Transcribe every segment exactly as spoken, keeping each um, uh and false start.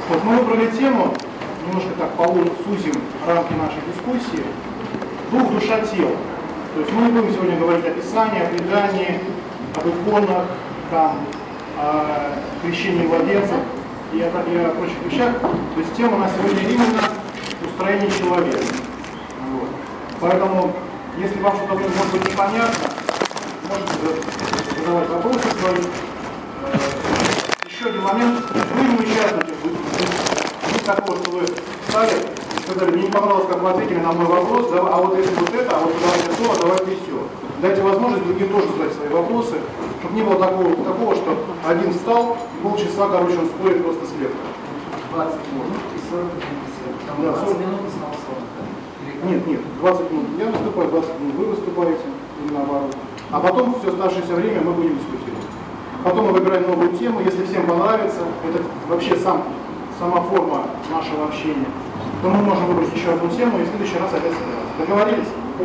Вот мы выбрали тему, немножко так сузим рамки нашей дискуссии, дух, душа, тело. То есть мы не будем сегодня говорить о Писании, о предании, об иконах, там, о крещении младенцев и о, и о прочих вещах. То есть тема у нас сегодня именно устроение человека. Вот. Поэтому, если вам что-то может быть непонятно, можете задавать вопросы свои. Еще один момент. Вы не участвуете в Нет такого, что вы встали и сказали, мне не понравилось, как вы ответили на мой вопрос, а вот это вот это, а вот давайте то, а давайте все. Дайте возможность другим тоже задать свои вопросы, чтобы не было такого, такого, что один встал и полчаса, короче, он спорит просто с лектором. двадцать минут и сорок минут. Да, двадцать минут и снова сорок. Нет, нет, двадцать минут я выступаю, двадцать минут вы выступаете, или наоборот. А потом все оставшееся время мы будем дискутировать. Потом мы выбираем новую тему, если всем понравится, это вообще сам, сама форма нашего общения, то мы можем выбрать еще одну тему и в следующий раз опять собираться. Договорились?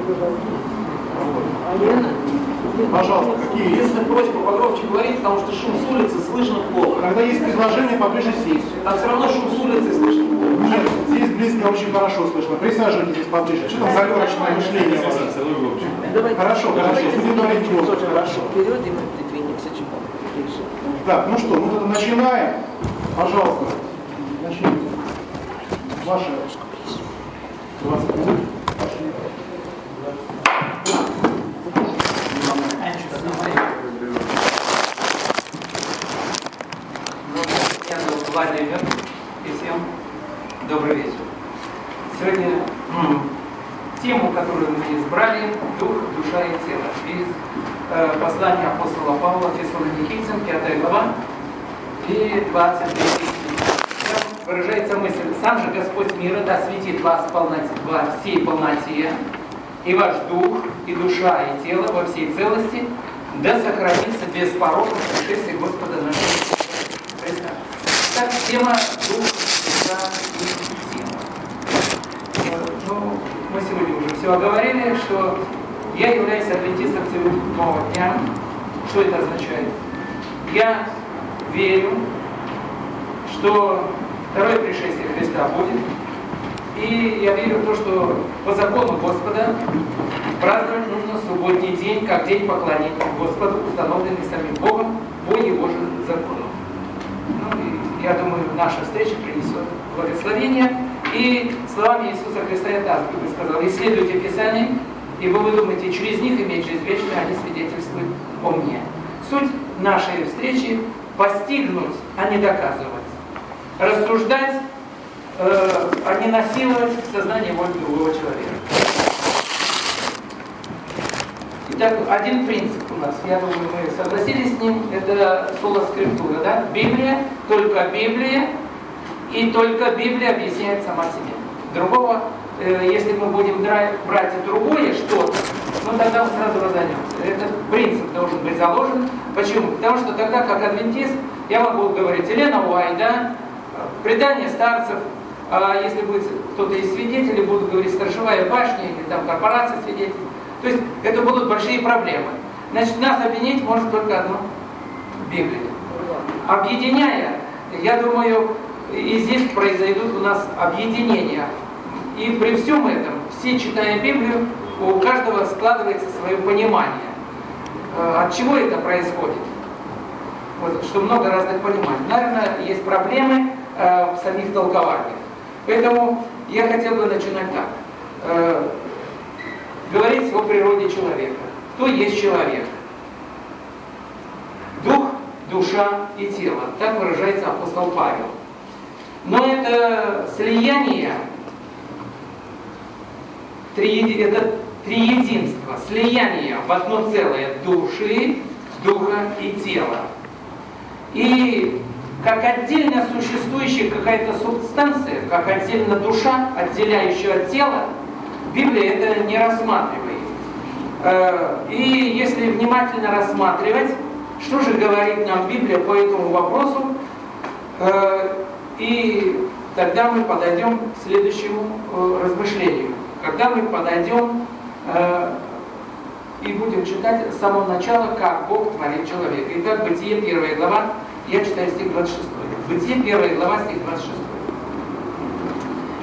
Лена? Пожалуйста, какие есть? Единственная просьба погромче говорить, потому что шум с улицы слышно плохо. Когда есть предложение, поближе сесть. Там все равно шум с улицы слышно плохо. Нет, здесь близко очень хорошо слышно. Присаживайтесь здесь поближе. Что там галерочное мышление у вас? Хорошо, хорошо. Будем говорить просто. Хорошо. Вперед, и мы придвинемся чуть ближе. Так, ну что, мы тогда начинаем. Пожалуйста, начните. Ваши двадцать минут. Владимир, и всем добрый вечер. Сегодня м, тему, которую мы избрали, дух, душа и тело. Из э, послания апостола Павла Фессалоникийцам, пятая глава и двадцать третий стих. Там выражается мысль: «Сам же Господь мира да осветит вас во всей полноте, и ваш дух, и душа, и тело во всей целости, да сохранится без порока в пришествии Господа нашего Христа». Так, тема дух, душа и тело. Ну, мы сегодня уже все оговорили, что я являюсь адвентистом седьмого дня. Что это означает? Я верю, что второе пришествие Христа будет. И я верю в то, что по закону Господа праздновать нужно субботний день, как день поклонения Господу, установленный самим Богом по Его же закону. Ну, и я думаю, наша встреча принесет благословение. И словами Иисуса Христа я так бы сказал: исследуйте Писание, ибо вы думаете, через них иметь жизнь вечную, они свидетельствуют о мне. Суть нашей встречи – постигнуть, а не доказывать. Рассуждать, э, а не насиловать сознание воли другого человека. Итак, один принцип у нас, я думаю, мы согласились с ним, это соло скриптура, да? Библия, только Библия, и только Библия объясняет сама себе. Другого, э, если мы будем брать другое что-то, ну тогда мы сразу разойдемся. Этот принцип должен быть заложен. Почему? Потому что тогда, как адвентист, я могу говорить Елена Уайт, да? Предание старцев, а если будет кто-то из свидетелей, будут говорить Сторожевая башня или там корпорация свидетелей. То есть это будут большие проблемы. Значит, нас объединить может только одно – Библия. Объединяя, я думаю, и здесь произойдут у нас объединения. И при всем этом, все читая Библию, у каждого складывается свое понимание. От чего это происходит? Вот, что много разных пониманий. Наверное, есть проблемы э, в самих толкованиях. Поэтому я хотел бы начинать так. Э, говорить о природе человека. Кто есть человек? Дух, душа и тело. Так выражается апостол Павел. Но это слияние, три, это триединство, слияние в одно целое души, духа и тела. И как отдельно существующая какая-то субстанция, как отдельно душа, отделяющая от тела, Библия это не рассматривает. И если внимательно рассматривать, что же говорит нам Библия по этому вопросу, и тогда мы подойдем к следующему размышлению. Когда мы подойдем и будем читать с самого начала, как Бог творит человека. Итак, Бытие, первая глава, я читаю стих двадцать шестой. Бытие, первая глава, стих двадцать шестой.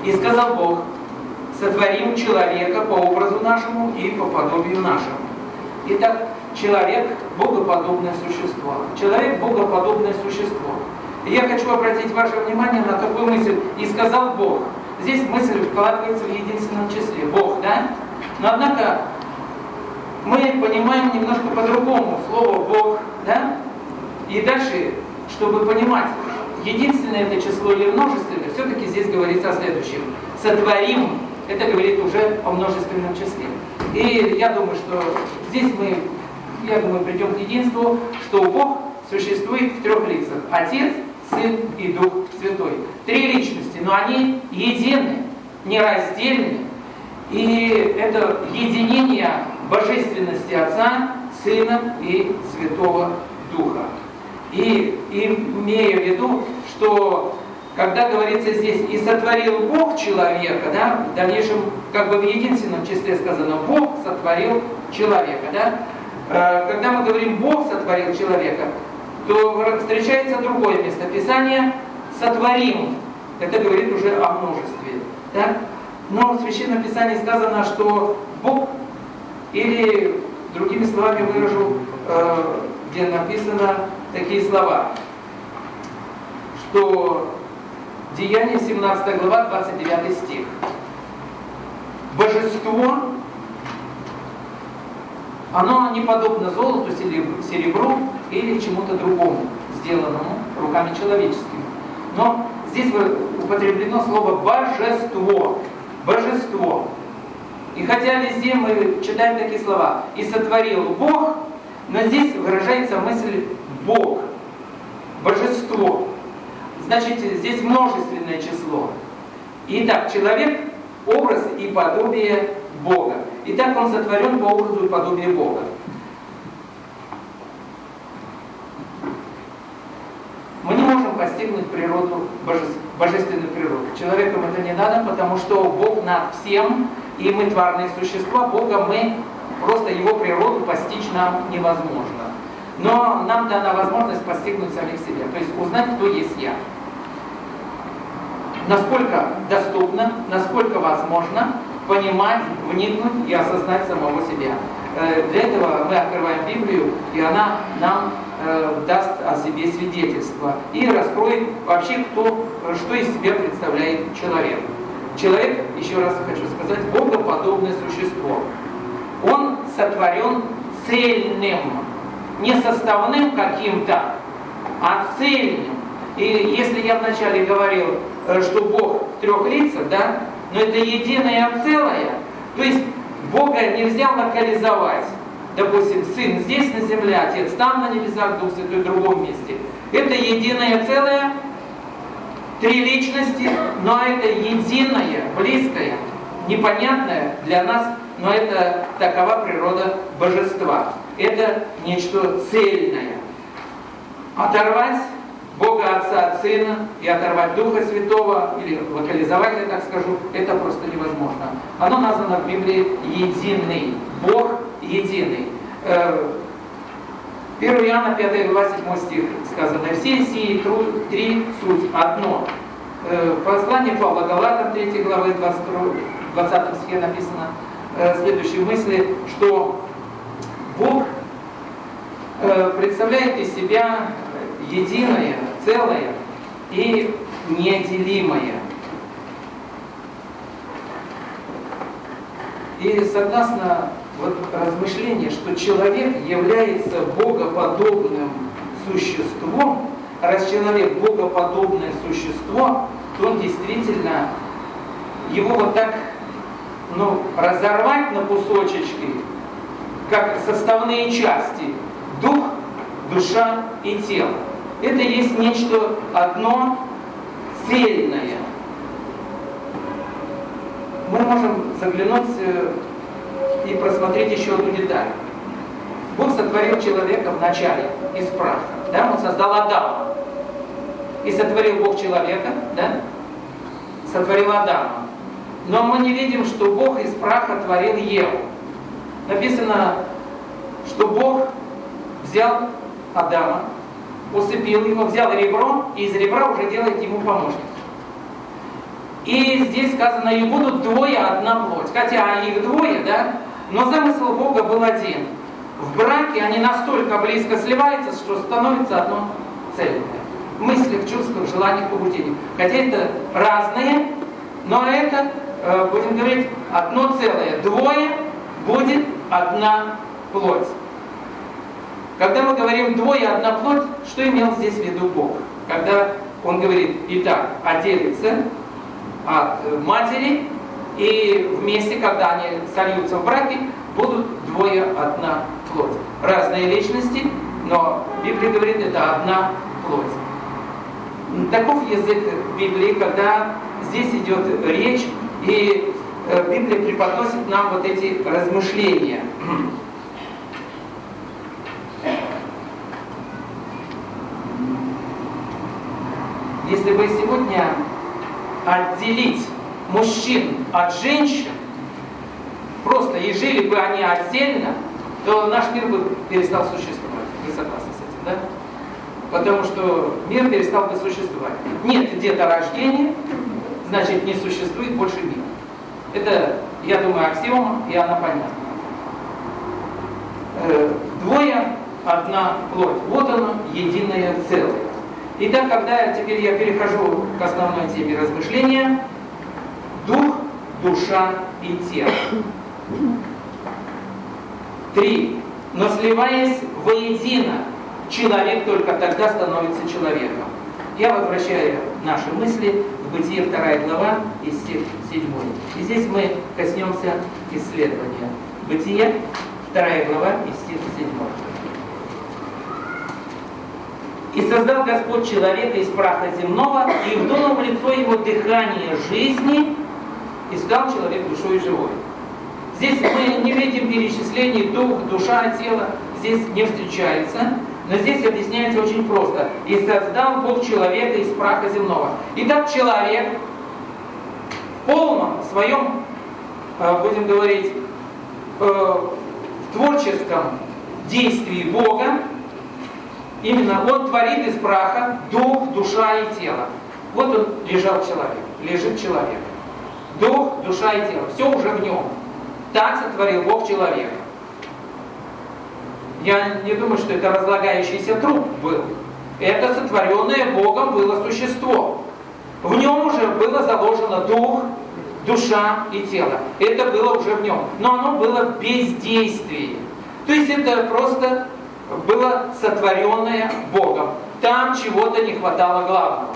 И сказал Бог: сотворим человека по образу нашему и по подобию нашему. Итак, человек – богоподобное существо. Человек – богоподобное существо. И я хочу обратить ваше внимание на такую мысль. И сказал Бог. Здесь мысль вкладывается в единственном числе. Бог, да? Но однако мы понимаем немножко по-другому слово Бог, да? И дальше, чтобы понимать, единственное это число или множественное, все-таки здесь говорится о следующем. Сотворим, это говорит уже о множественном числе. И я думаю, что здесь мы, я думаю, придем к единству, что Бог существует в трех лицах. Отец, Сын и Дух Святой. Три личности, но они едины, нераздельны. И это единение божественности Отца, Сына и Святого Духа. И, и имея в виду, что когда говорится здесь «и сотворил Бог человека», да, в дальнейшем как бы в единственном числе сказано «Бог сотворил человека». Да? Когда мы говорим «Бог сотворил человека», то встречается другое местописание «сотворим». Это говорит уже о множестве. Да? Но в Священном Писании сказано, что Бог, или другими словами выражу, где написано такие слова, что Деяния, семнадцатая глава, двадцать девятый стих. Божество, оно не подобно золоту, серебру или чему-то другому, сделанному руками человеческими. Но здесь употреблено слово божество. Божество. И хотя везде мы читаем такие слова «и сотворил Бог», но здесь выражается мысль Бог. Божество. Значит, здесь множественное число. Итак, человек – образ и подобие Бога. Итак, он сотворен по образу и подобию Бога. Мы не можем постигнуть природу, боже... божественную природу. Человеком это не надо, потому что Бог над всем, и мы тварные существа. Бога мы, просто его природу постичь нам невозможно. Но нам дана возможность постигнуть самих себя, то есть узнать, кто есть я. Насколько доступно, насколько возможно понимать, вникнуть и осознать самого себя. Для этого мы открываем Библию, и она нам э, даст о себе свидетельство и раскроет вообще, кто, что из себя представляет человек. Человек, еще раз хочу сказать, богоподобное существо. Он сотворен цельным, не составным каким-то, а цельным. И если я вначале говорил, что Бог в трех лицах, да, но это единое целое, то есть Бога нельзя локализовать. Допустим, Сын здесь на земле, Отец там на небесах, Дух Святой в другом месте. Это единое целое, три личности, но это единое, близкое, непонятное для нас, но это такова природа божества. Это нечто цельное. Оторвать Бога Отца от Сына и оторвать Духа Святого, или локализовать, я так скажу, это просто невозможно. Оно названо в Библии единый. Бог единый. первое Иоанна, пятая глава, седьмой стих сказано: «Все сии три суть одно». Послание Павла Галатам, третьей главы, двадцатом стихе написано следующие мысли, что Бог представляет из себя единое, целое и неделимое. И согласно вот размышлению, что человек является богоподобным существом, раз человек богоподобное существо, то он действительно, его вот так, ну, разорвать на кусочечки, как составные части, дух, душа и тело. Это есть нечто одно цельное. Мы можем заглянуть и просмотреть еще одну деталь. Бог сотворил человека вначале из праха. Да? Он создал Адама. И сотворил Бог человека, да? Сотворил Адама. Но мы не видим, что Бог из праха творил Еву. Написано, что Бог взял Адама, усыпил его, взял ребро, и из ребра уже делает ему помощник. И здесь сказано, и будут двое, одна плоть. Хотя их двое, да, но замысел Бога был один. В браке они настолько близко сливаются, что становится одно цельное. В мыслях, чувствах, желаниях, побуждениях. Хотя это разные, но это, э, будем говорить, одно целое. Двое будет одна плоть. Когда мы говорим двое, одна плоть, что имел здесь в виду Бог? Когда Он говорит, итак, отделится от матери, и вместе, когда они сольются в браке, будут двое, одна плоть. Разные личности, но Библия говорит, это одна плоть. Таков язык Библии, когда здесь идет речь, и Библия преподносит нам вот эти размышления. Если бы сегодня отделить мужчин от женщин, просто и жили бы они отдельно, то наш мир бы перестал существовать. Вы согласны с этим, да? Потому что мир перестал бы существовать. Нет деторождения, значит, не существует больше мира. Это, я думаю, аксиома, и она понятна. Двое, одна плоть. Вот оно, единое целое. Итак, когда теперь я перехожу к основной теме размышления, дух, душа и тело. Три. Но сливаясь воедино, человек только тогда становится человеком. Я возвращаю наши мысли в Бытие, вторая глава, и стих седьмой. И здесь мы коснемся исследования. Бытие, вторая глава, и стих седьмой. «И создал Господь человека из праха земного, и вдунул в лицо его дыхание жизни, и стал человек душой живой». Здесь мы не видим перечислений дух, душа, тело, здесь не встречается, но здесь объясняется очень просто. «И создал Бог человека из праха земного». Итак, человек в полном своем, будем говорить, в творческом действии Бога, именно Он творит из праха дух, душа и тело. Вот он лежал человек, лежит человек. Дух, душа и тело. Все уже в нем. Так сотворил Бог человека. Я не думаю, что это разлагающийся труп был. Это сотворенное Богом было существо. В нем уже было заложено дух, душа и тело. Это было уже в нем. Но оно было в бездействии. То есть это просто было сотворенное Богом. Там чего-то не хватало главного.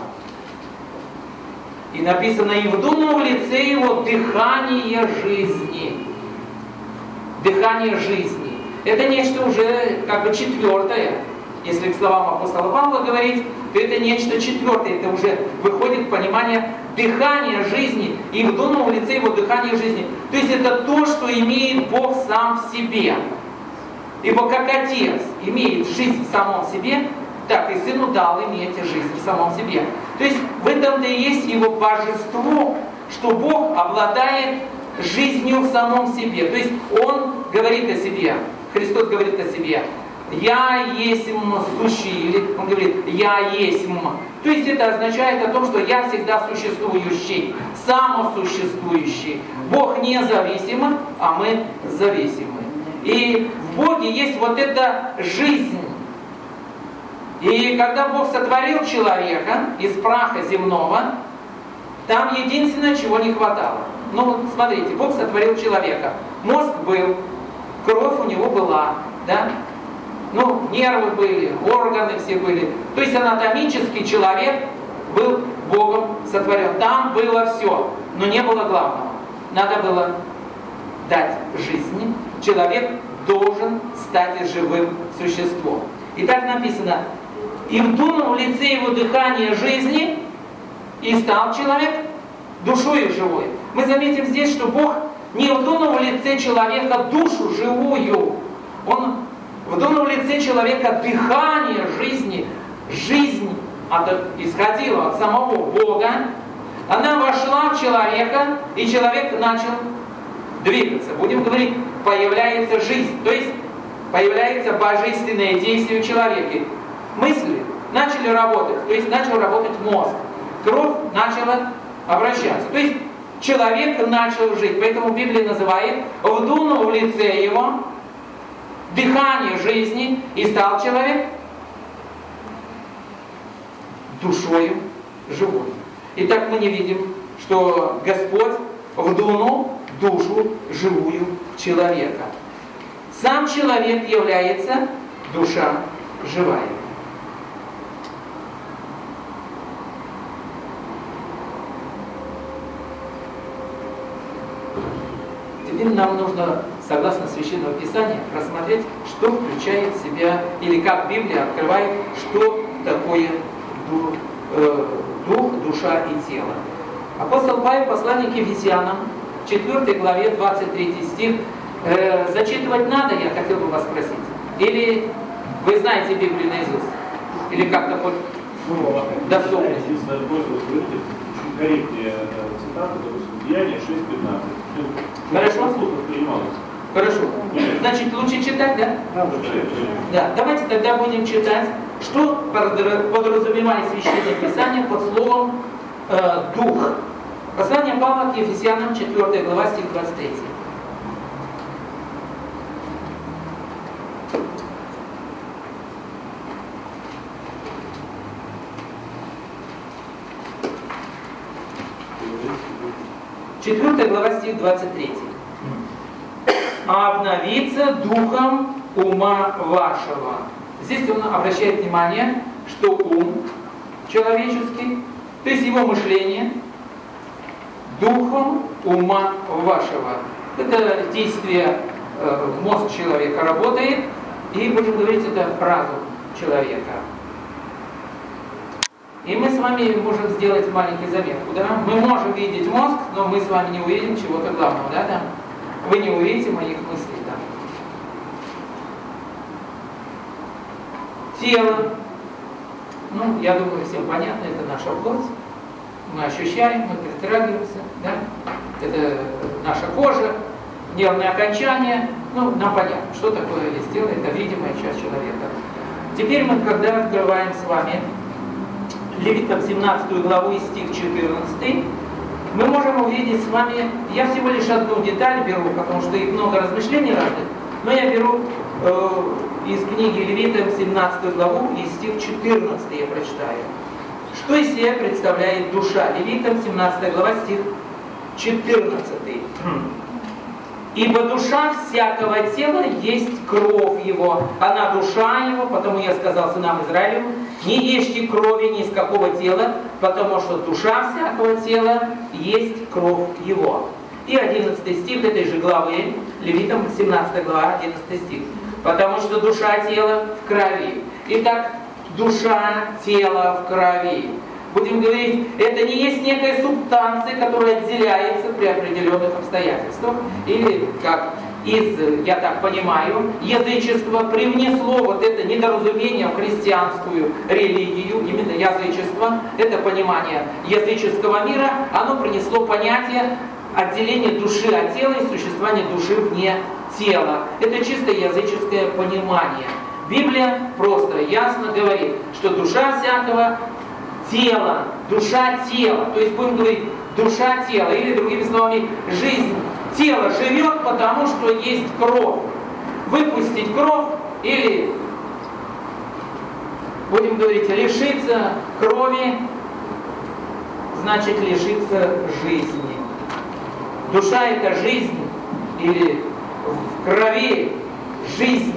И написано, и вдунул в лице его дыхание жизни. Дыхание жизни. Это нечто уже как бы четвертое. Если к словам апостола Павла говорить, то это нечто четвертое. Это уже выходит понимание дыхания жизни. И вдунул в лице его дыхание жизни. То есть это то, что имеет Бог сам в себе. Ибо как Отец имеет жизнь в самом себе, так и Сыну дал иметь жизнь в самом себе. То есть в этом-то и есть его божество, что Бог обладает жизнью в самом себе. То есть Он говорит о себе, Христос говорит о себе, «Я есть сущий», или Он говорит, «Я есть». То есть это означает о том, что я всегда существующий, самосуществующий. Бог независим, а мы зависимы. И в Боге есть вот эта жизнь. И когда Бог сотворил человека из праха земного, там единственное, чего не хватало. Ну вот смотрите, Бог сотворил человека. Мозг был, кровь у него была, да? Ну, нервы были, органы все были. То есть анатомически человек был Богом сотворен. Там было все, но не было главного. Надо было дать жизнь. Человек должен стать живым существом. И так написано, и вдунул в лице его дыхание жизни, и стал человек душою живой. Мы заметим здесь, что Бог не вдунул в лице человека душу живую. Он вдунул в лице человека дыхание жизни. Жизнь от, исходила от самого Бога. Она вошла в человека, и человек начал двигаться. Будем говорить, появляется жизнь. То есть появляется божественное действие в человеке. Мысли начали работать, то есть начал работать мозг. Кровь начала обращаться. То есть человек начал жить. Поэтому Библия называет вдунул в лице его дыхание жизни, и стал человек душою живой. Итак, мы не видим, что Господь вдунул душу живую в человека. Сам человек является душа живая. Теперь нам нужно, согласно Священному Писанию, рассмотреть, что включает в себя, или как Библия открывает, что такое дух, э, дух, душа и тело. Апостол Павел, послание к Ефесянам, четвёртой главе, двадцать третий стих. Э, зачитывать надо, я хотел бы вас спросить. Или вы знаете Библию наизусть? Или как-то под доступно? Единственное, можно говорить, чуть корректнее цитата, допустим, Деяние шесть пятнадцать. Хорошо? Хорошо. Значит, лучше читать, да? Да. Давайте тогда будем читать, что подразумевает Священное Писание под словом э, «дух». Послание Павла к Ефесянам, четвёртая глава, стих двадцать три. четвёртая глава, стих двадцать три. «А обновиться духом ума вашего». Здесь он обращает внимание, что ум человеческий, то есть его мышление, духом ума вашего. Это действие, э, мозг человека работает, и, будем говорить, это разум человека. И мы с вами можем сделать маленький заметку, да? Мы можем видеть мозг, но мы с вами не увидим чего-то главного, да, там? Вы не увидите моих мыслей, да? Тело. Ну, я думаю, всем понятно, это наша плоть. Мы ощущаем, мы притрагиваемся, да? Это наша кожа, нервные окончания. Ну, нам понятно, что такое есть тело, это видимая часть человека. Теперь мы, когда открываем с вами Левитам семнадцатую главу и стих четырнадцатый, мы можем увидеть с вами, я всего лишь одну деталь беру, потому что их много размышлений разных, но я беру э, из книги Левитам семнадцатую главу и стих четырнадцатый я прочитаю. Что из себя представляет душа? Левитам семнадцатая глава, стих четырнадцатый. «Ибо душа всякого тела есть кровь его, она душа его, потому я сказал сынам Израилевым, не ешьте крови ни из какого тела, потому что душа всякого тела есть кровь его». И одиннадцатый стих этой же главы, Левитам семнадцатая глава, одиннадцатый стих. «Потому что душа тела в крови». Итак, душа тела в крови. Будем говорить, это не есть некая субстанция, которая отделяется при определенных обстоятельствах. Или, как из, я так понимаю, язычество привнесло вот это недоразумение в христианскую религию, именно язычество, это понимание языческого мира, оно принесло понятие отделения души от тела и существования души вне тела. Это чисто языческое понимание. Библия просто ясно говорит, что душа всякого тело, душа тела, то есть будем говорить душа тела, или другими словами, жизнь тела живет, потому что есть кровь. Выпустить кровь или, будем говорить, лишиться крови, значит лишиться жизни. Душа — это жизнь, или в крови жизнь.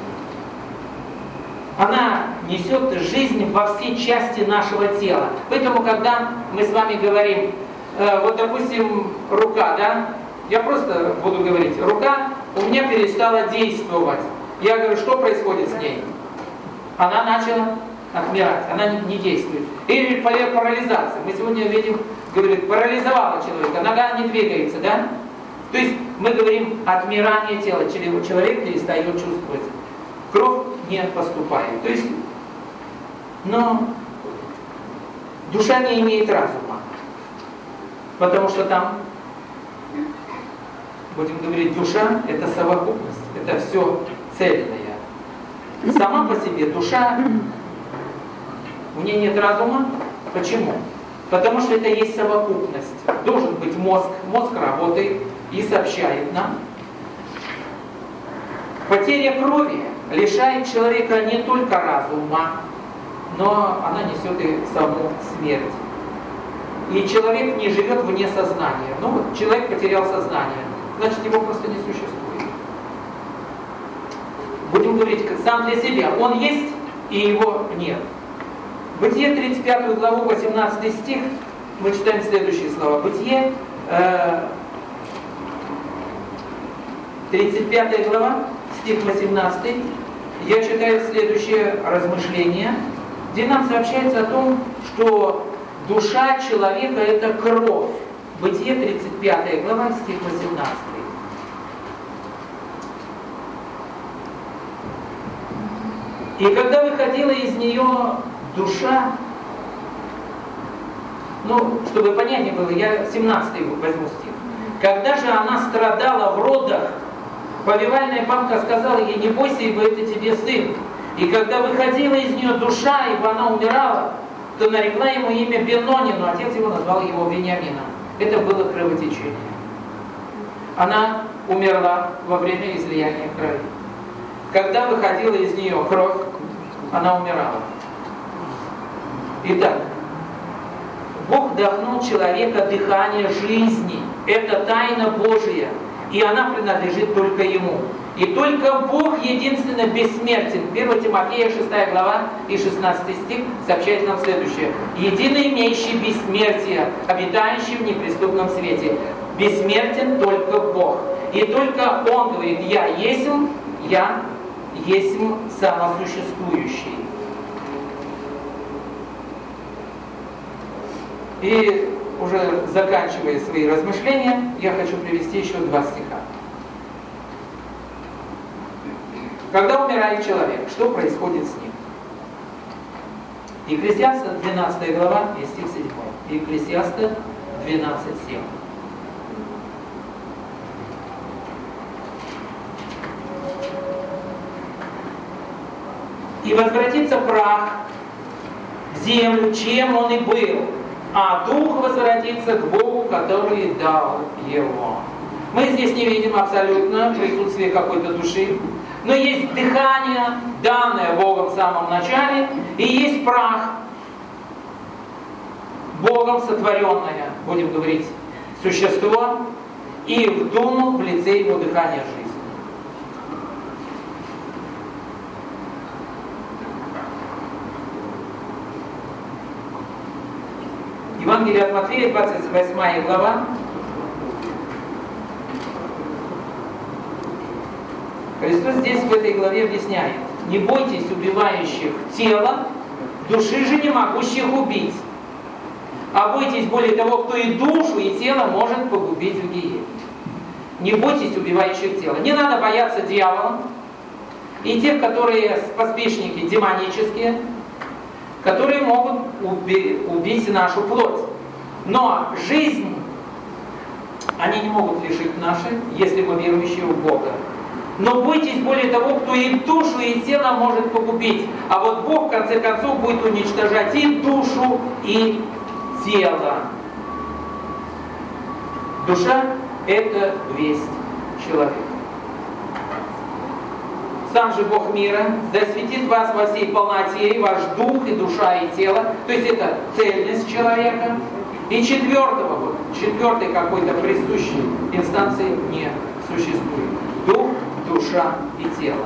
Она несет жизнь во все части нашего тела. Поэтому, когда мы с вами говорим, э, вот, допустим, рука, да, я просто буду говорить, рука у меня перестала действовать. Я говорю, что происходит с ней? Она начала отмирать, она не действует. Или парализация. Мы сегодня видим, говорит, парализовала человека, нога не двигается, да? То есть мы говорим отмирание тела, человек перестает чувствовать. Кровь не поступает. То есть, но душа не имеет разума, потому что там, будем говорить, душа — это совокупность, это все цельное. Сама по себе душа, у нее нет разума. Почему? Потому что это есть совокупность. Должен быть мозг. Мозг работает и сообщает нам. Потеря крови лишает человека не только разума, но она несет и саму смерть. И человек не живет вне сознания. Ну вот, человек потерял сознание, значит, его просто не существует. Будем говорить сам для себя. Он есть, и его нет. Бытие, тридцать пятую главу, восемнадцатый стих, мы читаем следующие слова. Бытие, э, тридцать пятая глава, стих восемнадцатый. Я читаю следующее размышление, где нам сообщается о том, что душа человека – это кровь. Бытие, тридцать пятая глава, стих восемнадцатый. И когда выходила из нее душа, ну, чтобы понятнее было, я семнадцатый возьму стих. Когда же она страдала в родах, повивальная мамка сказала ей: не бойся, ибо это тебе сын. И когда выходила из нее душа, ибо она умирала, то нарекла ему имя Бенони, но отец его назвал его Вениамином. Это было кровотечение. Она умерла во время излияния крови. Когда выходила из нее кровь, она умирала. Итак, Бог вдохнул в человека дыхание жизни. Это тайна Божия, и она принадлежит только Ему. И только Бог единственно бессмертен. первое Тимофея, шестая глава и шестнадцатый стих сообщает нам следующее. Единый имеющий бессмертие, обитающий в неприступном свете. Бессмертен только Бог. И только Он говорит: я есмь, я есмь самосуществующий. И уже заканчивая свои размышления, я хочу привести еще два стиха. Когда умирает человек, что происходит с ним? Екклесиаста, двенадцатая глава, и стих седьмой. Екклесиаста двенадцать семь. И возвратится прах в землю, чем он и был, а дух возвратится к Богу, который дал его. Мы здесь не видим абсолютно присутствие какой-то души, но есть дыхание, данное Богом в самом начале, и есть прах, Богом сотворенное, будем говорить, существо, и вдунул в лице его дыхание жизни. Евангелие от Матфея, двадцать восьмая глава. Христос здесь в этой главе объясняет: не бойтесь убивающих тело, души же не могущих убить, а бойтесь более того, кто и душу, и тело может погубить в гиене. Не бойтесь убивающих тело. Не надо бояться дьявола и тех, которые поспешники демонические, которые могут уби- убить нашу плоть. Но жизнь они не могут лишить нашей, если мы верующие в Бога. Но бойтесь более того, кто и душу, и тело может погубить. А вот Бог, в конце концов, будет уничтожать и душу, и тело. Душа – это весть человека. Сам же Бог мира да осветит вас во всей полноте, и ваш дух, и душа, и тело. То есть это цельность человека. И четвертого, вот, четвертой какой-то присущей инстанции не существует. Дух, душа и тело.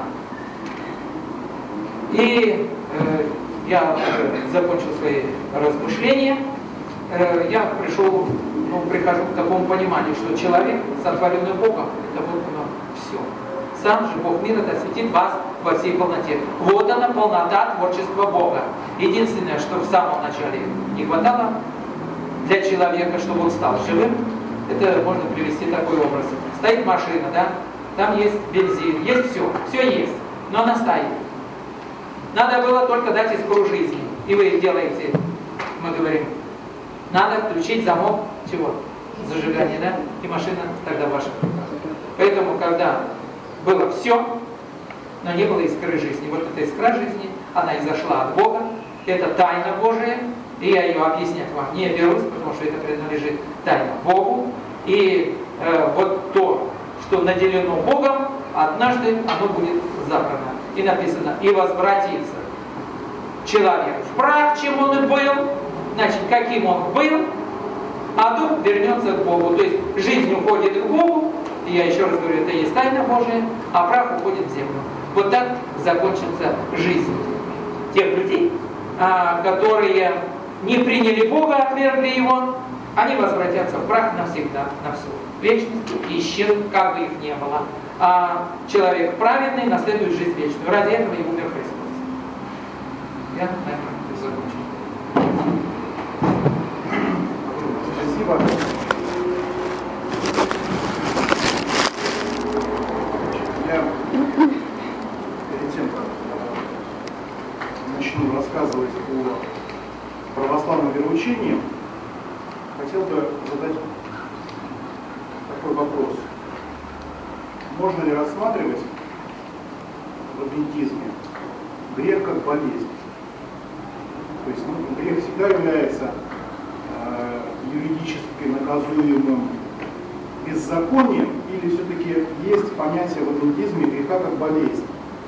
И э, я уже закончил свои размышления. Э, я пришел, ну, прихожу к такому пониманию, что человек, сотворенный Богом, это вот оно все. Сам же Бог мира да осветит вас во всей полноте. Вот она, полнота творчества Бога. Единственное, что в самом начале не хватало для человека, чтобы он стал живым, это можно привести такой образ. Стоит машина, да? Там есть бензин, есть все, все есть, но она стоит. Надо было только дать искру жизни. И вы делаете, мы говорим, надо включить замок, чего? Зажигание, да? И машина тогда ваша. Поэтому, когда было все, но не было искры жизни. Вот эта искра жизни, она изошла от Бога. Это тайна Божия. и я ее объяснять вам не берусь, потому что это принадлежит тайно Богу. И э, вот то, что наделено Богом, однажды оно будет забрано. И написано, и возвратится человек в прах, чем он и был, значит, каким он был, а дух вернется к Богу. То есть жизнь уходит к Богу, и я еще раз говорю, это есть тайна Божия, а прах уходит в землю. Вот так закончится жизнь тех людей, которые не приняли Бога, отвергли Его, они возвратятся в прах навсегда, на всю вечность, и исчезнут, как бы их не было. А человек праведный наследует жизнь вечную. Ради этого и умер Христос. Я на этом закончу. Спасибо. Я перед тем, как начну рассказывать о православном вероучении, хотел бы задать такой вопрос. Можно ли рассматривать в адвентизме грех как болезнь? То есть ну, грех всегда является э, юридически наказуемым беззаконием, или все-таки есть понятие в адвентизме греха как болезнь?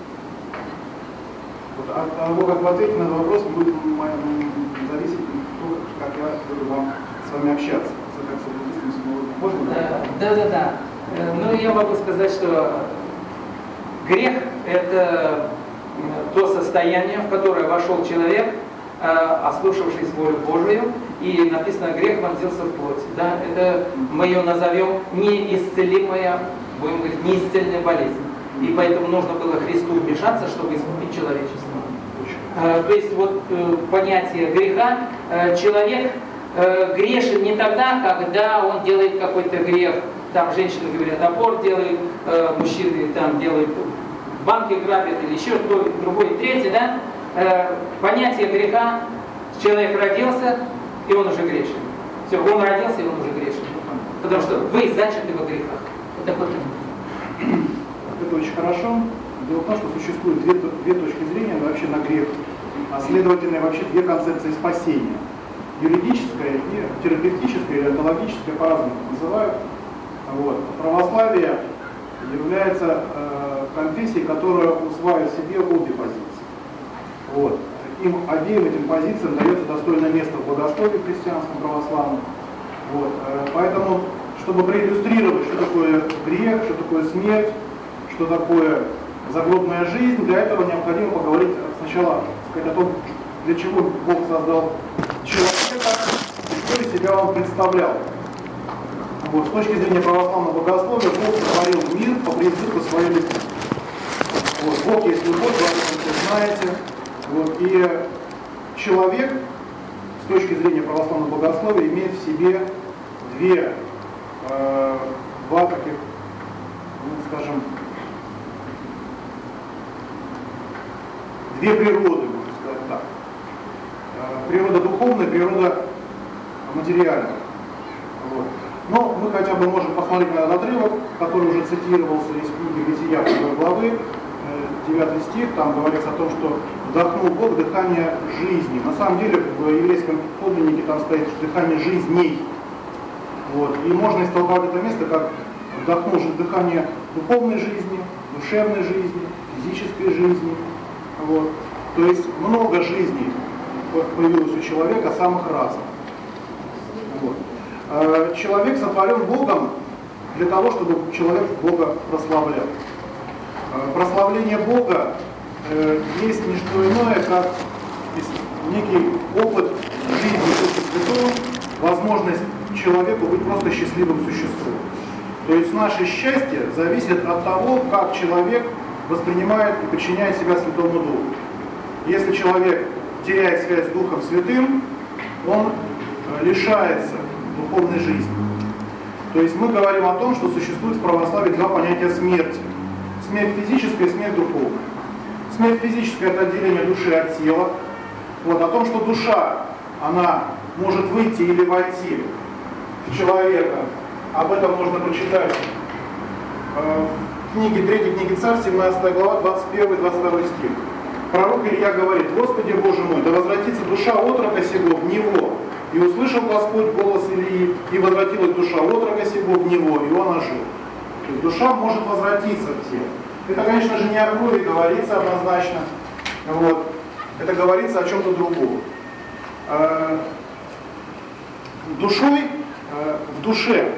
Вот от того, как вы ответите на этот вопрос, будет зависеть то, как я буду вам с вами общаться. Можно? Да, да, да, да. Ну, я могу сказать, что грех – это то состояние, в которое вошел человек, ослушавшись волю Божию, и написано, грех вонзился в плоть. Да? Это мы ее назовем неисцелимая, будем говорить, неисцельная болезнь. И поэтому нужно было Христу вмешаться, чтобы искупить человечество. То есть вот понятие греха, человек грешен не тогда, когда он делает какой-то грех. Там женщины говорят, аборт делают, э, мужчины там делают, банки грабят или еще что-то, другое, третье, да? Э, понятие греха, человек родился, и он уже грешен. Все, он родился, и он уже грешен. Потому что вы зачаты во грехах. Вот такой вот. Это очень хорошо. Дело в том, что существует две, две точки зрения вообще на грех, а следовательно вообще две концепции спасения. Юридическая и терапевтическая, или онтологическая, по-разному называют. Вот. Православие является э, конфессией, которая усваивает в себе обе позиции. Вот. Им обеим этим позициям дается достойное место в богословии христианском православном. Вот. Э, поэтому, чтобы проиллюстрировать, что такое грех, что такое смерть, что такое загробная жизнь, для этого необходимо поговорить сначала сказать о том, для чего Бог создал человека и что из себя он представлял. Вот, с точки зрения православного богословия, Бог сотворил мир по принципу своей любви. Вот, Бог есть любовь, вы знаете. Вот, и человек, с точки зрения православного богословия, имеет в себе две, э, два таких, ну, скажем, две природы, можно сказать так. Э, природа духовная, природа материальная. Вот. Но мы хотя бы можем посмотреть на этот отрывок, который уже цитировался из книги «Бытия» второй главы, девятый стих, там говорится о том, что вдохнул Бог дыхание жизни. На самом деле в еврейском подлиннике там стоит дыхание жизней. Вот. И можно истолковать это место как вдохнул дыхание духовной жизни, душевной жизни, физической жизни. Вот. То есть много жизней появилось у человека, самых разных. Вот. Человек сотворен Богом для того, чтобы человек Бога прославлял. Прославление Бога есть не что иное, как некий опыт жизни Духа Святого, возможность человеку быть просто счастливым существом. То есть наше счастье зависит от того, как человек воспринимает и подчиняет себя Святому Духу. Если человек теряет связь с Духом Святым, он лишается духовной жизни. То есть мы говорим о том, что существует в православии два понятия смерти. Смерть физическая и смерть духовная. Смерть физическая – это отделение души от тела. Вот, о том, что душа, она может выйти или войти в человека, об этом можно прочитать э, в книге, третьей книге Царств, семнадцатая глава, двадцать первый двадцать второй стих. пророк Илья говорит: «Господи Боже мой, да возвратится душа отрока сего в него. И услышал Господь голос Илии, и возвратилась душа отрока сего в него, и он ожил». То есть душа может возвратиться в тело. Это, конечно же, не о крови говорится однозначно. Вот. Это говорится о чем-то другом. Душой, в душе,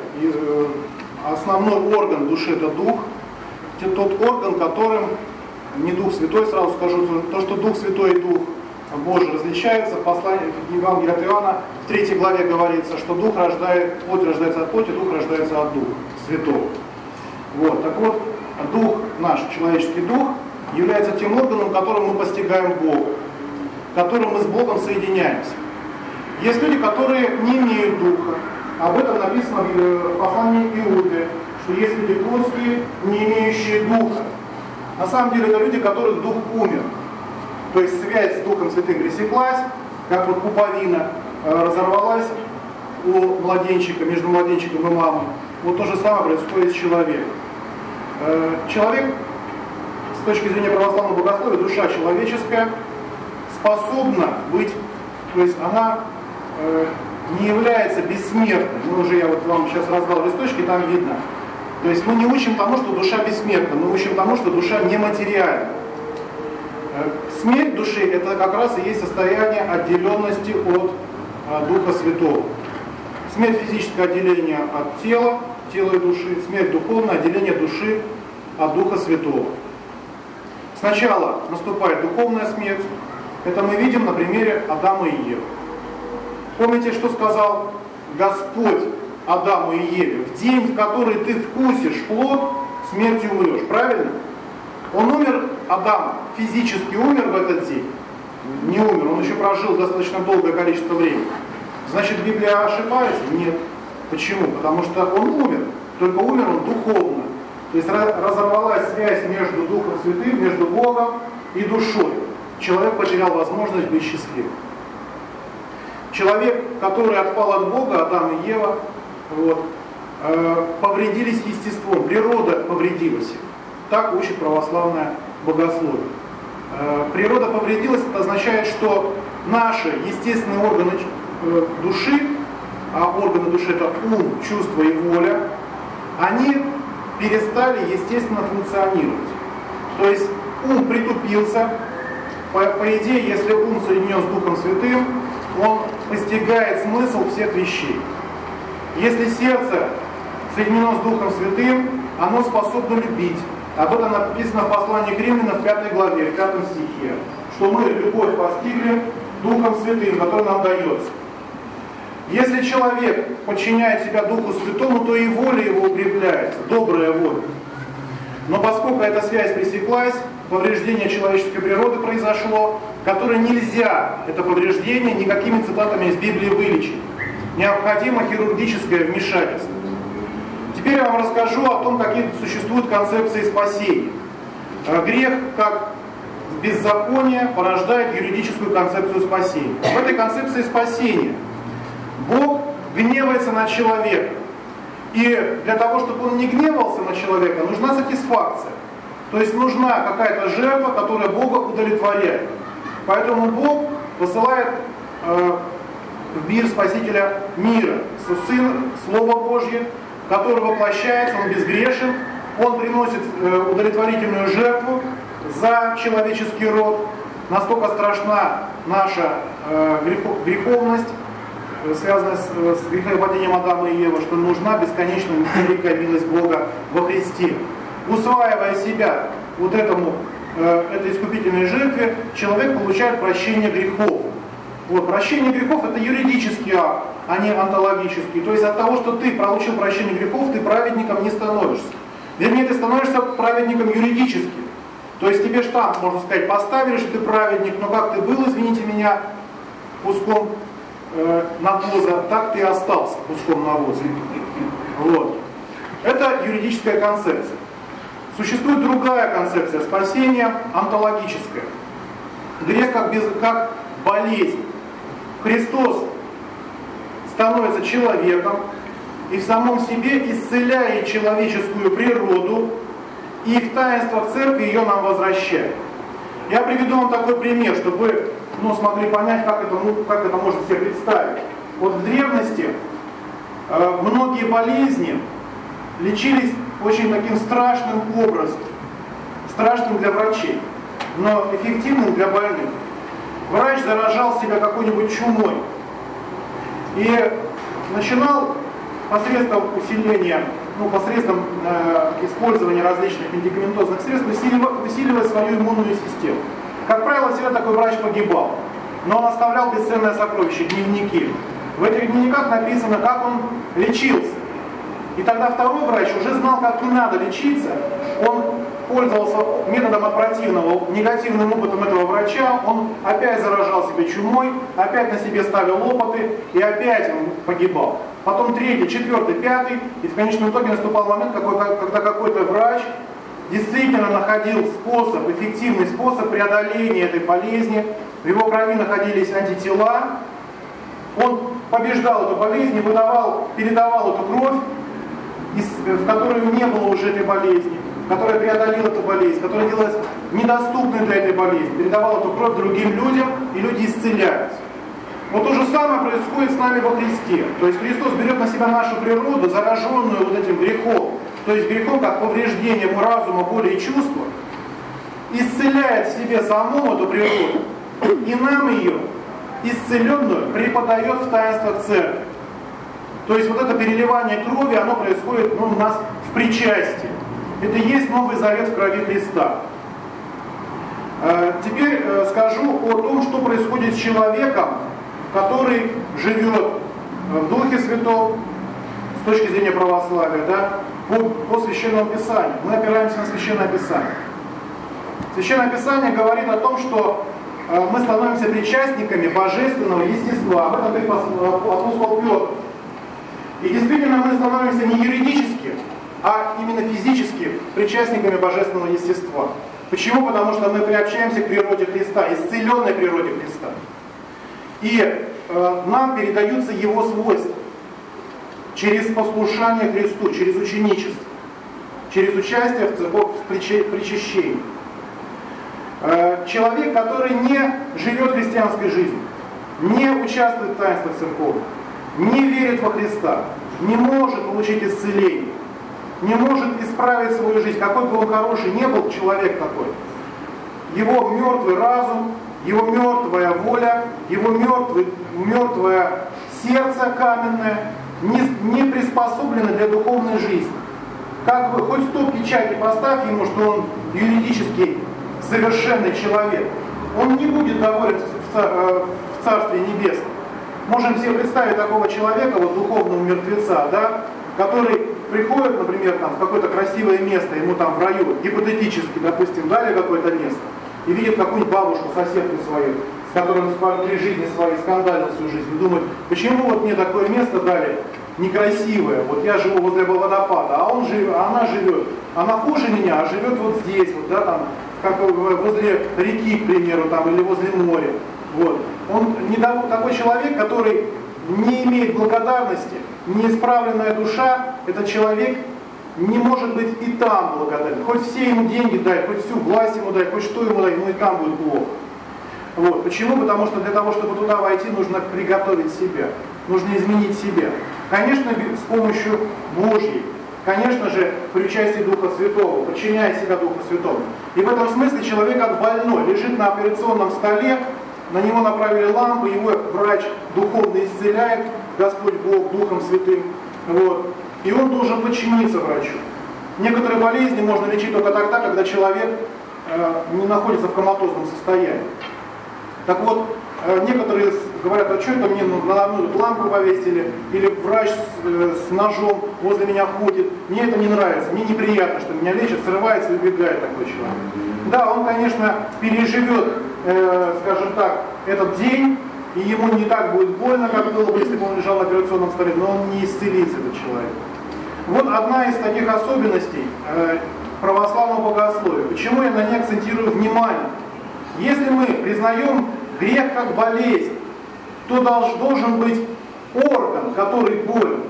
основной орган души — это дух. Тот орган, которым, не Дух Святой, сразу скажу, то, что Дух Святой и Дух Божий различаются, в послании к Евангелию от Иоанна в третьей главе говорится, что Дух рождает, плоть рождается от плоти, Дух рождается от Духа Святого. Вот. Так вот, Дух, наш человеческий Дух, является тем органом, которым мы постигаем Бога, которым мы с Богом соединяемся. Есть люди, которые не имеют Духа. Об этом написано в послании Иуды, что есть люди плотские, не имеющие Духа. На самом деле это люди, которых Дух умер. То есть связь с Духом Святым пресеклась, как вот пуповина разорвалась у младенчика, между младенчиком и мамой. Вот то же самое происходит с человеком. Человек, с точки зрения православного богословия, душа человеческая способна быть, то есть она э, не является бессмертной. Мы уже, я вот вам сейчас раздал листочки, там видно. То есть мы не учим тому, что душа бессмертна, мы учим тому, что душа нематериальна. Э, смерть души — это как раз и есть состояние отделенности от э, Духа Святого. Смерть — физическое отделение от тела, тела и души, смерть духовное — отделение души от Духа Святого. Сначала наступает духовная смерть. Это мы видим на примере Адама и Евы. Помните, что сказал Господь Адаму и Еве? В день, в который ты вкусишь плод, смертью умрешь. Правильно? Он умер, Адам физически умер в этот день. Не умер, он еще прожил достаточно долгое количество времени. Значит, Библия ошибается? Нет. Почему? Потому что он умер. Только умер он духовно. То есть разорвалась связь между Духом Святым, между Богом и душой. Человек потерял возможность быть счастливым. Человек, который отпал от Бога, Адам и Ева, вот, э, повредились естеством, природа повредилась. Так учит православное богословие. Э, природа повредилась, это означает, что наши естественные органы э, души, а органы души — это ум, чувство и воля, они перестали естественно функционировать. То есть ум притупился. По, по идее, если ум соединен с Духом Святым, он постигает смысл всех вещей. Если сердце соединено с Духом Святым, оно способно любить. Об этом написано в послании к Римлянам в пятой главе, в пятом стихе, что мы любовь постигли Духом Святым, который нам дается. Если человек подчиняет себя Духу Святому, то и воля его укрепляется, добрая воля. Но поскольку эта связь пресеклась, повреждение человеческой природы произошло, которое нельзя, это повреждение, никакими цитатами из Библии вылечить. Необходимо хирургическое вмешательство. Теперь я вам расскажу о том, какие существуют концепции спасения. Грех, как беззаконие, порождает юридическую концепцию спасения. В этой концепции спасения Бог гневается на человека. И для того, чтобы он не гневался на человека, нужна сатисфакция. То есть нужна какая-то жертва, которая Бога удовлетворяет. Поэтому Бог посылает э, в мир Спасителя мира, Сын, Слово Божье, который воплощается, он безгрешен, он приносит э, удовлетворительную жертву за человеческий род. Настолько страшна наша э, греховность, связанная с, с грехопадением Адама и Евы, что нужна бесконечная великая милость Бога во Христе. Усваивая себя вот этому, э, этой искупительной жертве, человек получает прощение грехов. Вот, прощение грехов — это юридический акт, а не онтологический. То есть от того, что ты получил прощение грехов, ты праведником не становишься. Вернее, ты становишься праведником юридическим. То есть тебе штамп, можно сказать, поставили, что ты праведник, но как ты был, извините меня, куском э, навоза, так ты и остался куском навоза. Вот. Это юридическая концепция. Существует другая концепция спасения, онтологическая. Грех как, без, как болезнь. Христос становится человеком и в самом себе исцеляет человеческую природу, и в таинствах церкви ее нам возвращает. Я приведу вам такой пример, чтобы вы ну, смогли понять, как это, ну, как это можно себе представить. Вот в древности э, многие болезни лечились очень таким страшным образом, страшным для врачей, но эффективным для больных. Врач заражал себя какой-нибудь чумой и начинал посредством усиления, ну, посредством э, использования различных медикаментозных средств усиливать, усиливать свою иммунную систему. Как правило, всегда такой врач погибал, но он оставлял бесценное сокровище, дневники. В этих дневниках написано, как он лечился. И тогда второй врач уже знал, как не надо лечиться. Он пользовался методом от противного, негативным опытом этого врача. Он опять заражал себя чумой, опять на себе ставил опыты, и опять он погибал. Потом третий, четвертый, пятый. И в конечном итоге наступал момент, когда какой-то врач действительно находил способ, эффективный способ преодоления этой болезни. В его крови находились антитела. Он побеждал эту болезнь, выдавал, передавал эту кровь, в которой не было уже этой болезни, которая преодолела эту болезнь, которая делалась недоступной для этой болезни, передавал эту кровь другим людям, и люди исцеляются. Вот то же самое происходит с нами во Христе. То есть Христос берет на себя нашу природу, зараженную вот этим грехом, то есть грехом как повреждением разума, воли и чувства, исцеляет в себе саму эту природу, и нам ее, исцеленную, преподает в таинствах церкви. То есть вот это переливание крови, оно происходит ну, у нас в причастии. Это и есть Новый Завет в крови Христа. Теперь скажу о том, что происходит с человеком, который живет в Духе Святом, с точки зрения православия, да, по, по Священному Писанию. Мы опираемся на Священное Писание. Священное Писание говорит о том, что мы становимся причастниками божественного естества. Об этом говорит апостол Петр. И действительно мы становимся не юридически, а именно физически причастниками божественного естества. Почему? Потому что мы приобщаемся к природе Христа, исцеленной природе Христа. И э, нам передаются Его свойства через послушание Христу, через ученичество, через участие в, церковь, в причащении. Э, человек, который не живет христианской жизнью, не участвует в таинствах церковных, не верит во Христа, не может получить исцеление, не может исправить свою жизнь, какой бы он хороший не был человек такой. Его мертвый разум, его мертвая воля, его мертвый, мертвое сердце каменное не, не приспособлены для духовной жизни. Как бы хоть сто печати поставь ему, что он юридически совершенный человек, он не будет доволен в Царстве Небесном. Можем себе представить такого человека, вот духовного мертвеца, да, который приходит, например, там, в какое-то красивое место, ему там в раю, гипотетически, допустим, дали какое-то место, и видит какую-нибудь бабушку, соседку свою, с которой он при жизни своей скандалил всю жизнь, и думает, почему вот мне такое место дали некрасивое, вот я живу возле водопада, а он жив, а она живет, она хуже меня, а живет вот здесь, вот, да, там, как возле реки, к примеру, там, или возле моря. Вот. Он не такой человек, который не имеет благодарности, неисправленная душа, этот человек не может быть и там благодарен. Хоть все ему деньги дай, хоть всю власть ему дай, хоть что ему дай, ему и там будет плохо. Вот. Почему? Потому что для того, чтобы туда войти, нужно приготовить себя, нужно изменить себя. Конечно, с помощью Божьей, конечно же, при участии Духа Святого, подчиняя себя Духу Святому. И в этом смысле человек как больной, лежит на операционном столе, на него направили лампу, его врач духовно исцеляет, Господь Бог Духом Святым. Вот. И он должен подчиниться врачу. Некоторые болезни можно лечить только тогда, когда человек э, не находится в коматозном состоянии. Так вот, э, некоторые говорят, а что это мне на одну лампу повесили, или врач с, э, с ножом возле меня ходит. Мне это не нравится, мне неприятно, что меня лечат, срывается и убегает такой человек. Да, он, конечно, переживет, э, скажем так, этот день, и ему не так будет больно, как было бы, если бы он лежал на операционном столе, но он не исцелится, этот человек. Вот одна из таких особенностей э, православного богословия. Почему я на ней акцентирую внимание? Если мы признаем грех как болезнь, то долж, должен быть орган, который болен.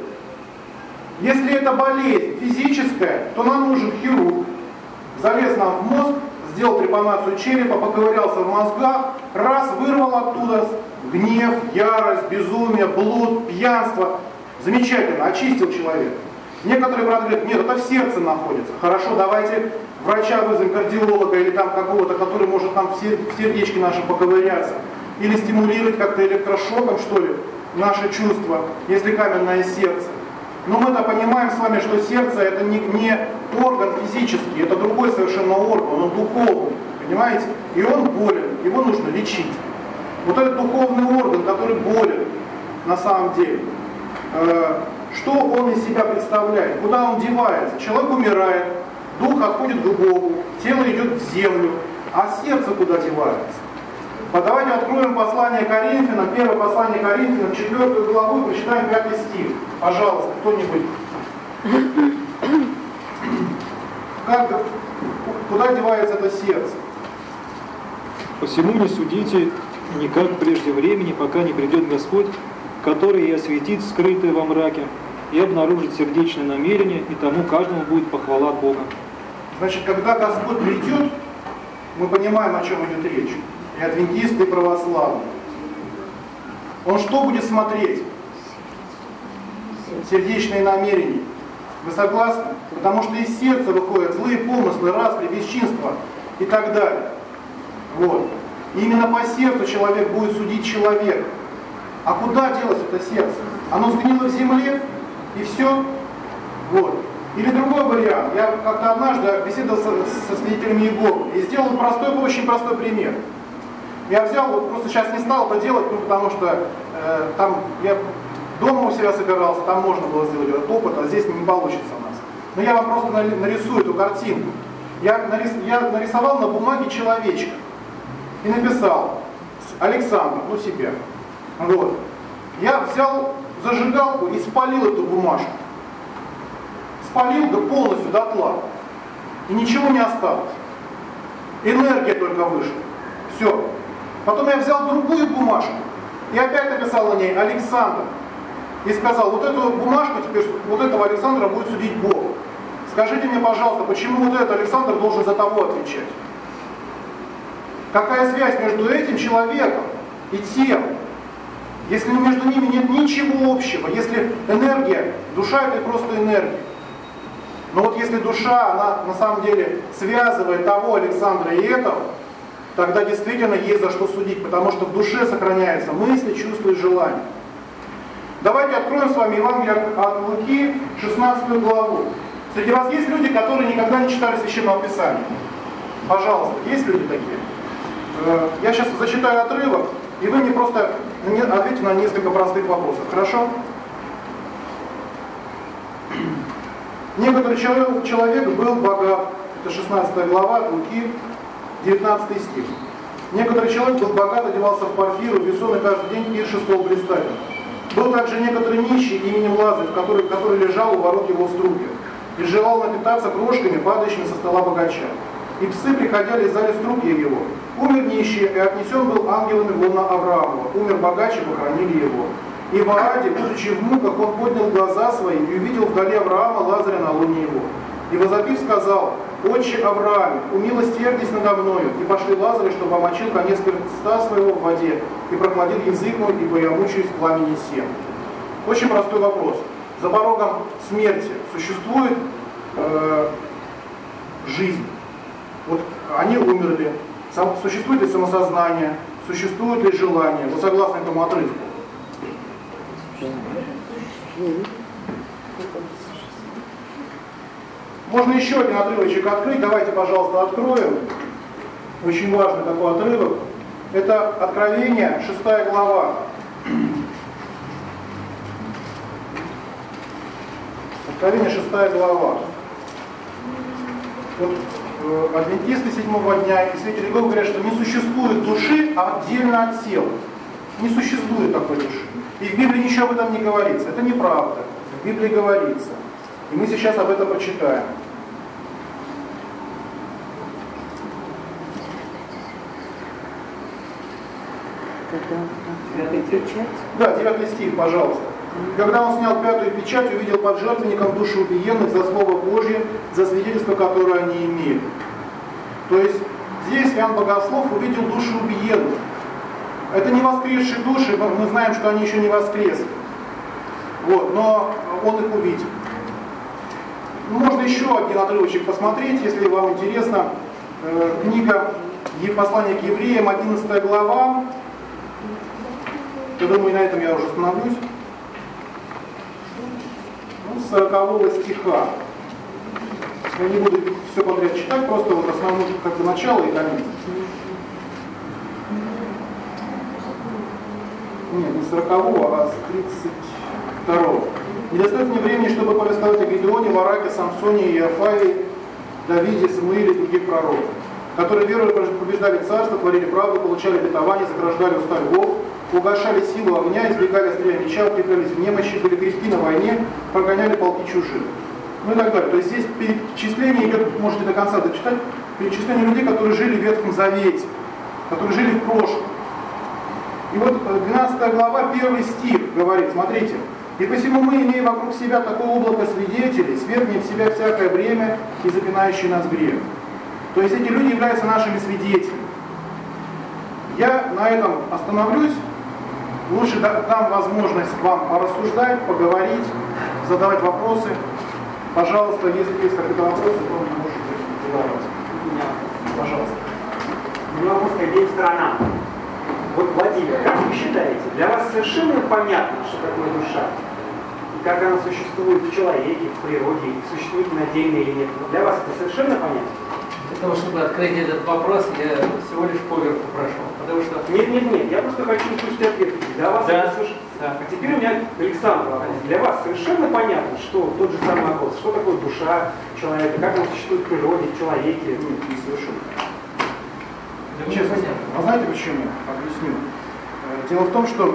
Если это болезнь физическая, то нам нужен хирург. Залез нам в мозг, сделал трепанацию черепа, поковырялся в мозгах, раз, вырвал оттуда гнев, ярость, безумие, блуд, пьянство. Замечательно, очистил человека. Некоторые, правда, говорят, нет, это в сердце находится. Хорошо, давайте врача вызовем, кардиолога или там какого-то, который может там в сердечке наши поковыряться. Или стимулировать как-то электрошоком, что ли, наши чувства, если каменное сердце. Но мы-то понимаем с вами, что сердце это не, не орган физический, это другой совершенно орган, он духовный, понимаете? И он болен, его нужно лечить. Вот этот духовный орган, который болен на самом деле, э, что он из себя представляет, куда он девается? Человек умирает, дух отходит к Богу, тело идет в землю, а сердце куда девается? Вот давайте откроем послание Коринфянам, первое послание Коринфянам, четвертую главу, и прочитаем пятый стих. Пожалуйста, кто-нибудь. Как, куда девается это сердце? Посему не судите никак прежде времени, пока не придет Господь, который и осветит скрытое во мраке, и обнаружит сердечное намерение, и тому каждому будет похвала Бога. Значит, когда Господь придет, мы понимаем, о чем идет речь. И адвентисты, и православные. Он что будет смотреть? Сердечные намерения. Вы согласны? Потому что из сердца выходят злые помыслы, распри, бесчинства и так далее. Вот. И именно по сердцу человек будет судить человека. А куда делось это сердце? Оно сгнило в земле, и все. Вот. Или другой вариант. Я как-то однажды беседовал со, со свидетелями Иеговы и сделал простой, очень простой пример. Я взял, вот просто сейчас не стал это делать, ну, потому что э, там я дома у себя собирался, там можно было сделать этот опыт, а здесь не получится у нас. Но я вам просто нарисую эту картинку. Я, нарис, я нарисовал на бумаге человечка и написал Александр, ну себя. Вот. Я взял зажигалку и спалил эту бумажку. Спалил до полностью дотла. И ничего не осталось. Энергия только вышла. Все. Потом я взял другую бумажку и опять написал на ней Александр. И сказал, вот эту бумажку теперь, вот этого Александра будет судить Бог. Скажите мне, пожалуйста, почему вот этот Александр должен за того отвечать? Какая связь между этим человеком и тем? Если между ними нет ничего общего, если энергия, душа это просто энергия. Но вот если душа, она на самом деле связывает того Александра и этого, тогда действительно есть за что судить, потому что в душе сохраняются мысли, чувства и желания. Давайте откроем с вами Евангелие от Луки, шестнадцатую главу. Среди вас есть люди, которые никогда не читали Священного Писания? Пожалуйста, есть люди такие? Я сейчас зачитаю отрывок, и вы мне просто ответите на несколько простых вопросов. Хорошо? Некоторый человек был богат. Это шестнадцатая глава от Луки, девятнадцатый стих. Некоторый человек был богат, одевался в парфиру, весон и каждый день пиршествовал блистательно. Был также некоторый нищий именем Лазарь, который, который лежал у ворот его струпья, и желал напитаться крошками, падающими со стола богача. И псы приходили и лизали струпья его. Умер нищий, и отнесен был ангелами в лоно Авраамова. Умер богач, и похоронили его. И в Ааде, будучи в муках, он поднял глаза свои и увидел вдали Авраама Лазаря на лоне его. И возопив сказал: «Отче Аврааме, умилостивьтесь надо мною». И пошли Лазаря, чтобы омочил конец перста своего в воде, и прохладил язык мой, ибо я мучаюсь в пламени сем. Очень простой вопрос. За порогом смерти существует э, жизнь. Вот они умерли. Существует ли самосознание? Существует ли желание? Вы согласны этому отрывку? Можно еще один отрывочек открыть. Давайте, пожалуйста, откроем. Очень важный такой отрывок. Это Откровение, шестая глава. Откровение, шестая глава. Вот, э, адвентисты седьмого дня и свидетели Иеговы говорят, что не существует души отдельно от тела. Не существует такой души. И в Библии ничего об этом не говорится. Это неправда. В Библии говорится. И мы сейчас об этом прочитаем. Девятая печать? Да, девятый стих, пожалуйста. Когда он снял пятую печать, увидел под жертвенником души убиенных за Слово Божье, за свидетельство, которое они имели. То есть здесь Иоанн Богослов увидел души убиенных. Это не воскресшие души, мы знаем, что они еще не воскресли. Вот, но он их увидел. Можно еще один отрывочек посмотреть, если вам интересно. Э, книга «Послание к евреям», одиннадцатая глава. Я думаю, на этом я уже остановлюсь. Ну, с сорокового стиха. Я не буду все подряд читать, просто вот основное как бы начало и конец. Нет, не сорокового, а с тридцать второго. Не достает мне времени, чтобы повествовать о Гедеоне, Вараке, Самсоне, Иофае, Давиде, Самуиле и других пророков, которые верою побеждали царство, творили правду, получали обетование, заграждали уста львов, угошали силу огня, избегали острия меча, укреплялись в немощи, были крепки на войне, прогоняли полки чужих. Ну и так далее. То есть здесь перечисление идет, можете до конца дочитать, перечисление людей, которые жили в Ветхом Завете, которые жили в прошлом. И вот двенадцатая глава, первый стих говорит, смотрите. «И посему мы, имея вокруг себя такое облако свидетелей, свергнем в себя всякое бремя и запинающий нас грех». То есть эти люди являются нашими свидетелями. Я на этом остановлюсь. Лучше дам возможность вам порассуждать, поговорить, задавать вопросы. Пожалуйста, если есть какие-то вопросы, то вы можете задавать. Пожалуйста. У меня вопрос к обеим сторонам. Вот, Владимир, как вы считаете, для вас совершенно понятно, что такое душа? И как она существует в человеке, в природе, и существует она отдельно или нет? Для вас это совершенно понятно? Для того, чтобы открыть этот вопрос, я всего лишь поверху прошел. Потому что... Нет, нет, нет, я просто хочу услышать ответ. Для вас да. это совершенно... Да. А теперь у меня, Александр, вопрос. Для вас совершенно понятно, что тот же самый вопрос, что такое душа человека, как она существует в природе, в человеке? Нет, не совершенно. Честно, а знаете почему? Объясню. Дело в том, что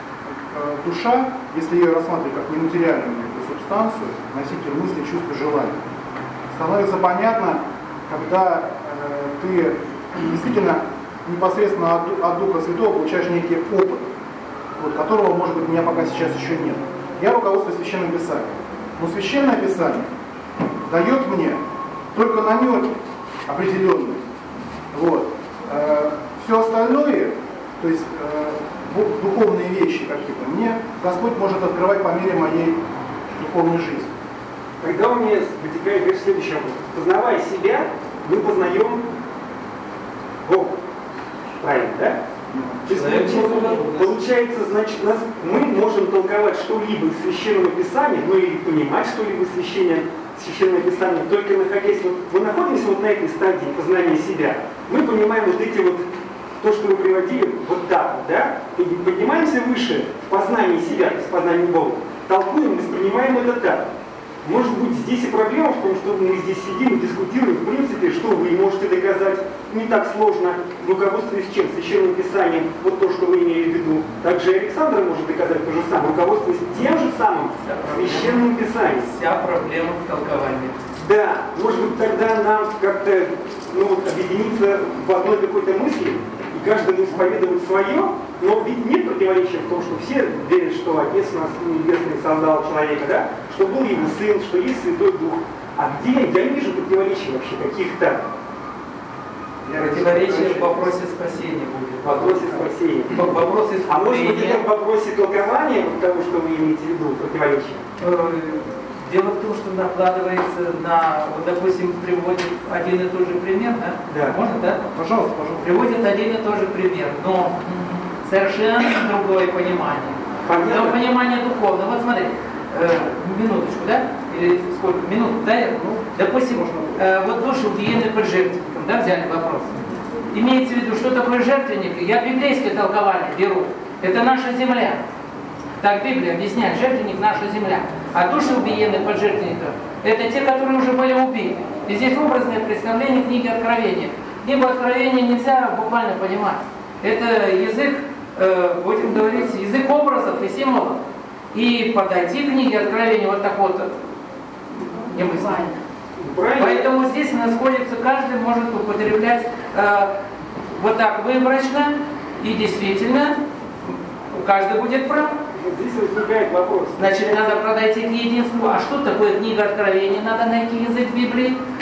душа, если ее рассматривать как нематериальную субстанцию, носитель мысли, чувств и желаний, становится понятно, когда э, ты действительно непосредственно от, от Духа Святого получаешь некий опыт, вот, которого, может быть, у меня пока сейчас еще нет. Я руководствуюсь Священным Писанием. Но Священное Писание дает мне только намеки определенные. Вот. Э, все остальное, то есть э, духовные вещи какие-то, мне Господь может открывать по мере моей духовной жизни. Тогда у меня вытекает лишь следующий вопрос. Познавая себя, мы познаем Бога. Правильно, да? То есть, получается, получается, значит, нас, мы можем толковать что-либо из Священного Писания, ну или понимать что-либо из Священного, Священного Писания, только находясь, вот, мы находимся вот на этой стадии познания себя. Мы понимаем вот эти вот, то, что вы приводили, вот так вот, да? И поднимаемся выше в познании себя, то есть в познании Бога. Толкуем, воспринимаем это так. Может быть, здесь и проблема в том, что мы здесь сидим и дискутируем, в принципе, что вы можете доказать, не так сложно, руководствуясь чем? Священным Писанием, вот то, что вы имели в виду. Также и Александр может доказать то же самое, руководствуясь тем же самым Священным Писанием. Вся проблема в толковании. Да, может быть, тогда нам как-то ну, вот, объединиться в одной какой-то мысли, и каждому исповедовать свое, но ведь нет противоречия в том, что все верят, что Отец нас Небесный создал человека, да? Что был его Сын, что есть Святой Дух. А где? Я не вижу противоречий вообще каких-то. Противоречие в вопросе спасения будет. В вопросе спасения. В вопросе а может быть, это в вопросе толкования вот того, что вы имеете в виду, противоречие? Дело в том, что накладывается на, вот, допустим, приводит один и тот же пример, да? Да. Можно, да? Пожалуйста, пожалуйста. Приводит один и тот же пример, но совершенно другое понимание. Понятно. Но понимание духовное. Вот смотри, э, минуточку, да? Или сколько? Минуту, да? Ну, допустим, э, вот души убиенные под жертвенником, да, взяли вопрос. Имеется в виду, что такое жертвенник? Я библейское толкование беру. Это наша земля. Так Библия объясняет, жертвенник наша земля. А души убиенные под жертвенником, это те, которые уже были убиты. И здесь образное представление книги Откровения. Книгу Откровения нельзя буквально понимать. Это язык, э, будем говорить, язык образов и символов. И подойти к книге Откровения вот так вот немыслимо. Поэтому здесь находится, каждый может употреблять э, вот так выборочно, и действительно каждый будет прав. Здесь возникает вопрос. Значит, надо подойти к единству. А что такое книга Откровения? Надо найти язык Библии.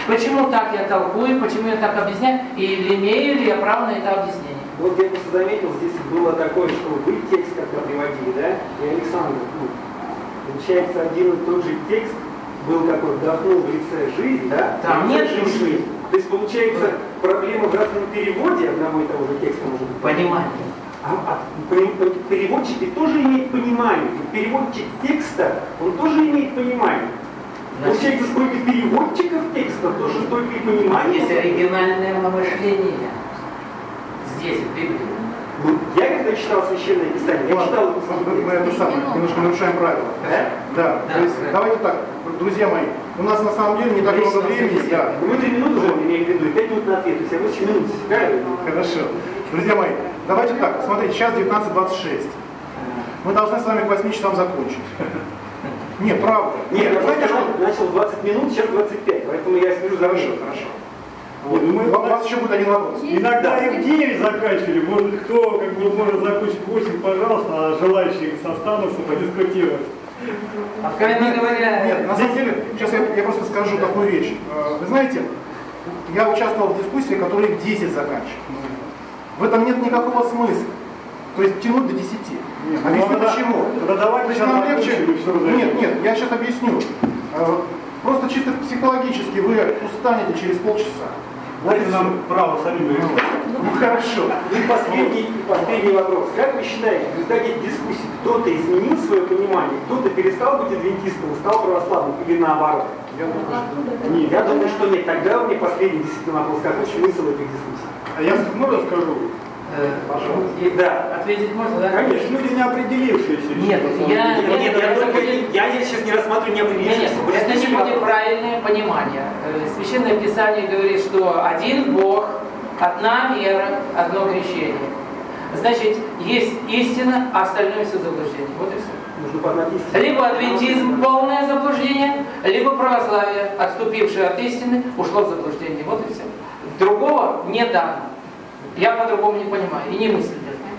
Почему так я толкую, почему я так объясняю, и имею ли я право на это объяснение? Вот я просто заметил, здесь было такое, что вы текст когда приводили, да, и Александр, ну, получается, один и тот же текст был какой вдохнул в лице жизнь, да? Там нет жизни. То есть, получается, проблема в разном переводе одного и того же текста может быть. Понимание. А, а переводчики тоже имеют понимание. Переводчик текста, он тоже имеет понимание. Получается, сколько переводчиков текста, тоже столько и понимания. Есть оригинальное мышление. Здесь, в Библии. Ну, я когда читал Священное Писание, я читал... Мы, мы это самое, немножко нарушаем правила. Да? Да. Да, То есть, да. давайте так, друзья мои, у нас на самом деле не так много времени. Да. Мы три минуты уже имеем в виду, и пять минут на ответ, то есть я восемь минут засекаю. Хорошо. Друзья мои, давайте так, смотрите, сейчас девятнадцать двадцать шесть. Мы должны с вами к восьми часам закончить. Нет, правда. Нет, я знаете, что... начал двадцать минут, сейчас двадцать пять, поэтому я слежу за Хорошо, временем. хорошо. Вот, мы, у вас еще будет один вопрос. Иногда и в девять заканчивали. Может, кто как бы может закончить в восемь, пожалуйста, а желающие останутся подискутировать. Откровенно говоря, Нет, на самом деле, сейчас я, я просто скажу такую вещь. Э, Вы знаете, я участвовал в дискуссии, которые в десять заканчивают. В этом нет никакого смысла. То есть тянуть до десяти. Нет, Объясню ну, почему. тогда давайте То есть сейчас нам легче. закончим, и всё разойдётся. Нет, нет, я сейчас объясню. Э, Просто чисто психологически вы устанете через полчаса. Дайте нам право самим решать. Ну хорошо. И последний, и последний вопрос. Как вы считаете, в результате дискуссии кто-то изменил свое понимание, кто-то перестал быть адвентистом и стал православным, или наоборот? Я думаю, что Нет, я думаю, что нет. Тогда у меня последний действительно вопрос. Какой смысл этих дискуссий? А я можно скажу? э, Да. ответить можно, да? Конечно. Люди не определившиеся. Нет, я, Нет, нет, я, это только, будет- я здесь сейчас не рассматриваю Нет, нет, неопределившихся. это не будет правильное понимание. Э, Священное Писание говорит, что один Бог, одна вера, одно крещение. Значит, есть истина, а остальное все заблуждение. Вот и все. Нужно познать истину. Либо адвентизм полное заблуждение, либо православие, отступившее от истины, ушло в заблуждение. Вот и все. Другого не дано. Я по-другому не понимаю и не мыслю.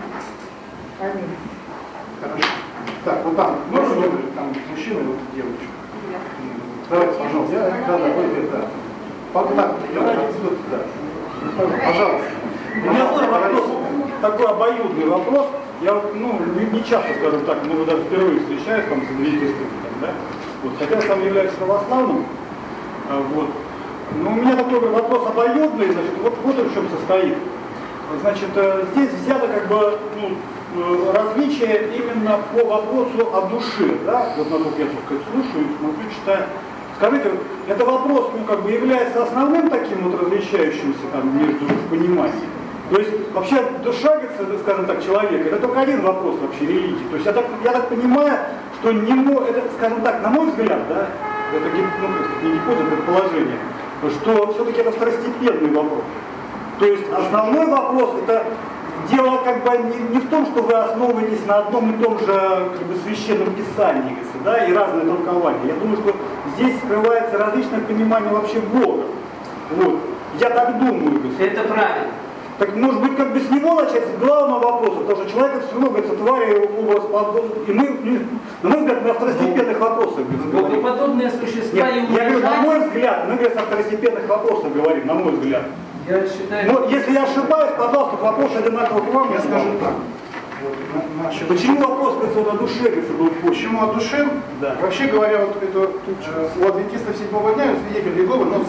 хорошо. Так, вот там, можно выбрать, там мужчина и вот девочка. Давайте, пожалуйста. Да, да, вы, да. Вот так, я отсюда, да. Пожалуйста. У меня тоже вопрос, такой обоюдный вопрос. Я ну, не, не часто, скажем так, может даже впервые встречаюсь там, с адвентистами, да? Вот, хотя я сам являюсь православным. А, вот. Но у меня такой вопрос обоюдный, значит, вот, вот он в чем состоит. Значит, здесь взято как бы ну, различие именно по вопросу о душе, да? Вот насколько я, так сказать, слушаю, смотрю, читаю. Скажите, это вопрос, ну, как бы является основным таким вот различающимся там между пониманием? То есть вообще душа, скажем так, человека, это только один вопрос вообще религии. То есть я так, я так понимаю, что не, это, скажем так, на мой взгляд, да, это ну, не гипотеза, предположение, что все-таки это второстепенный вопрос. То есть основной вопрос это дело как бы не, не в том, что вы основываетесь на одном и том же как бы, священном писании, да, и разные толкования. Я думаю, что здесь скрывается различное понимание вообще Бога. Вот. Я так думаю. Это правильно. Так может быть как бы с него начать, с главного вопроса, потому что человек все равно говорится, твари образ подобный. И мы, на мой взгляд, на второстепенных вопросах говорим. Богоподобные существа Нет, и я говорю, на умножать- мой взгляд, мы говорим, о второстепенных вопросах говорим, на мой взгляд. Я считаю, Но если я ошибаюсь, пожалуйста, вопрос одинаково к вам, Я скажу так. Вот, на- насчет- Почему вопрос, говорится, вот о душе, говорится, был позже? Почему о душе? Да. Вообще говоря, вот это э, у адвентистов седьмого дня, у свидетелей Иеговы, но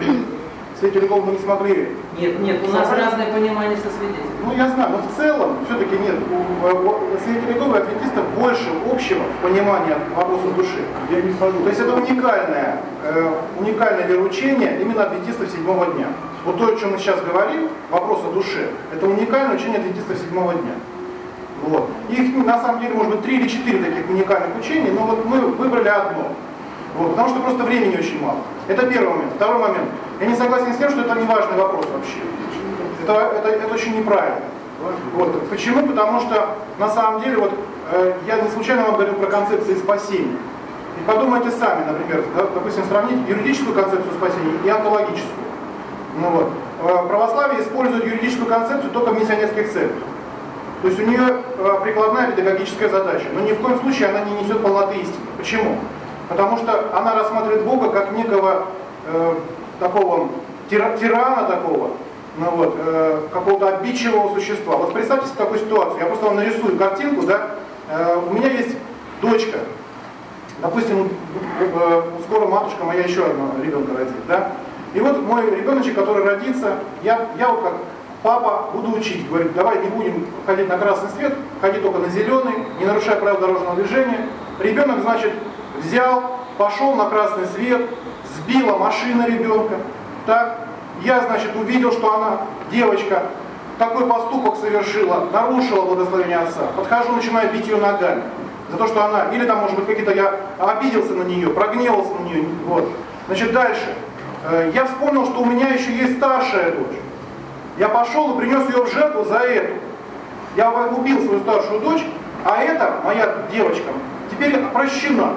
с- свидетелей Иеговы мы не смогли. нет, нет, у нас разное понимание со свидетелем. Ну я знаю, но в целом все-таки нет. У, у, у свидетелей Иеговы и адвентистов больше общего понимания вопроса души. Я не То согласен. есть это уникальное, э, уникальное вероучение именно адвентистов седьмого дня. Вот то, о чем мы сейчас говорим, вопрос о душе, это уникальное учение адвентистов седьмого дня. Вот. Их на самом деле может быть три или четыре таких уникальных учений, но вот мы выбрали одно. Вот, потому что просто времени очень мало. Это первый момент. Второй момент. Я не согласен с тем, что это не важный вопрос вообще. Это, это, это очень неправильно. Вот. Почему? Потому что на самом деле, вот, э, я не случайно вам говорил про концепции спасения. И подумайте сами, например, да, допустим, сравнить юридическую концепцию спасения и онтологическую. Ну, вот. э, православие использует юридическую концепцию только в миссионерских целях. То есть у нее э, прикладная педагогическая задача, но ни в коем случае она не несет полноты истины. Почему? Потому что она рассматривает Бога как некого э, такого тира, тирана такого, ну вот, э, какого-то обидчивого существа. Вот представьте себе такую ситуацию, я просто вам нарисую картинку, да, э, у меня есть дочка, допустим, э, скоро матушка моя еще одного ребенка родит, да, и вот мой ребеночек, который родится, я, я вот как папа буду учить, говорит, давай не будем ходить на красный свет, ходи только на зеленый, не нарушай правила дорожного движения. Ребенок, значит, взял, пошел на красный свет, сбила машина ребенка, так, я, значит, увидел, что она, девочка, такой поступок совершила, нарушила благословение отца, подхожу, начинаю бить ее ногами, за то, что она, или там, может быть, какие-то, я обиделся на нее, прогневался на нее, вот. Значит, дальше, э, я вспомнил, что у меня еще есть старшая дочь, я пошел и принес ее в жертву за эту, я убил свою старшую дочь, а эта, моя девочка, теперь прощена.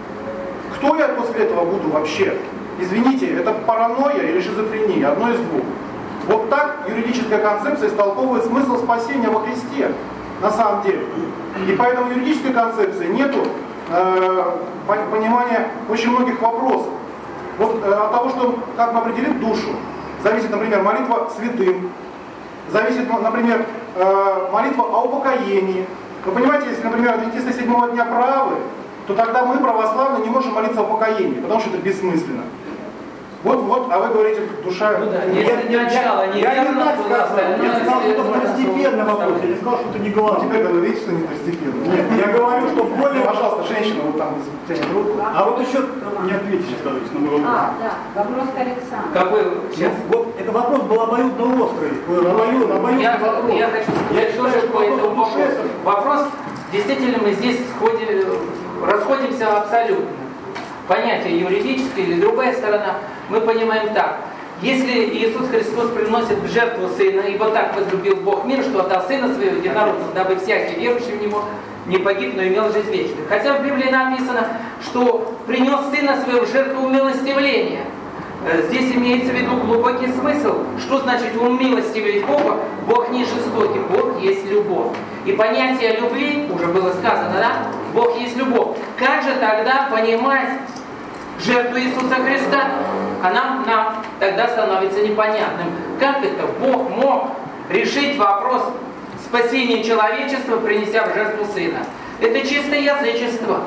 Кто я после этого буду вообще? Извините, это паранойя или шизофрения, одно из двух. Вот так юридическая концепция истолковывает смысл спасения во Христе, на самом деле. И поэтому в юридической концепции нету э, понимания очень многих вопросов. Вот э, от того, что как мы определим душу, зависит, например, молитва святым, зависит, например, э, молитва о упокоении. Вы понимаете, если, например, адвентисты седьмого дня правы, то тогда мы, православные, не можем молиться о покоении, потому что это бессмысленно. Вот, вот, а вы говорите, душа... Ну да, если я, начало я, я не неверно, так то сказал, остальное, я сказал, что это можно второстепенный вопрос, я не сказал, что это не главное. Теперь вы видите, что не второстепенно. Нет, я говорю, что в более... Пожалуйста, женщина, вот там тянет руку. А вот еще не ответите сейчас, скажите, на мой вопрос. А, да, вопрос к Александру. Какой сейчас? Вот это вопрос был обоюдно острый. Обоюдно, обоюдно Я, вопрос. я хочу сказать, что же по этому вопросу. Вопрос, действительно, мы здесь сходим, расходимся абсолютно. Понятие юридическое или другая сторона, мы понимаем так. Если Иисус Христос приносит в жертву Сына, ибо так возлюбил Бог мир, что отдал Сына Своего единородного, дабы всякий верующий в Него не погиб, но имел жизнь вечную. Хотя в Библии написано, что принес Сына Своего в жертву умилостивления. Здесь имеется в виду глубокий смысл. Что значит умилостивить Бога? Бог не жестокий, Бог есть любовь. И понятие любви, уже было сказано, да? Бог есть любовь. Как же тогда понимать жертву Иисуса Христа? А нам, нам тогда становится непонятным. Как это Бог мог решить вопрос спасения человечества, принеся в жертву Сына? Это чистое язычество.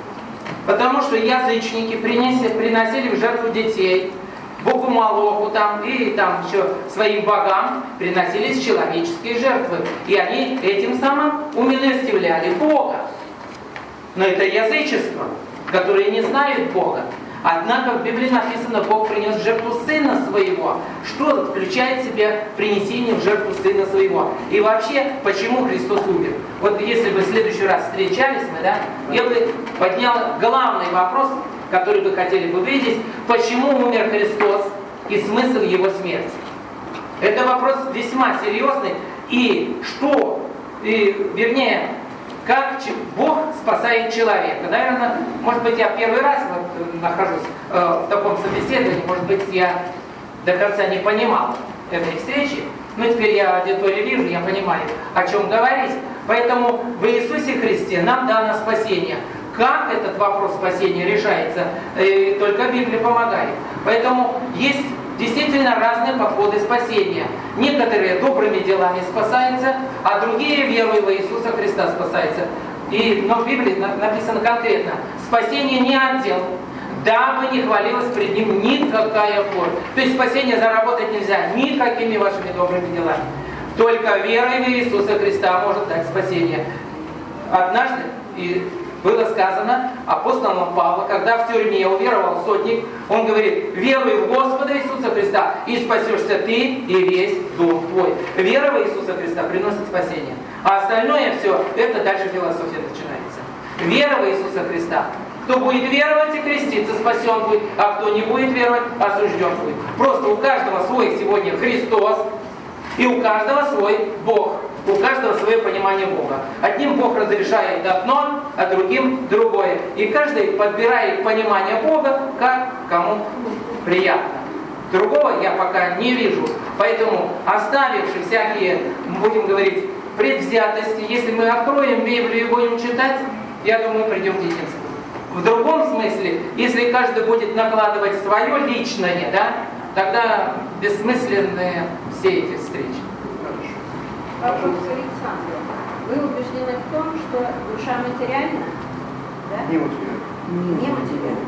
Потому что язычники принесли, приносили в жертву детей, Богу Молоху там и там еще своим богам приносились человеческие жертвы. И они этим самым умилостивляли Бога. Но это язычество, которое не знает Бога. Однако в Библии написано, Бог принес в жертву Сына Своего. Что включает в себя принесение в жертву Сына Своего? И вообще, почему Христос умер? Вот если бы в следующий раз встречались мы, да, я бы поднял главный вопрос, который вы хотели бы видеть, почему умер Христос и смысл Его смерти. Это вопрос весьма серьезный. И что, и, вернее, как Бог спасает человека. Наверное, может быть, я первый раз вот нахожусь э, в таком собеседовании, может быть, я до конца не понимал этой встречи, но теперь я аудиторию вижу, я понимаю, о чем говорить. Поэтому в Иисусе Христе нам дано спасение. Как этот вопрос спасения решается, э, только Библия помогает. Поэтому есть действительно разные подходы спасения. Некоторые добрыми делами спасаются, а другие верой в Иисуса Христа спасаются. И, но в Библии написано конкретно: спасение не отдел, дабы не хвалилась пред ним никакая плоть. То есть спасение заработать нельзя никакими вашими добрыми делами. Только верой в Иисуса Христа может дать спасение. Однажды и было сказано апостолом Павла, когда в тюрьме уверовал сотник, он говорит: веруй в Господа Иисуса Христа, и спасешься ты и весь дом твой. Вера в Иисуса Христа приносит спасение. А остальное все, это дальше философия начинается. Вера в Иисуса Христа. Кто будет веровать и креститься, спасен будет, а кто не будет веровать, осужден будет. Просто у каждого свой сегодня Христос, и у каждого свой Бог. У каждого свое понимание Бога. Одним Бог разрешает одно, а другим другое. И каждый подбирает понимание Бога, как кому приятно. Другого я пока не вижу. Поэтому, оставивши всякие, будем говорить, предвзятости, если мы откроем Библию и будем читать, я думаю, придем к единству. В другом смысле, если каждый будет накладывать свое личное, да, тогда бессмысленны все эти встречи. Вопрос к Александру. Вы убеждены в том, что душа материальна? Да? Не материально. Не материальна.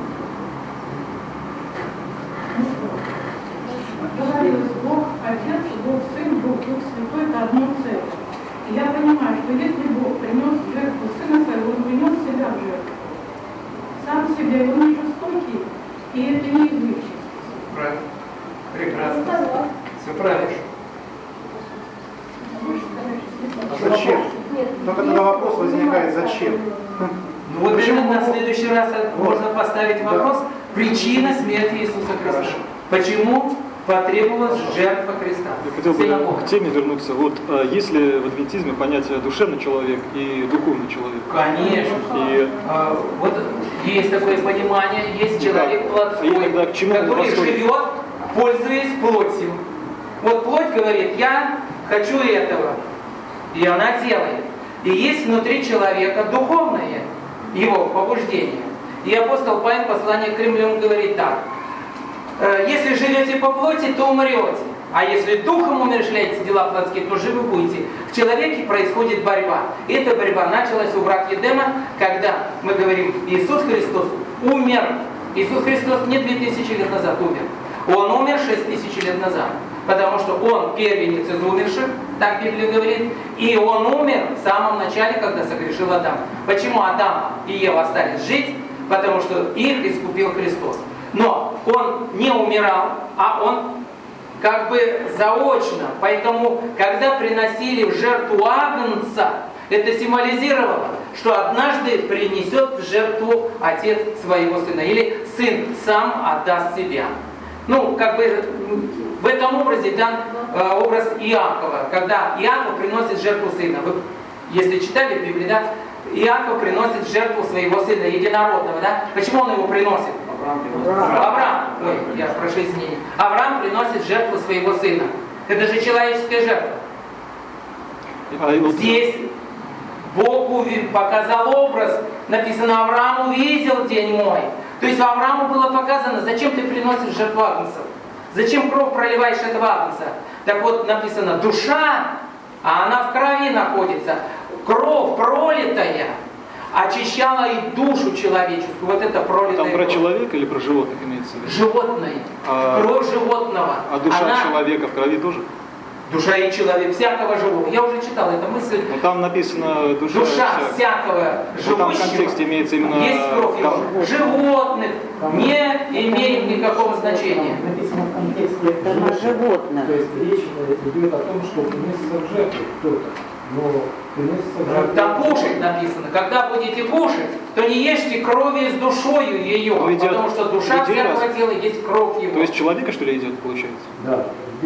Говорилось, Бог Отец, Бог Сын, Бог Дух Святой – это одно целое. И я понимаю, что если Бог принес в жертву Сына Своего, Он принес себя в жертву. Сам себя, и Он не жестокий, и это не язычество. Правильно. Прекрасно. Все правильно. А зачем? Только тогда вопрос возникает, зачем? Ну вот почему на следующий раз можно поставить вопрос, да. Причина смерти Иисуса Христа. Хорошо. Почему потребовалась жертва Христа? Я хотел бы к теме вернуться. Вот а есть ли в адвентизме понятие душевный человек и духовный человек? Конечно. И... А, вот есть такое понимание, есть человек плотской, тогда к чему который живет, пользуясь плотью. Вот плоть говорит, я хочу этого, и она делает. И есть внутри человека духовное его побуждение. И апостол Павел в послании к Римлянам говорит так: если живете по плоти, то умрете. А если духом умерщвляете дела плотские, то живы будете. В человеке происходит борьба. И эта борьба началась у врат Едема, когда мы говорим, Иисус Христос умер. Иисус Христос не две тысячи лет назад умер. Он умер шесть тысяч лет назад. Потому что он первенец из умерших, так Библия говорит. И он умер в самом начале, когда согрешил Адам. Почему Адам и Ева остались жить? Потому что их искупил Христос. Но он не умирал, а он как бы заочно. Поэтому, когда приносили в жертву агнца, это символизировало, что однажды принесет в жертву отец своего сына. Или сын сам отдаст себя. Ну, как бы в этом образе дан э, образ Иакова, когда Иаков приносит жертву сына. Вы, если читали в Библии, да, Иаков приносит жертву своего сына, единородного, да? Почему он его приносит? Авраам. Авраам. Ой, я прошу извинения. Авраам приносит жертву своего сына. Это же человеческая жертва. Здесь Бог показал образ, написано, Авраам увидел день мой. То есть Аврааму было показано, зачем ты приносишь жертву агнцев? Зачем кровь проливаешь этого агнца? Так вот написано, душа, а она в крови находится. Кровь пролитая очищала и душу человеческую. Вот это пролитая Там про кровь. Человека или про животных имеется в виду? Животное. А, кровь животного. А душа она... человека в крови тоже? Душа и человек, всякого живого. Я уже читал эту мысль. Но там написано душа, душа всякого живущего. Там в контексте имеется именно есть кровь его. Животных не имеет никакого значения. Написано в контексте это животных. То есть речь идет о том, что приносится в жертву кто-то. Но приносится в жертву. Там кушать написано. Когда будете кушать, то не ешьте крови с душою ее. Но потому идет, что душа всякого тела есть кровь его. То есть человека, что ли, идет, получается? Да.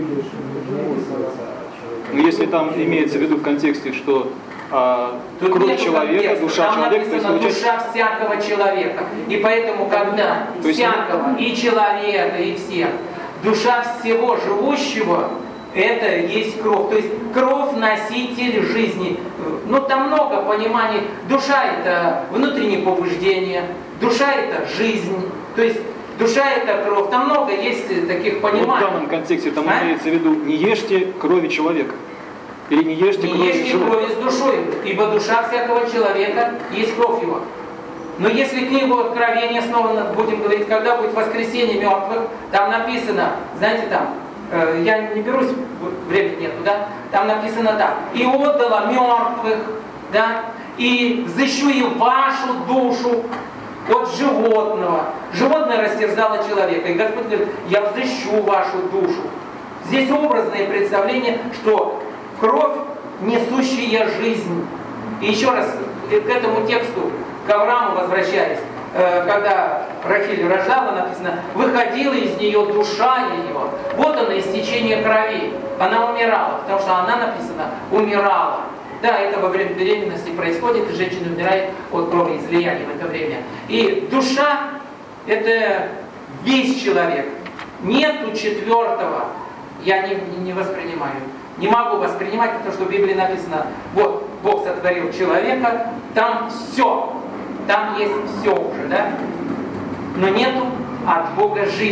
Но если там имеется в виду в контексте, что а, кровь человека, контекста. душа там человека, то есть получается... душа всякого человека. И поэтому, когда то есть... всякого, и человека, и всех, душа всего живущего, это есть кровь. То есть кровь носитель жизни. Ну там много пониманий. Душа это внутреннее побуждение, душа это жизнь. То есть душа это кровь. Там много есть таких пониманий. Вот в данном контексте там а? имеется в виду не ешьте крови человека. Или не ешьте не крови ешьте крови с душой, ибо душа всякого человека есть кровь его. Но если книгу Откровения снова будем говорить, когда будет воскресение мертвых, там написано, знаете там, э, я не берусь, времени нету, да? Там написано так: и отдала мертвых, да, и взыщу и вашу душу от животного. Животное растерзало человека. И Господь говорит, я взыщу вашу душу. Здесь образное представление, что кровь, несущая жизнь. И еще раз к этому тексту, к Аврааму возвращаясь, когда Рахиль рождала, написано, выходила из нее душа ее. Вот она, истечение крови. Она умирала, потому что она, написано, умирала. Да, это во время беременности происходит, и женщина умирает от кровоизлияния в это время. И душа – это весь человек. Нету четвертого. Я не, не воспринимаю. Не могу воспринимать, потому что в Библии написано, вот, Бог сотворил человека, там все. Там есть все уже, да? Но нету от Бога жизни.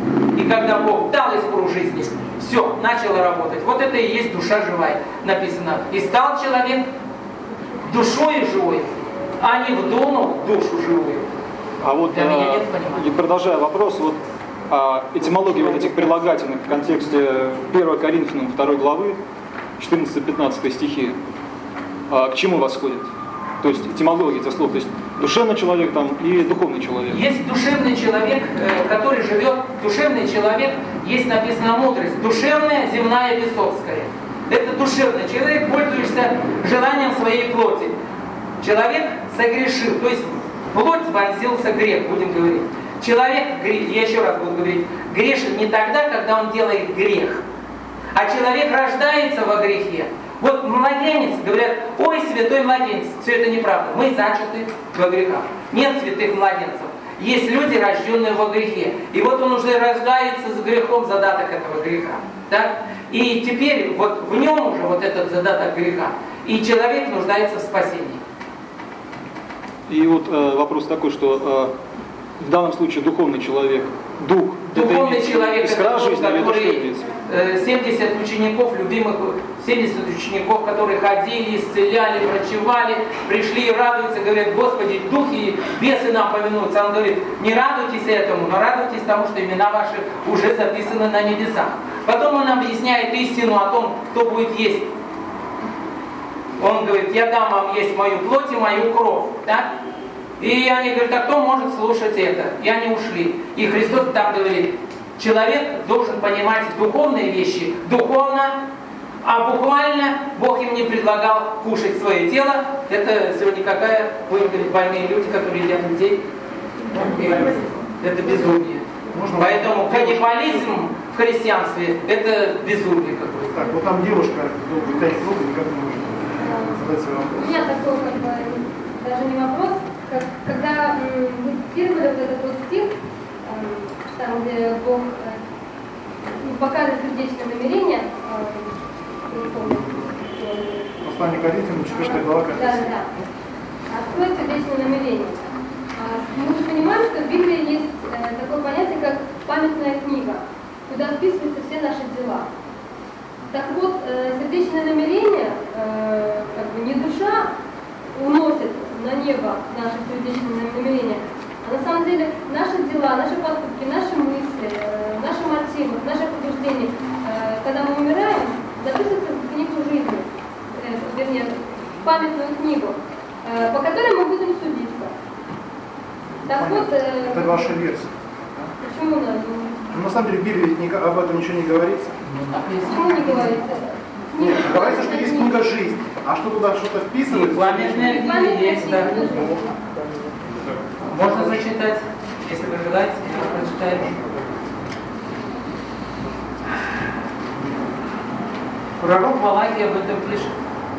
И когда Бог дал искру жизни, все, начало работать. Вот это и есть душа живая, написано. И стал человек душой живой, а не вдунул душу живую. А вот, Для меня нет а, понимания. и продолжая вопрос, вот а, этимология вот этих прилагательных в контексте первой Коринфянам второй главы, четырнадцатый-пятнадцатый стихи, а, к чему восходит? То есть этимология этих слов, то есть душевный человек там и духовный человек. Есть душевный человек, который живет, душевный человек, есть написано мудрость, душевная, земная, бесовская. Это душевный человек, пользуешься желанием своей плоти. Человек согрешил, то есть в плоть вонзился грех, будем говорить. Человек, я еще раз буду говорить, грешен не тогда, когда он делает грех, а человек рождается во грехе. Вот младенец, говорят, ой, святой младенец. Все это неправда. Мы зачаты во грехах. Нет святых младенцев. Есть люди, рожденные во грехе. И вот он уже рождается с грехом, задаток этого греха. Так? И теперь вот в нем уже вот этот задаток греха. И человек нуждается в спасении. И вот э, вопрос такой, что э, в данном случае духовный человек, дух, духовный это человек, искра это тот, жизни, или это что который имеется? семьдесят учеников, любимых, семьдесят учеников, которые ходили, исцеляли, врачевали, пришли и радуются, говорят, Господи, духи и бесы нам повинуются. Он говорит, не радуйтесь этому, но радуйтесь тому, что имена ваши уже записаны на небесах. Потом он объясняет истину о том, кто будет есть. Он говорит, я дам вам есть мою плоть и мою кровь. Да? И они говорят, а кто может слушать это? И они ушли. И Христос там говорит, человек должен понимать духовные вещи духовно, а буквально Бог им не предлагал кушать свое тело. Это сегодня какая, будем говорить, больные люди, которые едят людей. Это безумие. Можно Поэтому каннибализм в христианстве это безумие какое-то. Так, вот там девушка, долго тянет руку, никак не может задать свой вопрос. У меня такой, как бы, даже не вопрос, как, когда м, вы цитировали вот этот вот стих, э, там, где Бог э, показывает сердечное намерение, э, не помню. Послание Коринфянам, четвёртая глава, Да, да, да. Открой сердечное намерение. А, мы же понимаем, что в Библии есть э, такое понятие, как памятная книга, куда вписываются все наши дела. Так вот, э, сердечное намерение, э, как бы не душа уносит на небо наше сердечное намерение, а на самом деле наши дела, наши поступки, наши мысли, э, наши мотивы, наши побуждения, э, когда мы умираем, записываются в книгу жизни, э, вернее, в памятную книгу, э, по которой мы будем судиться. Так Понятно. вот, э, это ваша версия. Почему надо? Ну, на самом деле в Библии об этом ничего не говорится. Почему не говорится? Нет, говорится, что есть книга жизни, а что туда что-то вписывается? Памятная книга есть, да. Можно зачитать, если вы желаете, я прочитаю. Пророк Малахий об этом пишет.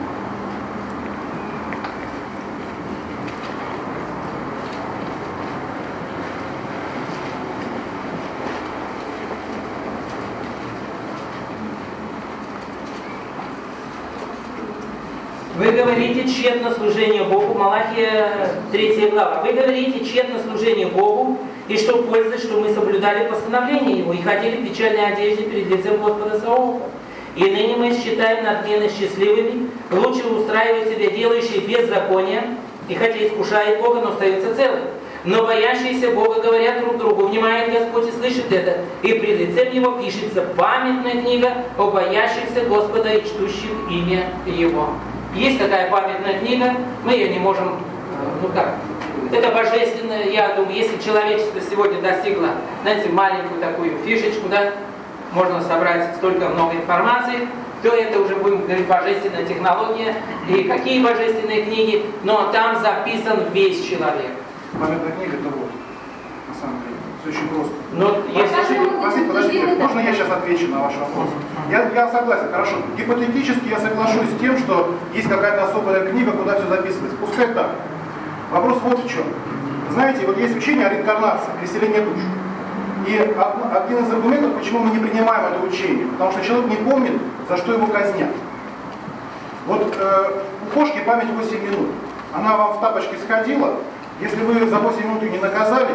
Вы говорите тщетно служение Богу, Малахия третья глава. Вы говорите тщетно служение Богу, и что пользы, что мы соблюдали постановления Его и ходили в печальной одежде перед лицем Господа Саваофа. И ныне мы считаем надмены счастливыми, лучше устраивать себя делающие беззаконие, и хотя искушает Бога, но остается целым. Но боящиеся Бога говорят друг другу, внимает Господь и слышит это, и пред лицем Его пишется памятная книга о боящихся Господа и чтущих имя Его. Есть такая памятная книга, мы ее не можем, ну как, это божественное, я думаю, если человечество сегодня достигло, знаете, маленькую такую фишечку, да, можно собрать столько много информации, то это уже, будем говорить, божественная технология, и какие божественные книги, но там записан весь человек. Памятная книга это вот, на самом деле, все очень просто. Но если... Подождите, подождите, можно я сейчас отвечу на ваш вопрос? Я, я согласен, хорошо. Гипотетически я соглашусь с тем, что есть какая-то особая книга, куда все записывается. Пускай так. Вопрос вот в чем. Знаете, вот есть учение о реинкарнации, переселении душ. И один из аргументов, почему мы не принимаем это учение, потому что человек не помнит, за что его казнят. Вот э, у кошки память восемь минут. Она вам в тапочке сходила, если вы за восемь минут ее не наказали,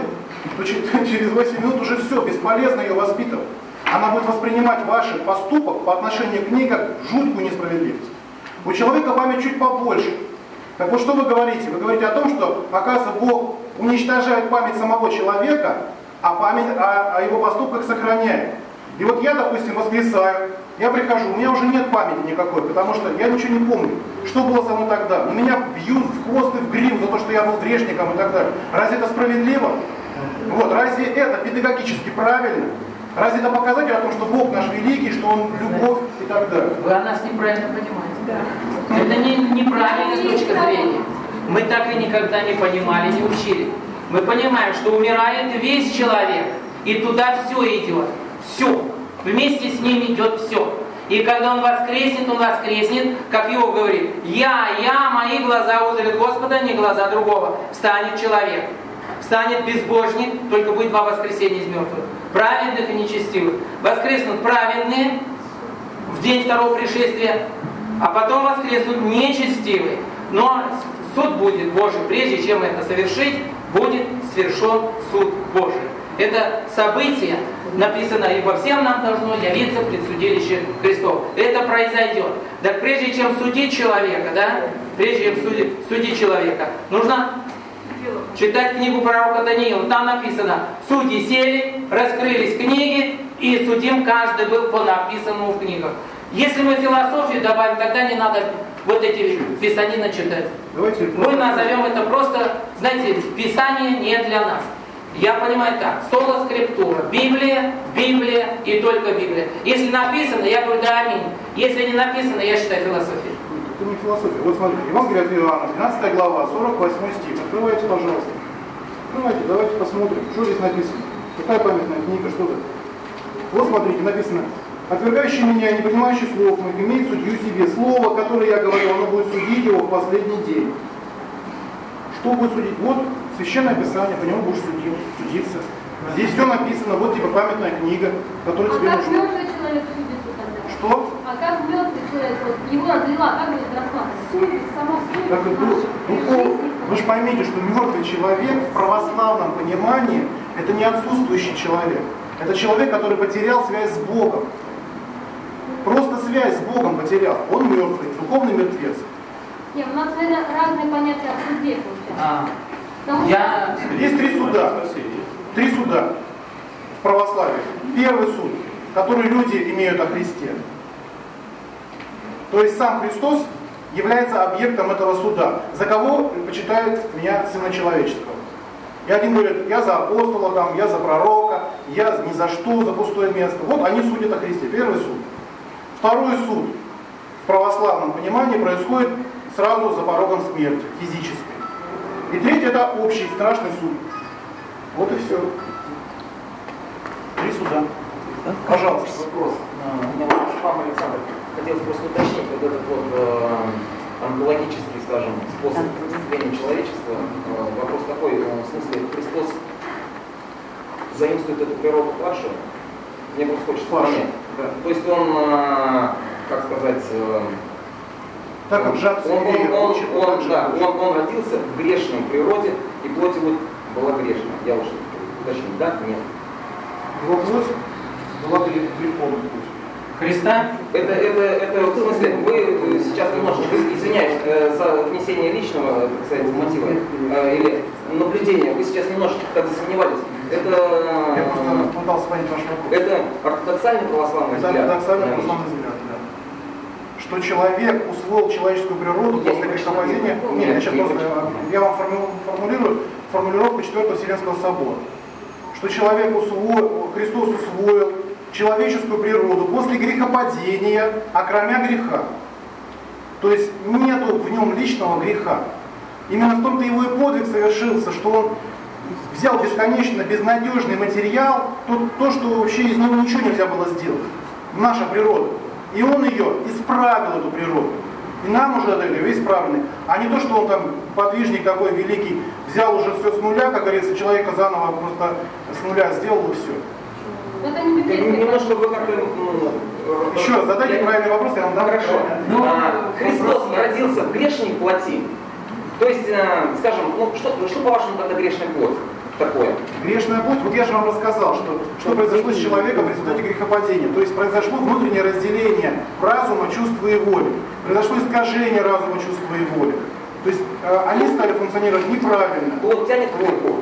то через восемь минут уже все, бесполезно ее воспитывать. Она будет воспринимать ваш поступок по отношению к ней как жуткую несправедливость. У человека память чуть побольше. Так вот, что вы говорите? Вы говорите о том, что, оказывается, Бог уничтожает память самого человека, а память о, о его поступках сохраняет. И вот я, допустим, воскресаю, я прихожу, у меня уже нет памяти никакой, потому что я ничего не помню, что было со мной тогда. Но меня бьют в хвост и в гриву за то, что я был грешником и так далее. Разве это справедливо? Вот, разве это педагогически правильно? Разве это показатель о том, что Бог наш великий, что Он любовь и так далее? Вы о нас неправильно понимаете. Да. Это не, неправильная точка зрения. Мы так и никогда не понимали, не учили. Мы понимаем, что умирает весь человек, и туда все идет. Все. Вместе с ним идет все. И когда он воскреснет, он воскреснет, как Иов говорит, я, я, мои глаза узрят Господа, не глаза другого. Встанет человек. Встанет безбожник, только будет два воскресения из мертвых. Праведных и нечестивых. Воскреснут праведные в день второго пришествия, а потом воскреснут нечестивые. Но суд будет Божий. Прежде чем это совершить, будет свершен суд Божий. Это событие написано, ибо всем нам должно явиться пред судилище Христов. Это произойдет. Так прежде чем судить человека, да, прежде чем судить, судить человека, нужно читать книгу пророка Даниила. Там написано, судьи сели, раскрылись книги, и судим каждый был по написанному в книгах. Если мы философию добавим, тогда не надо вот эти писанины читать. Давайте мы назовем это просто, знаете, Писание не для нас. Я понимаю так, соло скриптура, Библия, Библия и только Библия. Если написано, я говорю, да, аминь. Если не написано, я считаю философией. Это не философия. Вот смотрите, Евангелие от Иоанна, двенадцатая глава, сорок восьмой стих. Открывайте, пожалуйста. Открывайте, давайте посмотрим, что здесь написано. Какая памятная книга, что это? Вот смотрите, написано, отвергающий меня, не понимающий слов моих, имеет судью себе. Слово, которое я говорю, оно будет судить его в последний день. Что будет судить? Вот Священное Писание, по нему будешь судить, судиться. Здесь все написано, вот типа памятная книга, которая а тебе как нужна. мертвый человек судится тогда? Что? А как мертвый человек, вот его дела, как будет рассматривать? Суд, сама суд. Как это, ну, вы же поймите, что мертвый человек в православном понимании это не отсутствующий человек. Это человек, который потерял связь с Богом. Просто связь с Богом потерял. Он мертвый, духовный мертвец. Нет, у нас, наверное, разные понятия о суде получается. А, Потому я... что... Есть три суда. Три суда в православии. Первый суд, который люди имеют о Христе. То есть сам Христос является объектом этого суда. За кого почитают меня Сына Человеческого? И один говорит, я за апостола, там, я за пророка, я ни за что, за пустое место. Вот они судят о Христе. Первый суд. Второй суд в православном понимании происходит сразу за порогом смерти, физической. И третий это общий, страшный суд. Вот и все. Три суда. Пожалуйста. Вопрос. У меня вопрос к вам, Александр. Хотелось просто уточнить вот этот вот э, онтологический, скажем, способ представления человечества. Э, вопрос такой, э, в смысле, Христос заимствует эту природу падшую? Мне просто хочется понять. Да. То есть он, э, как сказать, э, так как жаб он, он, он, учит, он, он, да, он, он родился в грешной природе, и плоть его была грешна. Я уж уточню, да? Нет. Его плоть была греховной. Христа? Это, это, это, в смысле, вы сейчас немножечко, извиняюсь, э, за внесение личного, так сказать, мотива э, или наблюдения, вы сейчас немножечко так засомневались. Это, Я просто пытался понять ваш вопрос. Это ортодоксальный православный Это взгляд. ортодоксальный православный взгляд, да. Что человек усвоил человеческую природу Я после не грехопадения. понимаю. Нет, я сейчас Я просто, я вам формулирую формулировку Четвертого Вселенского собора. Что человек усвоил, Христос усвоил человеческую природу после грехопадения, окромя греха. То есть нету в нем личного греха. Именно в том-то его и подвиг совершился, что он взял бесконечно безнадежный материал, то, то, что вообще из него ничего нельзя было сделать. Наша природа. И он ее исправил, эту природу. И нам уже дали ее исправленный. А не то, что он там подвижник такой великий, взял уже все с нуля, как говорится, человека заново просто с нуля сделал и все. Это не Немножко вы как-то... Еще раз, задайте я... правильный вопрос, я вам дам. Хорошо. Ну, а, Христос родился в грешной плоти. То есть, э, скажем, ну, что, что по-вашему тогда грешная плоть? такое? Грешная плоть, вот я же вам рассказал, что, что произошло с человеком в результате грехопадения. То есть произошло внутреннее разделение разума, чувства и воли. Произошло искажение разума, чувства и воли. То есть э, они стали функционировать неправильно. Плоть тянет к греху.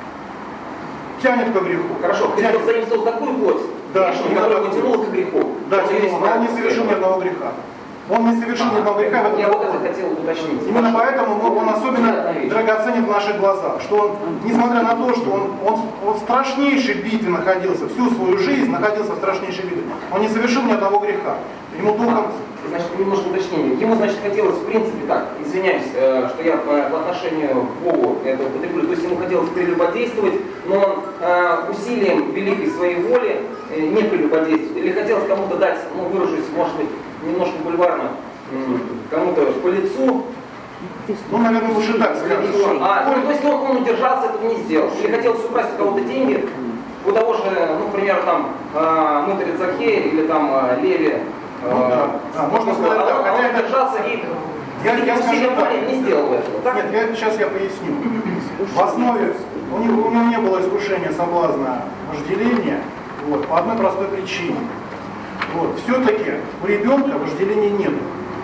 Тянет к греху. Хорошо, Христос заимствовал такую плоть, да, грешную, которая его тянула к греху. Да, тянула, но он не совершил ни одного греха. Он не совершил ни одного греха. Я вот это хотел уточнить. Именно поэтому он особенно драгоценен в наших глазах. Что он, несмотря на то, что он, он, он в страшнейшей битве находился, всю свою жизнь находился в страшнейшей битве, он не совершил ни одного греха. Ему духом... Значит, немножко уточнение. Ему, значит, хотелось, в принципе, так, извиняюсь, э, что я по, по отношению к Богу это употреблю, то есть ему хотелось прелюбодействовать, но он э, усилием великой своей воли э, не прелюбодействовал. Или хотелось кому-то дать, ну, выражусь, может быть, немножко бульварно, э, кому-то по лицу. Ну, наверное, лучше так сказать. А, ну, то есть он, он удержался, этого не сделал. Или хотелось украсть у кого-то деньги, у того же, ну, например, там, э, Мытарь Захея или там э, Леви. Ну, да. А, можно сказать, а, да, а хотя он держался и я, я скажу, не сделал этого. Так? Нет, я, сейчас я поясню. В основе у него, у него не было искушения, соблазна, вожделения, вот, по одной простой причине. Вот, все-таки у ребенка вожделения нет.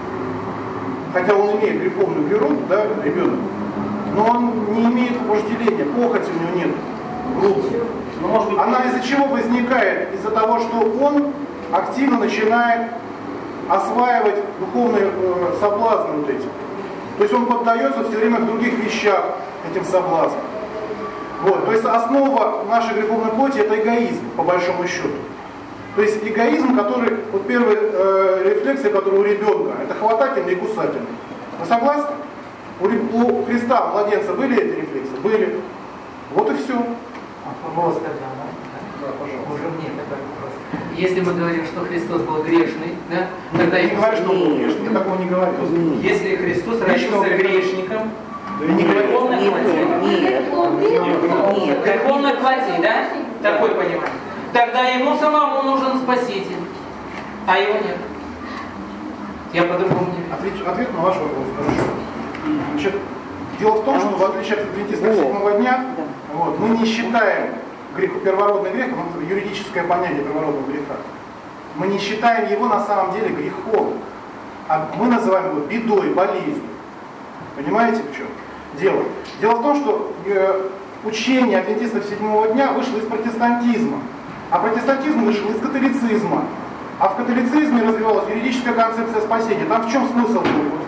Хотя он имеет греховную природу, да, ребенок, но он не имеет вожделения, похоти у него нет. Грубо. Но, может быть, она из-за чего возникает? Из-за того, что он активно начинает осваивать духовные э, соблазны вот эти. То есть он поддается все время в других вещах этим соблазнам. Вот. То есть основа нашей греховной плоти — это эгоизм, по большому счету. То есть эгоизм, который, вот первая э, рефлексия, которая у ребенка, это хватательный и кусательный. Вы согласны? У, у Христа, младенца, были эти рефлексы? Были. Вот и все. Вопрос тогда, да? Да, пожалуйста. Уже мне такой вопрос. Если мы говорим, что Христос был грешный, да, тогда я не говорю, что он был грешный, я такого не говорю. Если Христос родился грешником, не греховной плоти, греховной плоти, да? Такой понимание. Тогда ему самому нужен Спаситель, а его нет. Я по-другому не вижу. Ответ, ответ на ваш вопрос, хорошо. Значит, дело в том, что в отличие от адвентистов седьмого дня, вот, мы не считаем грех, первородный грех, юридическое понятие первородного греха, мы не считаем его на самом деле грехом, а мы называем его бедой, болезнью. Понимаете, в чем дело? Дело в том, что э, учение адвентистов седьмого дня вышло из протестантизма, а протестантизм вышел из католицизма. А в католицизме развивалась юридическая концепция спасения. Там в чем смысл был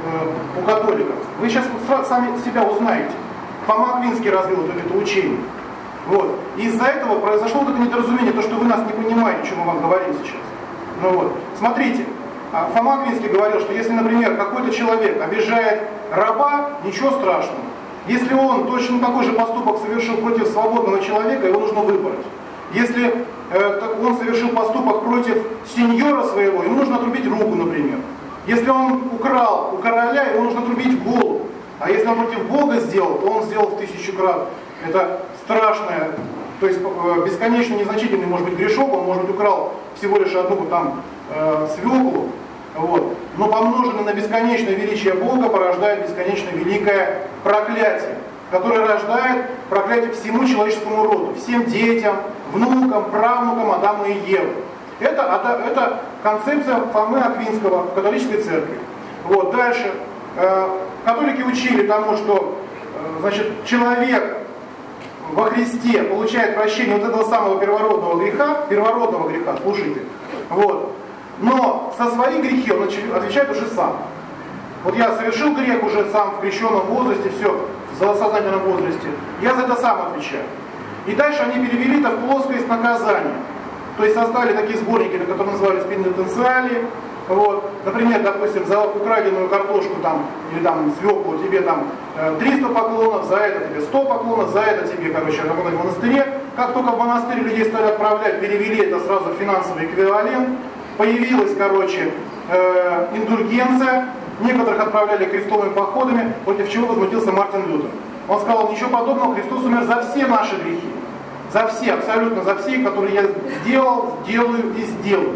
э, у католиков? Вы сейчас сами себя узнаете. Фома Аквинский развил вот это учение. Вот. И из-за этого произошло вот это недоразумение, то, что вы нас не понимаете, что мы вам говорим сейчас. Ну вот. Смотрите, Фома Аквинский говорил, что если, например, какой-то человек обижает раба, ничего страшного. Если он точно такой же поступок совершил против свободного человека, его нужно выпороть. Если э, он совершил поступок против сеньора своего, ему нужно отрубить руку, например. Если он украл у короля, его нужно отрубить голову. А если он против Бога сделал, то он сделал в тысячу крат. Это страшное, то есть э, бесконечно незначительный, может быть, грешок, он, может быть, украл всего лишь одну там э, свеклу, вот. Но помноженное на бесконечное величие Бога порождает бесконечно великое проклятие, которое рождает проклятие всему человеческому роду, всем детям, внукам, правнукам Адама и Евы. Это, это, это концепция Фомы Аквинского в католической церкви. Вот, дальше. Э, католики учили тому, что э, значит, человек во Христе получает прощение вот этого самого первородного греха, первородного греха, слушайте. Вот. Но за свои грехи он отвечает уже сам. Вот я совершил грех уже сам в крещенном возрасте, все, в сознательном возрасте, я за это сам отвечаю. И дальше они перевели это в плоскость наказания. То есть создали такие сборники, которые назывались пенитенциали. Вот. Например, допустим, за украденную картошку там, или там свеклу тебе там триста поклонов, за это тебе сто поклонов, за это тебе, короче, работать в монастыре. Как только в монастырь людей стали отправлять, перевели это сразу в финансовый эквивалент. Появилась, короче, э, индульгенция. Некоторых отправляли крестовыми походами, против чего возмутился Мартин Лютер. Он сказал, ничего подобного, Христос умер за все наши грехи. За все, абсолютно за все, которые я сделал, сделаю и сделаю.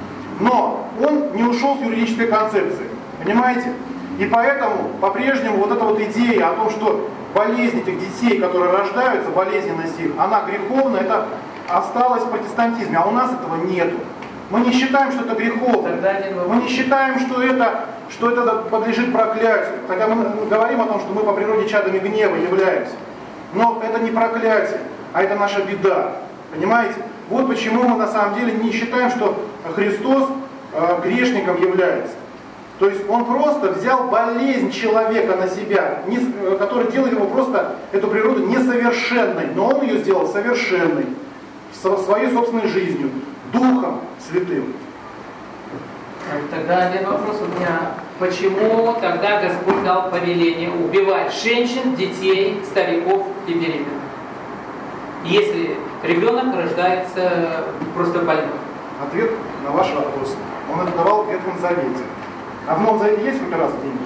Но он не ушел с юридической концепции. Понимаете? И поэтому, по-прежнему, вот эта вот идея о том, что болезнь этих детей, которые рождаются, болезненность их, она греховна, это осталось в протестантизме, а у нас этого нету. Мы не считаем, что это греховно. Мы не считаем, что это, что это подлежит проклятию. Хотя мы говорим о том, что мы по природе чадами гнева являемся. Но это не проклятие, а это наша беда. Понимаете? Вот почему мы на самом деле не считаем, что Христос э, грешником является. То есть Он просто взял болезнь человека на себя, не, который делает его просто, эту природу, несовершенной. Но Он ее сделал совершенной, своей собственной жизнью, Духом Святым. Тогда один вопрос у меня. Почему тогда Господь дал повеление убивать женщин, детей, стариков и беременных, если ребенок рождается просто больным? Ответ на ваш вопрос. Он это давал в Ветхом Завете. А в Новом Завете есть хоть раз деньги?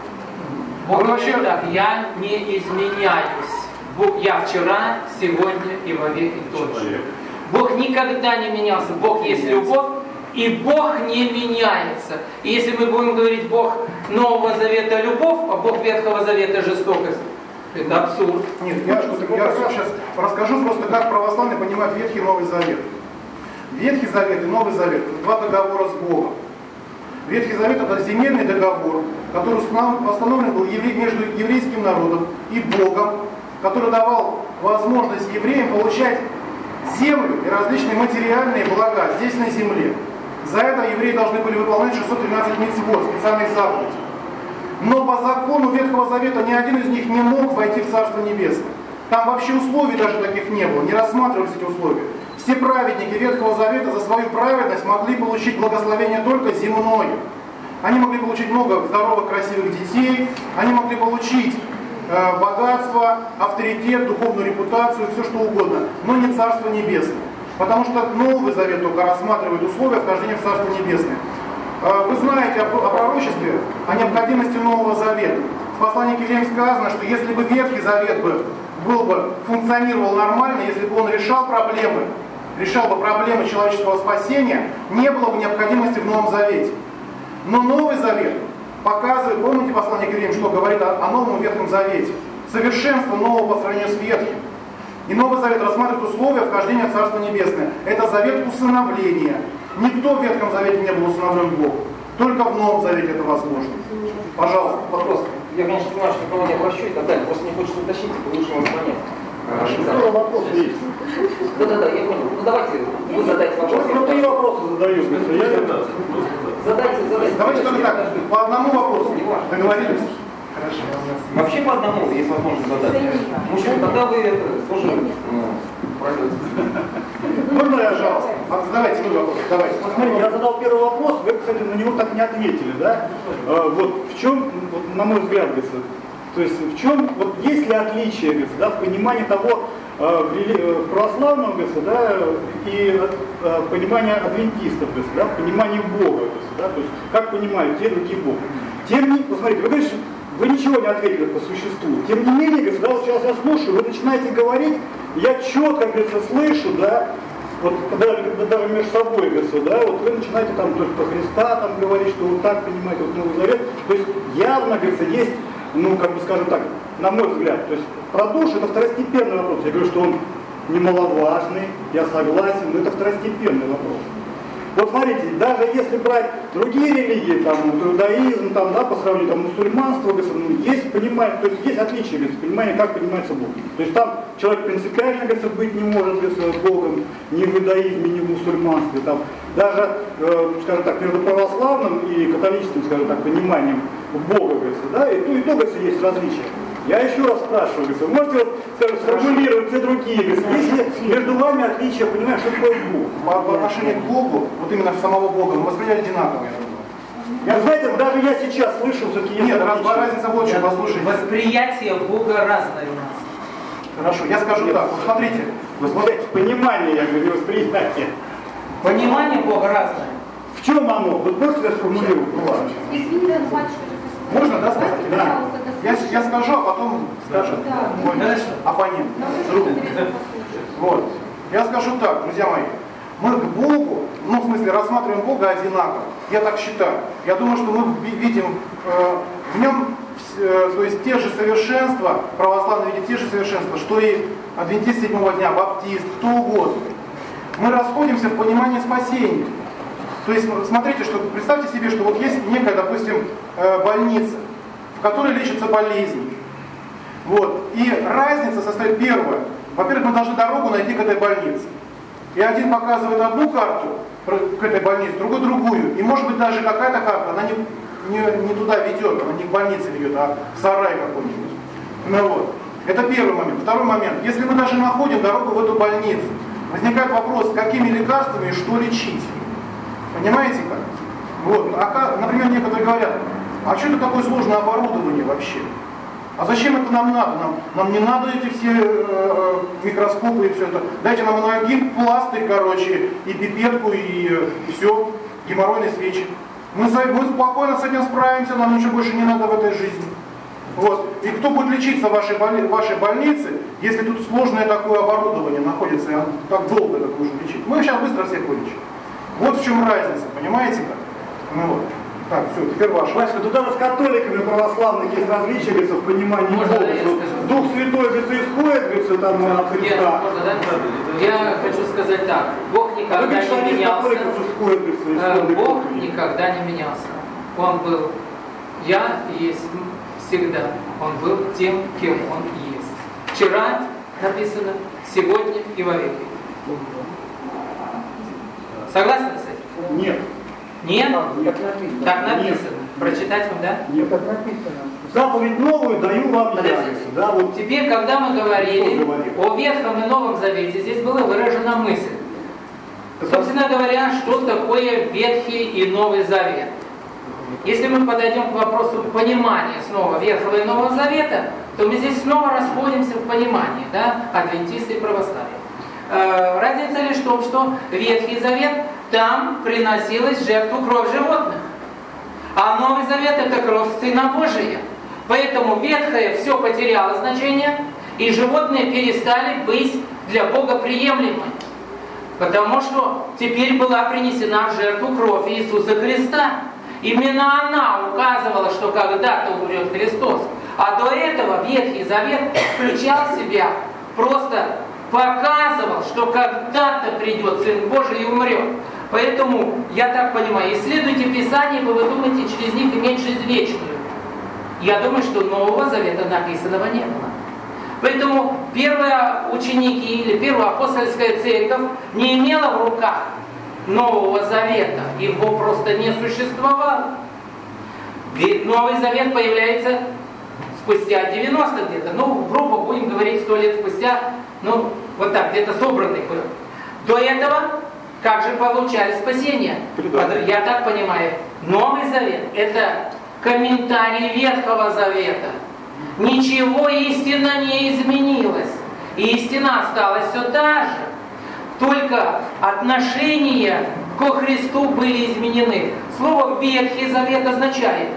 Бог вообще так, я не изменяюсь. Бог, я вчера, сегодня и вовеки тот же. Бог никогда не менялся. Бог есть любовь, и Бог не меняется. И если мы будем говорить Бог Нового Завета любовь, а Бог Ветхого Завета жестокость, это абсурд. Нет, я, я сейчас расскажу просто, как православные понимают Ветхий и Новый Завет. Ветхий Завет и Новый Завет – два договора с Богом. Ветхий Завет – это земельный договор, который установлен был между еврейским народом и Богом, который давал возможность евреям получать землю и различные материальные блага здесь на земле. За это евреи должны были выполнять шестьсот тринадцать мицвот, специальных заповедей. Но по закону Ветхого Завета ни один из них не мог войти в Царство Небесное. Там вообще условий даже таких не было, не рассматривались эти условия. Все праведники Ветхого Завета за свою праведность могли получить благословение только земное. Они могли получить много здоровых, красивых детей, они могли получить э, богатство, авторитет, духовную репутацию, все что угодно, но не Царство Небесное. Потому что Новый Завет только рассматривает условия вхождения в Царство Небесное. Э, вы знаете о, о пророчестве, о необходимости Нового Завета. В послании к Евреям сказано, что если бы Ветхий Завет бы, был бы, функционировал нормально, если бы он решал проблемы, решал бы проблемы человеческого спасения, не было бы необходимости в Новом Завете. Но Новый Завет показывает, помните послание к Евреям, что говорит о, о Новом и Ветхом Завете? Совершенство нового по сравнению с Ветхим. И Новый Завет рассматривает условия вхождения в Царство Небесное. Это завет усыновления. Никто в Ветхом Завете не был усыновлен Богом. Только в Новом Завете это возможно. Пожалуйста. Вопрос. Я, конечно, понимаю, что кого я прощу и так далее. Просто не хочется уточнить, лучше его понять. Хорошо, вопрос есть. Да-да-да, я понял. Ну давайте, вы задайте вопрос. Ну ты вопросы задаешь, я Задайте, задайте. Давайте только так, по одному вопросу. Договорились? Хорошо. Вообще по одному, есть возможность задать. Мужчина, тогда вы это тоже пройдете. Можно я, пожалуйста? Задавайте свой вопрос. Давайте. Вот смотрите, я задал первый вопрос, вы, кстати, на него так не ответили, да? А, вот в чем, вот, на мой взгляд, говорится, то есть в чем, вот есть ли отличие, говорится, да, в понимании того, в православном, говорится, да, и понимание адвентистов, говорится, да, в понимании Бога, говорится, да, то есть как понимают те другие Бога. Тем не, посмотрите, вы говорите, вы ничего не ответили по существу. Тем не менее, говорится, да, вот сейчас я слушаю, вы начинаете говорить, я четко, говорится, слышу, да, вот когда, когда даже между собой, говорится, да, вот вы начинаете там то есть, про Христа там говорить, что вот так понимаете, вот Новый Завет, то есть явно, говорится, есть, ну, как бы скажем так, на мой взгляд, то есть про душу это второстепенный вопрос. Я говорю, что он немаловажный, я согласен, но это второстепенный вопрос. Вот смотрите, даже если брать другие религии, там, иудаизм, там, да, по сравнению там, мусульманство, ну, есть понимание, то есть есть отличие, говорится, понимание, как понимается Бог. То есть там человек принципиально, говорится, быть не может, говорится, Богом ни в иудаизме, ни в мусульманстве. Там, даже, э, скажем так, между православным и католическим, скажем так, пониманием Бога, говорится, да, и то, и то, говорится, есть различия. Я еще раз спрашиваю, говорится, можете вот, скажем, сформулировать все другие, говорится, есть ли между вами отличия, понимаешь, что такое Бог? По, по отношению к Богу, вот именно самого Бога, мы восприняли одинаково, я думаю. Я, знаете, даже я сейчас слышу, все-таки есть Нет, раз, разница вот в чем, послушайте. Восприятие Бога разное у нас. Хорошо, я скажу так, вот смотрите. Вы смотрите, понимание, я говорю, восприятие. Понимание Бога разное. В чем оно? Вот можете это сформулировать? Ну ладно. Извините, батюшка. Можно, да, сказать? Да. Я, я скажу, а потом скажет да. мой оппонент. Друг. Вот. Я скажу так, друзья мои. Мы к Богу, ну в смысле рассматриваем Бога одинаково. Я так считаю. Я думаю, что мы видим э, в нем э, то есть те же совершенства, православные видят те же совершенства, что и адвентист седьмого дня, баптист, кто угодно. Мы расходимся в понимании спасения. То есть, смотрите, что представьте себе, что вот есть некая, допустим, больница, в которой лечатся болезни. Вот. И разница состоит первая. Во-первых, мы должны дорогу найти к этой больнице. И один показывает одну карту к этой больнице, другой другую. И может быть даже какая-то карта, она не, не, не туда ведет, она не к больнице ведет, а в сарай какой-нибудь. Ну вот. Это первый момент. Второй момент. Если мы даже находим дорогу в эту больницу, возникает вопрос, какими лекарствами и что лечить. Понимаете как? Вот. А, например, некоторые говорят, а что это такое сложное оборудование вообще? А зачем это нам надо? Нам, нам не надо эти все э, микроскопы и все это. Дайте нам анальгин, пластырь, короче, и пипетку, и, и все, геморройные свечи. Мы, мы спокойно с этим справимся, нам ничего больше не надо в этой жизни. Вот. И кто будет лечиться в вашей, боли, в вашей больнице, если тут сложное такое оборудование находится, и оно так долго это нужно лечить? Мы сейчас быстро всех вылечим. Вот в чем разница, понимаете как? Ну вот. Так, все, теперь ваше. Батюшка, туда с католиками православных есть различия, говорится, в понимании Можно, Бога. да, Дух Святой, говорится, исходит, говорится, там от Христа. Я, я хочу сказать так. Бог никогда говорите, не менялся. Исходит, говорится, исходит, Бог никогда не менялся. Он был я есть всегда. Он был тем, кем он есть. Вчера написано, сегодня и вовеки. Согласны с этим? Нет. Нет? Нет. Так написано. Нет. Прочитать вам, да? Нет, так написано. Заповедь новую даю вам я. Да, вот. Теперь, когда мы говорили о Ветхом и Новом Завете, здесь была выражена мысль. Собственно говоря, что такое Ветхий и Новый Завет? Если мы подойдем к вопросу понимания снова Ветхого и Нового Завета, то мы здесь снова расходимся в понимании, да, адвентисты и православие. Э, разница лишь в том, что Ветхий Завет, там приносилась в жертву кровь животных, а Новый Завет это кровь Сына Божия. Поэтому Ветхое все потеряло значение, и животные перестали быть для Бога приемлемы. Потому что теперь была принесена в жертву кровь Иисуса Христа. Именно она указывала, что когда-то умрет Христос. А до этого Ветхий Завет включал в себя, просто показывал, что когда-то придет Сын Божий и умрет. Поэтому, я так понимаю, исследуйте Писание, вы думаете через них иметь жизнь вечную. Я думаю, что Нового Завета написанного не было. Поэтому первые ученики или первая апостольская церковь не имела в руках Нового Завета. Его просто не существовало. Ведь Новый Завет появляется спустя девяносто где-то. Ну, грубо будем говорить, сто лет спустя. Ну, вот так, где-то собранный был. До этого, как же получали спасение? Я так понимаю, Новый Завет – это комментарий Ветхого Завета. Ничего истинно не изменилось. Истина осталась все та же. Только отношения ко Христу были изменены. Слово «Ветхий Завет» означает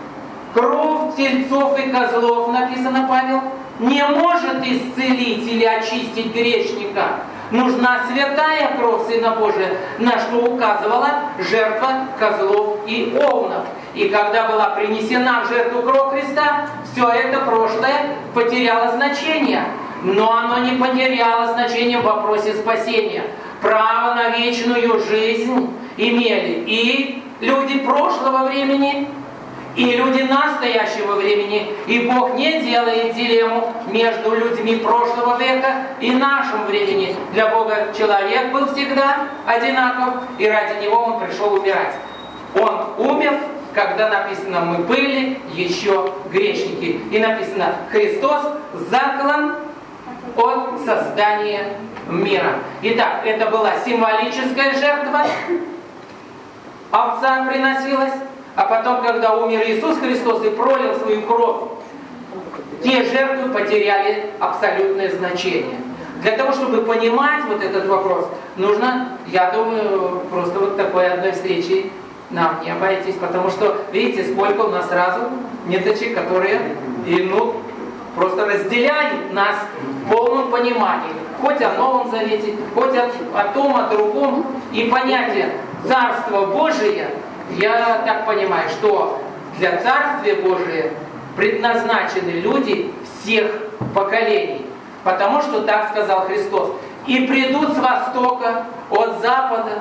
кровь тельцов и козлов, написано Павел, не может исцелить или очистить грешника. Нужна святая кровь Сына Божия, на что указывала жертва козлов и овнов. И когда была принесена в жертву кровь Христа, все это прошлое потеряло значение. Но оно не потеряло значение в вопросе спасения. Право на вечную жизнь имели и люди прошлого времени, и люди настоящего времени. И Бог не делает дилемму между людьми прошлого века и нашим времени. Для Бога человек был всегда одинаков, и ради него Он пришел умирать. Он умер, когда написано, мы были еще грешники. И написано, Христос заклан от создания мира. Итак, это была символическая жертва, овца приносилась, а потом, когда умер Иисус Христос и пролил свою кровь, те жертвы потеряли абсолютное значение. Для того, чтобы понимать вот этот вопрос, нужно, я думаю, просто вот такой одной встречи нам не обойтись, потому что, видите, сколько у нас сразу ниточек, которые и, ну, просто разделяют нас в полном понимании. хоть о Новом Завете, хоть о, о том, о другом. И понятие Царство Божие, я так понимаю, что для Царствия Божия предназначены люди всех поколений. Потому что так сказал Христос. И придут с востока, от запада,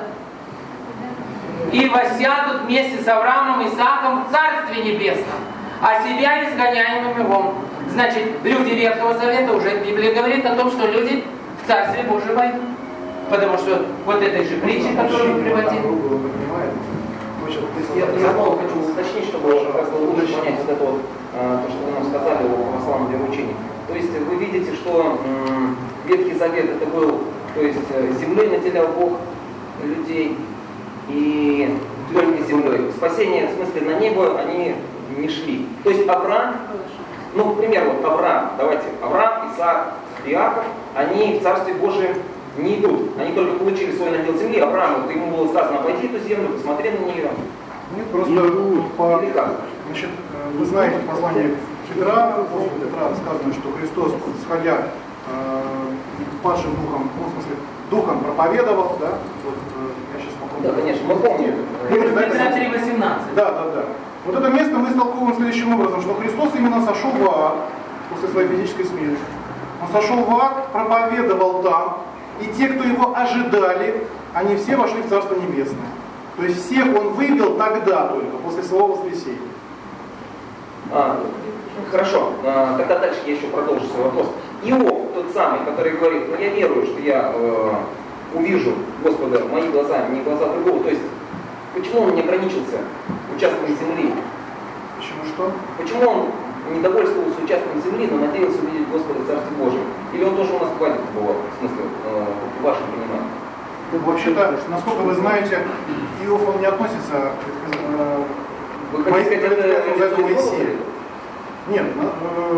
и воссядут вместе с Авраамом и Исааком в Царстве Небесном, а себя изгоняемыми вон. Значит, люди Ветхого Завета, уже Библия говорит о том, что люди в Царстве Божие войдут. Потому что вот этой же притчи, которую мы приводили. Я, я снова хочу уточнить, чтобы как бы лучше понять вот это вот, э, то, что вы нам сказали о православном вероучении. То есть вы видите, что м, Ветхий Завет это был, то есть землей наделял Бог людей, и только землей. Спасение, в смысле, на небо они не шли. То есть Авраам, ну, к примеру, вот Авраам, давайте, Авраам, Исаак, Иаков, они в Царстве Божьем не идут. Они только получили свой надел земли. Аврааму, ему было сказано, пойди эту землю, посмотри на нее. Нет, просто по, значит, вы знаете послание Петра, после Петра сказано, что Христос, сходя э, падшим духом, ну, в смысле, духом проповедовал, да, вот, э, я сейчас попробую. Да, конечно, мы помним. Петра три восемнадцать. Да, да, да. Вот это место мы истолковываем следующим образом, что Христос именно сошел в ад после своей физической смерти. Он сошел в ад, проповедовал там, и те, кто его ожидали, они все вошли в Царство Небесное. То есть всех он вывел тогда только, после своего воскресения. А, хорошо, а, тогда дальше я еще продолжу свой вопрос. Иов, тот самый, который говорит, ну я верую, что я э, увижу Господа мои глаза, не глаза другого. То есть, почему он не ограничился участком земли? Почему что? Почему он не довольствовался участком земли, но надеялся увидеть Господа в Царстве Божьем? Или он тоже у нас хватит был, в смысле, э, в вашем понимании? Ну, вообще-то, насколько вы знаете, Иов он не относится к э, вы хотите сказать, это Моисея. Нет, э,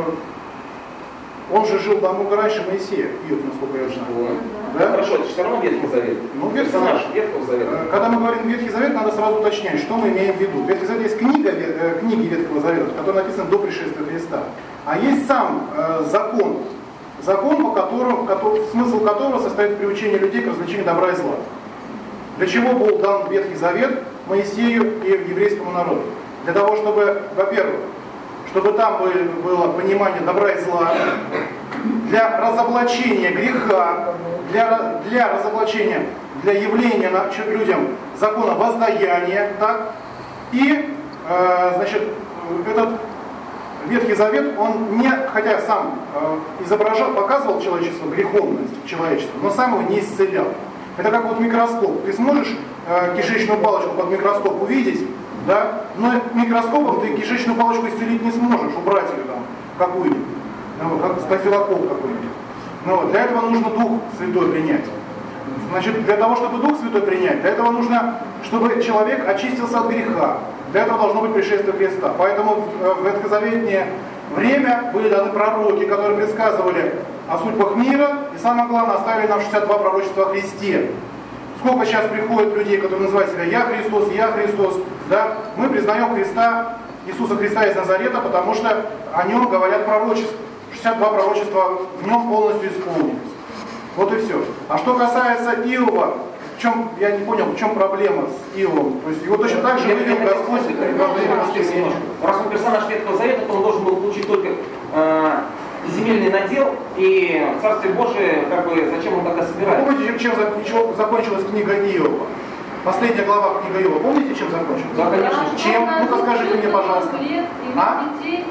он же жил намного раньше Моисея, Иов, насколько я знаю. Да? Хорошо, это же все равно Ветхий Завет. Ну, Ветхий Персонаж Завет. Ветхого Завета. Когда мы говорим Ветхий Завет, надо сразу уточнять, что мы имеем в виду. В Ветхий Завет есть книга, э, книги Ветхого Завета, которая написана до пришествия Христа. А есть сам э, закон. Закон, по которому, который, смысл которого состоит в приучении людей к развлечению добра и зла. Для чего был дан Ветхий Завет Моисею и еврейскому народу? Для того, чтобы, во-первых, чтобы там было понимание добра и зла, для разоблачения греха, для, для разоблачения, для явления людям закона воздаяния, так? И, э, значит, этот Ветхий Завет, он не, хотя сам э, изображал, показывал человечеству греховность человечества, но сам его не исцелял. Это как вот микроскоп. Ты сможешь э, кишечную палочку под микроскоп увидеть, да? Но микроскопом ты кишечную палочку исцелить не сможешь, убрать ее там какую-нибудь, ну, как стафилококк какой-нибудь. Но вот, для этого нужно Дух Святой принять. Значит, для того, чтобы Дух Святой принять, для этого нужно, чтобы человек очистился от греха. Для этого должно быть пришествие Христа. Поэтому в ветхозаветнее время были даны пророки, которые предсказывали о судьбах мира, и самое главное, оставили нам шестьдесят два пророчества о Христе. Сколько сейчас приходит людей, которые называют себя «Я Христос», «Я Христос», да? Мы признаем Христа, Иисуса Христа из Назарета, потому что о нем говорят пророчества. шестьдесят два пророчества в нем полностью исполнились. Вот и все. А что касается Иова, в чем, я не понял, в чем проблема с Иовом? То есть его точно так же вывел Господь во время воскресения. Раз он персонаж Ветхого Завета, то он должен был получить только э, земельный надел, и Царствие Божие, как бы, зачем он тогда собирает? Помните, чем, чем закончилась книга Иова? Последняя глава книги Иова. Помните, чем закончилась? Да, конечно. Чем? Ну-ка скажите мне, пожалуйста. А?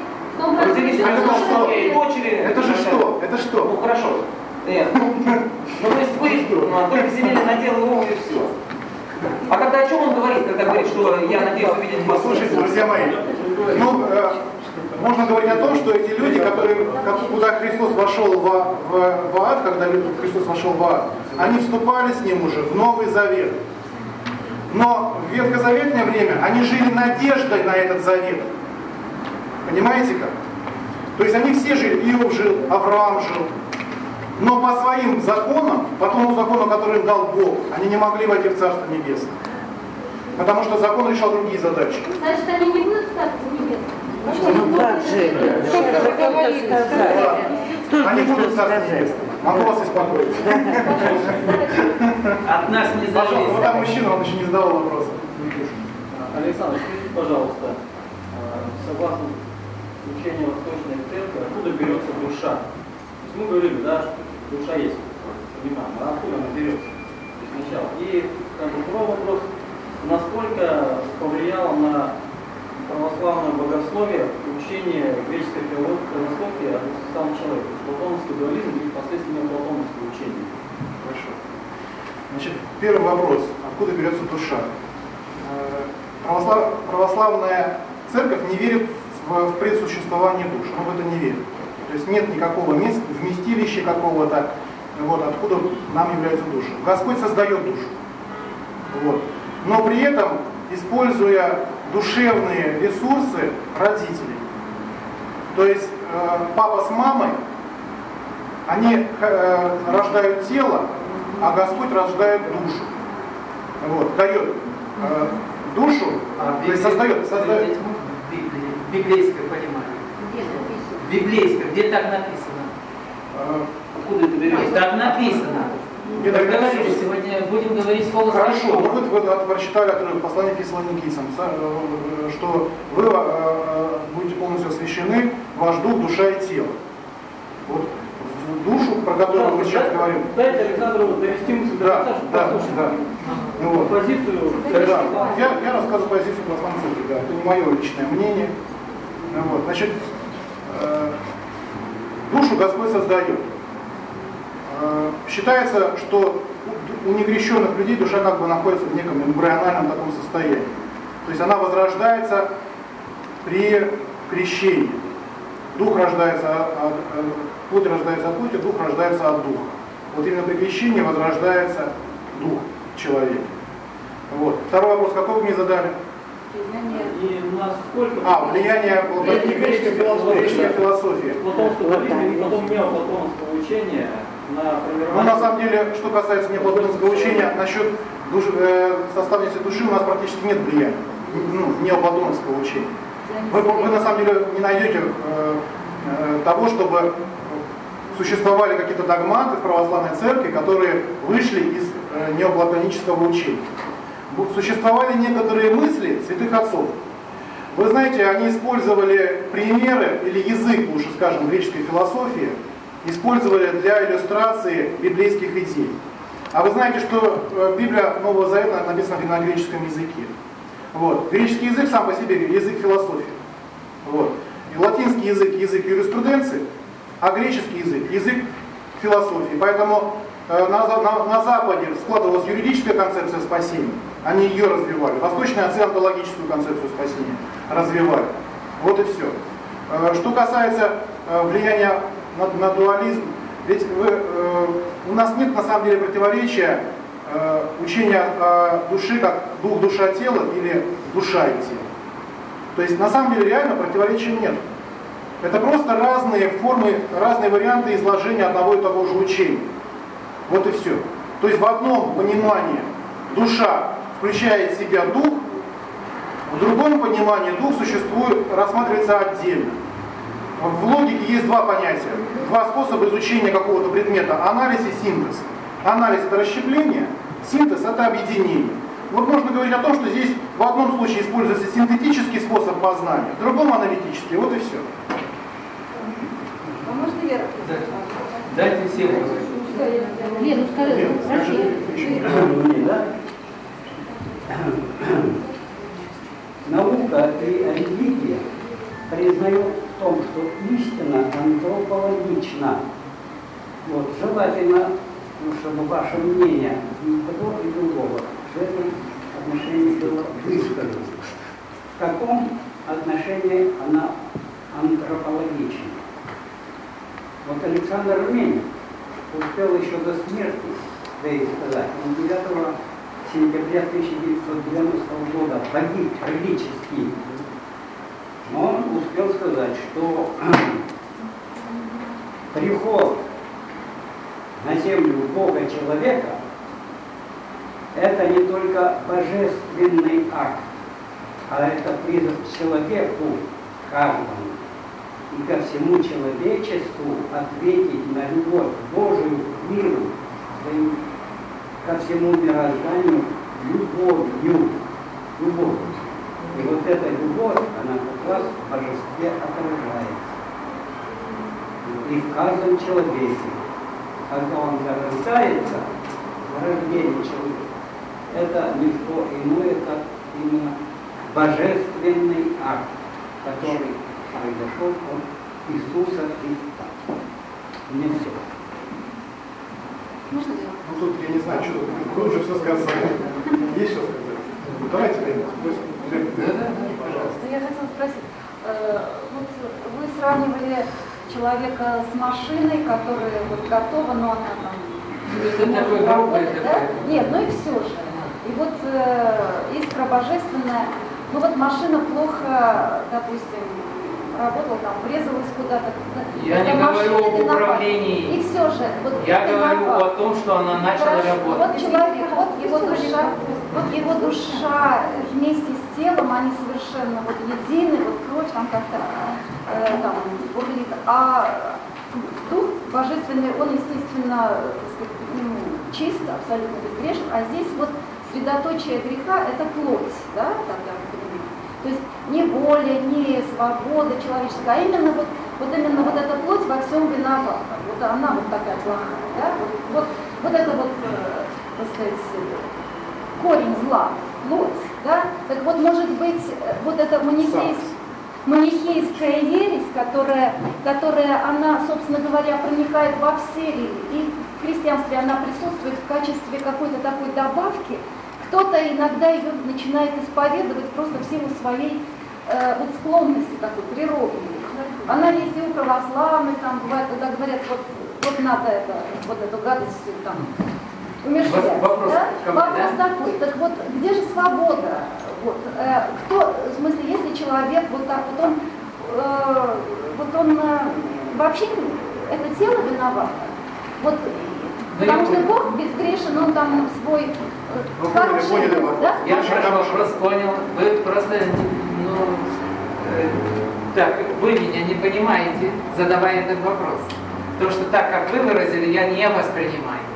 Это же что? Это что? Ну хорошо. Нет. Ну то есть вы только земельный надел его и все. А когда о чем он говорит, когда говорит, что я надеюсь увидеть вас? Послушайте, друзья мои, ну, э, можно говорить о том, что эти люди, которые, как, куда Христос вошел в, в, в ад, когда Христос вошел в ад, они вступали с ним уже в Новый Завет. Но в ветхозаветное время они жили надеждой на этот завет. Понимаете как? То есть они все жили, Иов жил, Авраам жил. Но по своим законам, по тому закону, который им дал Бог, они не могли войти в Царство Небесное. Потому что закон решал другие задачи. Значит, они не будут в Царстве Небесном? Ну как же это? Они будут в Царстве Небесном. Могу вас успокоить. От нас не Пожалуйста, зависит. вот там мужчина, он еще не задавал вопроса. Александр, скажите, пожалуйста, согласно учению Восточной Церкви, откуда берется душа? То есть мы говорили, да, что душа есть, понимаем, а откуда она берется? То есть сначала. И как бы, второй вопрос, насколько повлияло на православное богословие учение греческой философии о самом человеке, то есть платоновский дуализм и впоследствии неоплатоновское учение? Хорошо. Значит, первый вопрос. Откуда берется душа? Православ... Православная церковь не верит в, в предсуществование душ. Она в это не верит. То есть нет никакого места, вместилища какого-то, вот, откуда нам является душа. Господь создает душу. Вот. Но при этом, используя душевные ресурсы родителей, то есть э, папа с мамой, они э, рождают тело, а Господь рождает душу. Вот, дает э, душу, А то есть создает, создает. Библейское понимание. Библейское, где так написано? Э, Откуда это берется? Так написано. Где Как так говорили, написано? сегодня будем говорить слово Хорошо, «хорошо». ну вы, вы от- прочитали отрывок послания Фессалоникийцам, э, что вы э, будете полностью освящены, ваш дух, душа и тело. Вот в душу, про которую мы сейчас говорим. Дайте Александру довести мысль до Да, конца, чтобы да, послушать да. Ну вот. позицию. Да, я, я рассказываю позицию православной церкви, да, это не мое личное мнение. Ну вот, значит, э, душу Господь создает. Э, считается, что у, у некрещенных людей душа как бы находится в неком эмбриональном таком состоянии. То есть она возрождается при крещении. Дух рождается от, от, плоть рождается от плоти, дух рождается от духа. Вот именно при крещении возрождается дух человека. Вот. Второй вопрос, какой вы мне задали? И насколько... А, влияние греческой философии. философии. Платонского дуализма и потом неоплатоновского учения на формирование... Ну, на самом деле, что касается неоплатоновского учения, насчет душ, э, составленности души у нас практически нет влияния. Ну, неоплатоновского учения. Вы, вы на самом деле не найдете э, э, того, чтобы существовали какие-то догматы в православной церкви, которые вышли из э, неоплатонического учения. Существовали некоторые мысли святых отцов. Вы знаете, они использовали примеры или язык, лучше скажем, греческой философии, использовали для иллюстрации библейских идей. А вы знаете, что Библия Нового Завета написана на греческом языке. Вот. Греческий язык сам по себе язык философии. Вот. И латинский язык язык юриспруденции, а греческий язык язык философии. Поэтому э, на, на, на Западе складывалась юридическая концепция спасения, они ее развивали. Восточные отцы онтологическую концепцию спасения развивали. Вот и все. Э, что касается э, влияния на, на дуализм, ведь вы, э, у нас нет на самом деле противоречия э, учения о душе как дух, душа, тело или душа и тело. То есть на самом деле реально противоречия нет. Это просто разные формы, разные варианты изложения одного и того же учения. Вот и все. То есть в одном понимании душа включает в себя дух, в другом понимании дух существует, рассматривается отдельно. В логике есть два понятия, два способа изучения какого-то предмета: анализ и синтез. Анализ — это расщепление, синтез — это объединение. Вот можно говорить о том, что здесь в одном случае используется синтетический способ познания, в другом аналитический, вот и все. А может и Вера? Дайте всем. Лена, скажи. Лена, скажи. Наука и религия признают в том, что истина антропологична. Вот, желательно, ну, чтобы ваше мнение и того, и другого в этом отношении было высказано. В каком отношении она антропологична? Вот Александр Румянин успел еще до смерти, да и сказать, он девятого сентября тысяча девятьсот девяностого года погиб трагически. Но он успел сказать, что приход на землю Бога человека — это не только божественный акт, а это призыв к человеку каждому и ко всему человечеству ответить на любовь Божию к миру, своим, ко всему мирозданию любовью. Любовь. И вот эта любовь, она как раз в божестве отражается. И в каждом человеке, когда он зарождается, зарождение человека, это не что иное, как именно божественный акт, который произошел от Иисуса Христа. У меня все. Можно сделать? Ну тут я не знаю, что тут, вы уже все сказали. Есть что сказать? Ну, давайте, пожалуйста. Я хотела спросить, э, вот вы сравнивали человека с машиной, которая вот готова, но она там не может работать, да? Нет, ну и все же. И вот э, искра божественная, ну вот машина плохо, допустим, работала, там, врезалась куда-то. Я это не говорю об управлении. И все же. Вот я говорю о том, что она начала Хорошо. работать. Вот человек, вот его душа, вот его душа вместе с телом, они совершенно вот едины, вот кровь там как-то э, там бурлит. А дух божественный, он, естественно, так сказать, ну, чист, абсолютно безгрешен, а здесь вот средоточие греха – это плоть, да, тогда, то есть не воля, не свобода человеческая, а именно вот, вот именно вот эта плоть во всем виновата. Вот она вот такая плохая, да? Вот, вот, вот это вот, э, так сказать, корень зла, плоть, да? Так вот, может быть, вот эта манихейская, манихейская ересь, которая, которая, она, собственно говоря, проникает во все религии, и в христианстве она присутствует в качестве какой-то такой добавки. Кто-то иногда ее начинает исповедовать просто в силу своей э, вот склонности такой, природной. Она есть и у православных, там бывает, когда говорят, вот, вот надо это, вот эту гадость там умерщвлять. Вопрос, да? Вопрос да? такой, так вот, где же свобода? Вот, э, кто, в смысле, если человек вот так, вот он, э, вот он э, вообще, это тело виновато. Вот, да потому что Бог безгрешен, он там свой Вы хороший, поняли, поняли да? Я хорошо вопрос понял. Вы просто, ну, э, так, вы меня не понимаете, задавая этот вопрос. Потому что так, как вы выразили, я не воспринимаю.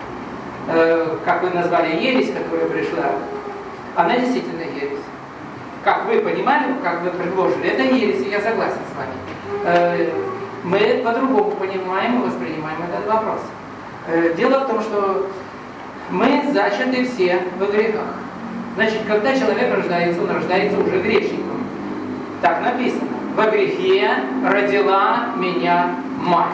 Э, как вы назвали ересь, которая пришла, она действительно ересь. Как вы понимали, как вы предложили, это ересь, и я согласен с вами. Э, мы по-другому понимаем и воспринимаем этот вопрос. Дело в том, что мы зачаты все в грехах. Значит, когда человек рождается, он рождается уже грешником. Так написано. Во грехе родила меня мать.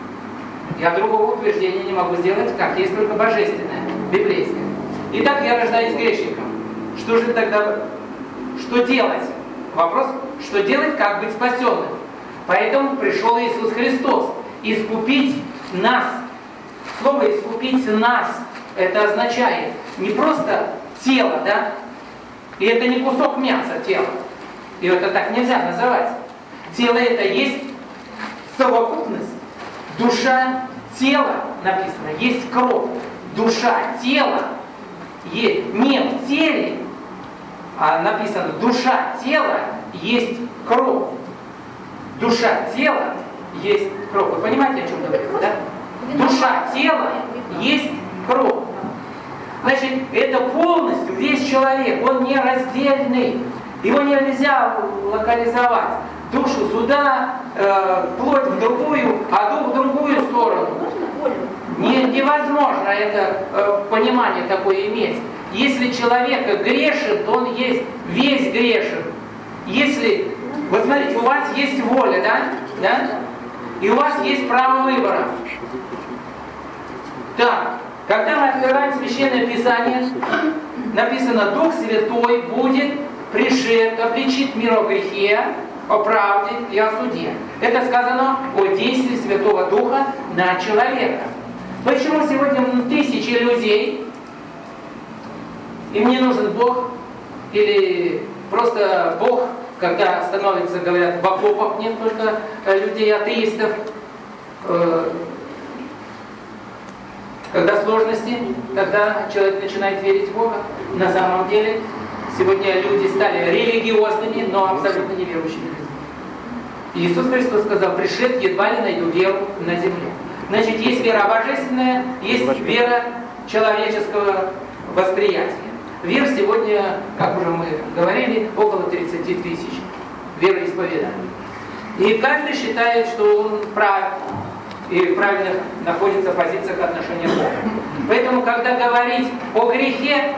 Я другого утверждения не могу сделать, как есть только божественное, библейское. Итак, я рождаюсь грешником. Что же тогда, что делать? Вопрос, что делать, как быть спасенным? Поэтому пришел Иисус Христос искупить нас. Слово «искупить нас» это означает не просто тело, да? И это не кусок мяса тела. И это так нельзя называть. Тело это есть совокупность. Душа, тело написано, есть кровь. Душа, тело есть не в теле, а написано душа, тело есть кровь. Душа, тело есть кровь. Вы понимаете, о чем говорится, да? Душа, тело есть кровь. Значит, это полностью весь человек, он не раздельный. Его нельзя локализовать. Душу сюда, э, плоть в другую, а дух в другую сторону. Не, невозможно это э, понимание такое иметь. Если человек грешит, то он есть весь грешен. Если, вот смотрите, у вас есть воля, да? Да? И у вас есть право выбора. Так, когда мы открываем Священное Писание, написано, Дух Святой будет пришед, обличит мир о грехе, о правде и о суде. Это сказано о действии Святого Духа на человека. Почему сегодня тысячи людей, им не нужен Бог, или просто Бог, когда становится, говорят, в окопах, нет только людей атеистов, когда сложности, когда человек начинает верить в Бога. На самом деле, сегодня люди стали религиозными, но абсолютно неверующими людьми. Иисус Христос сказал, пришлет, едва ли найду веру на земле. Значит, есть вера божественная, есть вера человеческого восприятия. Вер сегодня, как уже мы говорили, около тридцати тысяч вероисповеданий. И каждый считает, что он прав и правильно находится в позициях отношения к Богу. Поэтому, когда говорить о грехе,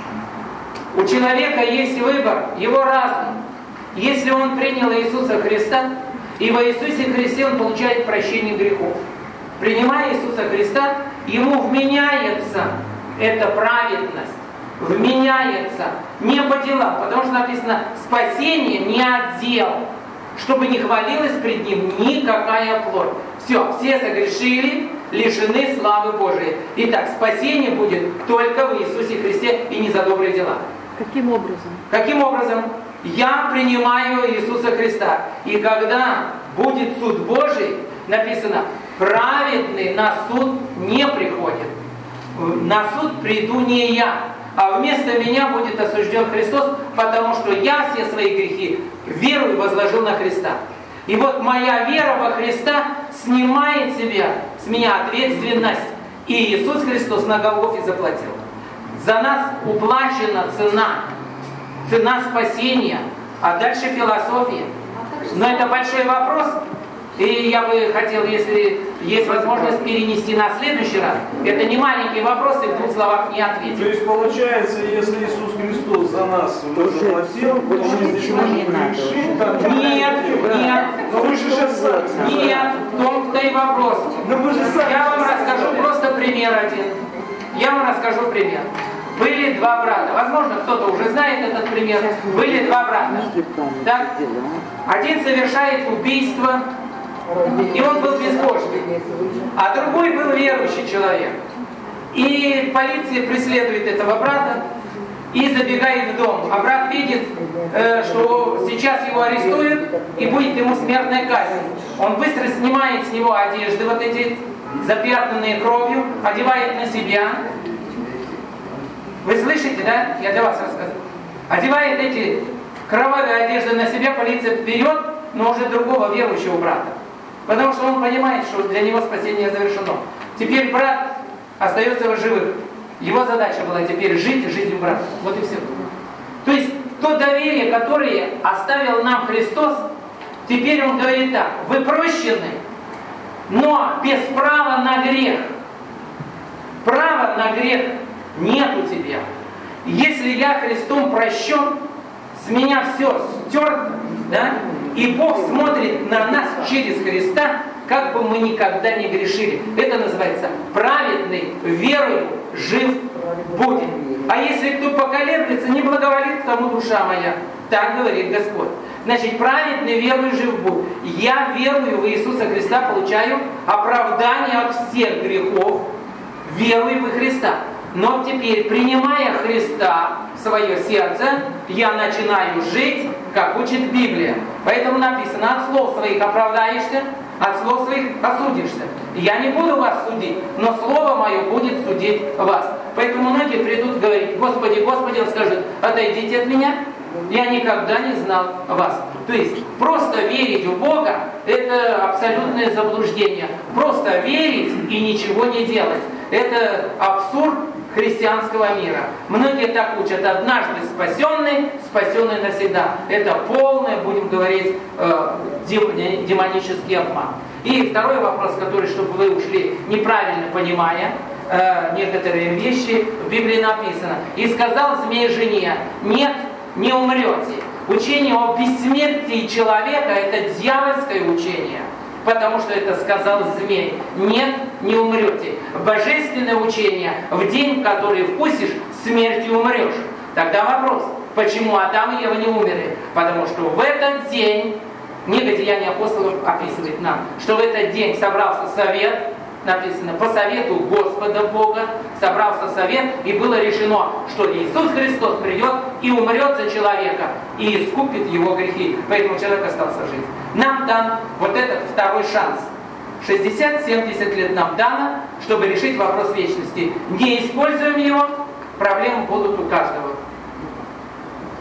у человека есть выбор, его разум. Если он принял Иисуса Христа, и во Иисусе Христе он получает прощение грехов. Принимая Иисуса Христа, ему вменяется эта праведность. Вменяется не по делам, потому что написано спасение не от дел, чтобы не хвалилась пред ним никакая плоть. Все, все согрешили, лишены славы Божией. Итак, спасение будет только в Иисусе Христе и не за добрые дела. Каким образом? Каким образом? Я принимаю Иисуса Христа. И когда будет суд Божий, написано, праведный на суд не приходит. На суд приду не я, а вместо меня будет осужден Христос, потому что я все свои грехи верою возложил на Христа. И вот моя вера во Христа снимает себя, с меня ответственность. И Иисус Христос на Голгофе заплатил. За нас уплачена цена. Цена спасения. А дальше философия. Но это большой вопрос. И я бы хотел, если есть возможность, перенести на следующий раз. Это не маленький вопрос, и в двух словах не ответить. То есть получается, если Иисус Христос за нас заплатил, то мы здесь можем грешить? Нет, нет. Но вы же сами. Нет, в том-то и вопрос. Я вам расскажу просто пример один. Я вам расскажу пример. Были два брата. Возможно, кто-то уже знает этот пример. Были два брата. Так? Один совершает убийство, и он был безбожный. А другой был верующий человек. И полиция преследует этого брата и забегает в дом. А брат видит, э, что сейчас его арестуют и будет ему смертная казнь. Он быстро снимает с него одежды, вот эти запятнанные кровью, одевает на себя. Вы слышите, да? Я для вас рассказываю. Одевает эти кровавые одежды на себя, полиция берет, но уже другого верующего брата. Потому что он понимает, что для него спасение завершено. Теперь брат остается в живых. Его задача была теперь жить жизнью брата. Вот и все. То есть то доверие, которое оставил нам Христос, теперь он говорит так: вы прощены, но без права на грех. Права на грех нет у тебя. Если я Христом прощен, с меня все стерто, да? И Бог смотрит на нас через Христа, как бы мы никогда не грешили. Это называется праведный, верою жив будет. А если кто поколеблется, не благоволит к тому душа моя. Так говорит Господь. Значит, праведный, верою жив будет. Я верую в Иисуса Христа, получаю оправдание от всех грехов, верую во Христа. Но теперь, принимая Христа в свое сердце, я начинаю жить, как учит Библия. Поэтому написано: от слов своих оправдаешься, от слов своих осудишься. Я не буду вас судить, но слово мое будет судить вас. Поэтому многие придут говорить: Господи, Господи, он скажет: отойдите от меня, я никогда не знал вас. То есть просто верить в Бога — это абсолютное заблуждение. Просто верить и ничего не делать — это абсурд христианского мира. Многие так учат: однажды спасенный, спасенный навсегда. Это полное, будем говорить, демонический обман. И второй вопрос, который, чтобы вы ушли неправильно понимая некоторые вещи, в Библии написано: и сказал змей жене: нет, не умрете. Учение о бессмертии человека — это дьявольское учение. Потому что это сказал змей. Нет, не умрете. Божественное учение: в день, в который вкусишь, смертью умрешь. Тогда вопрос: почему Адам и Ева не умерли? Потому что в этот день, книга Деяний апостолов описывает нам, что в этот день собрался совет, написано, по совету Господа Бога собрался совет, и было решено, что Иисус Христос придет и умрет за человека, и искупит его грехи. Поэтому человек остался жить. Нам дан вот этот второй шанс. шестьдесят-семьдесят лет нам дано, чтобы решить вопрос вечности. Не используем его, проблемы будут у каждого.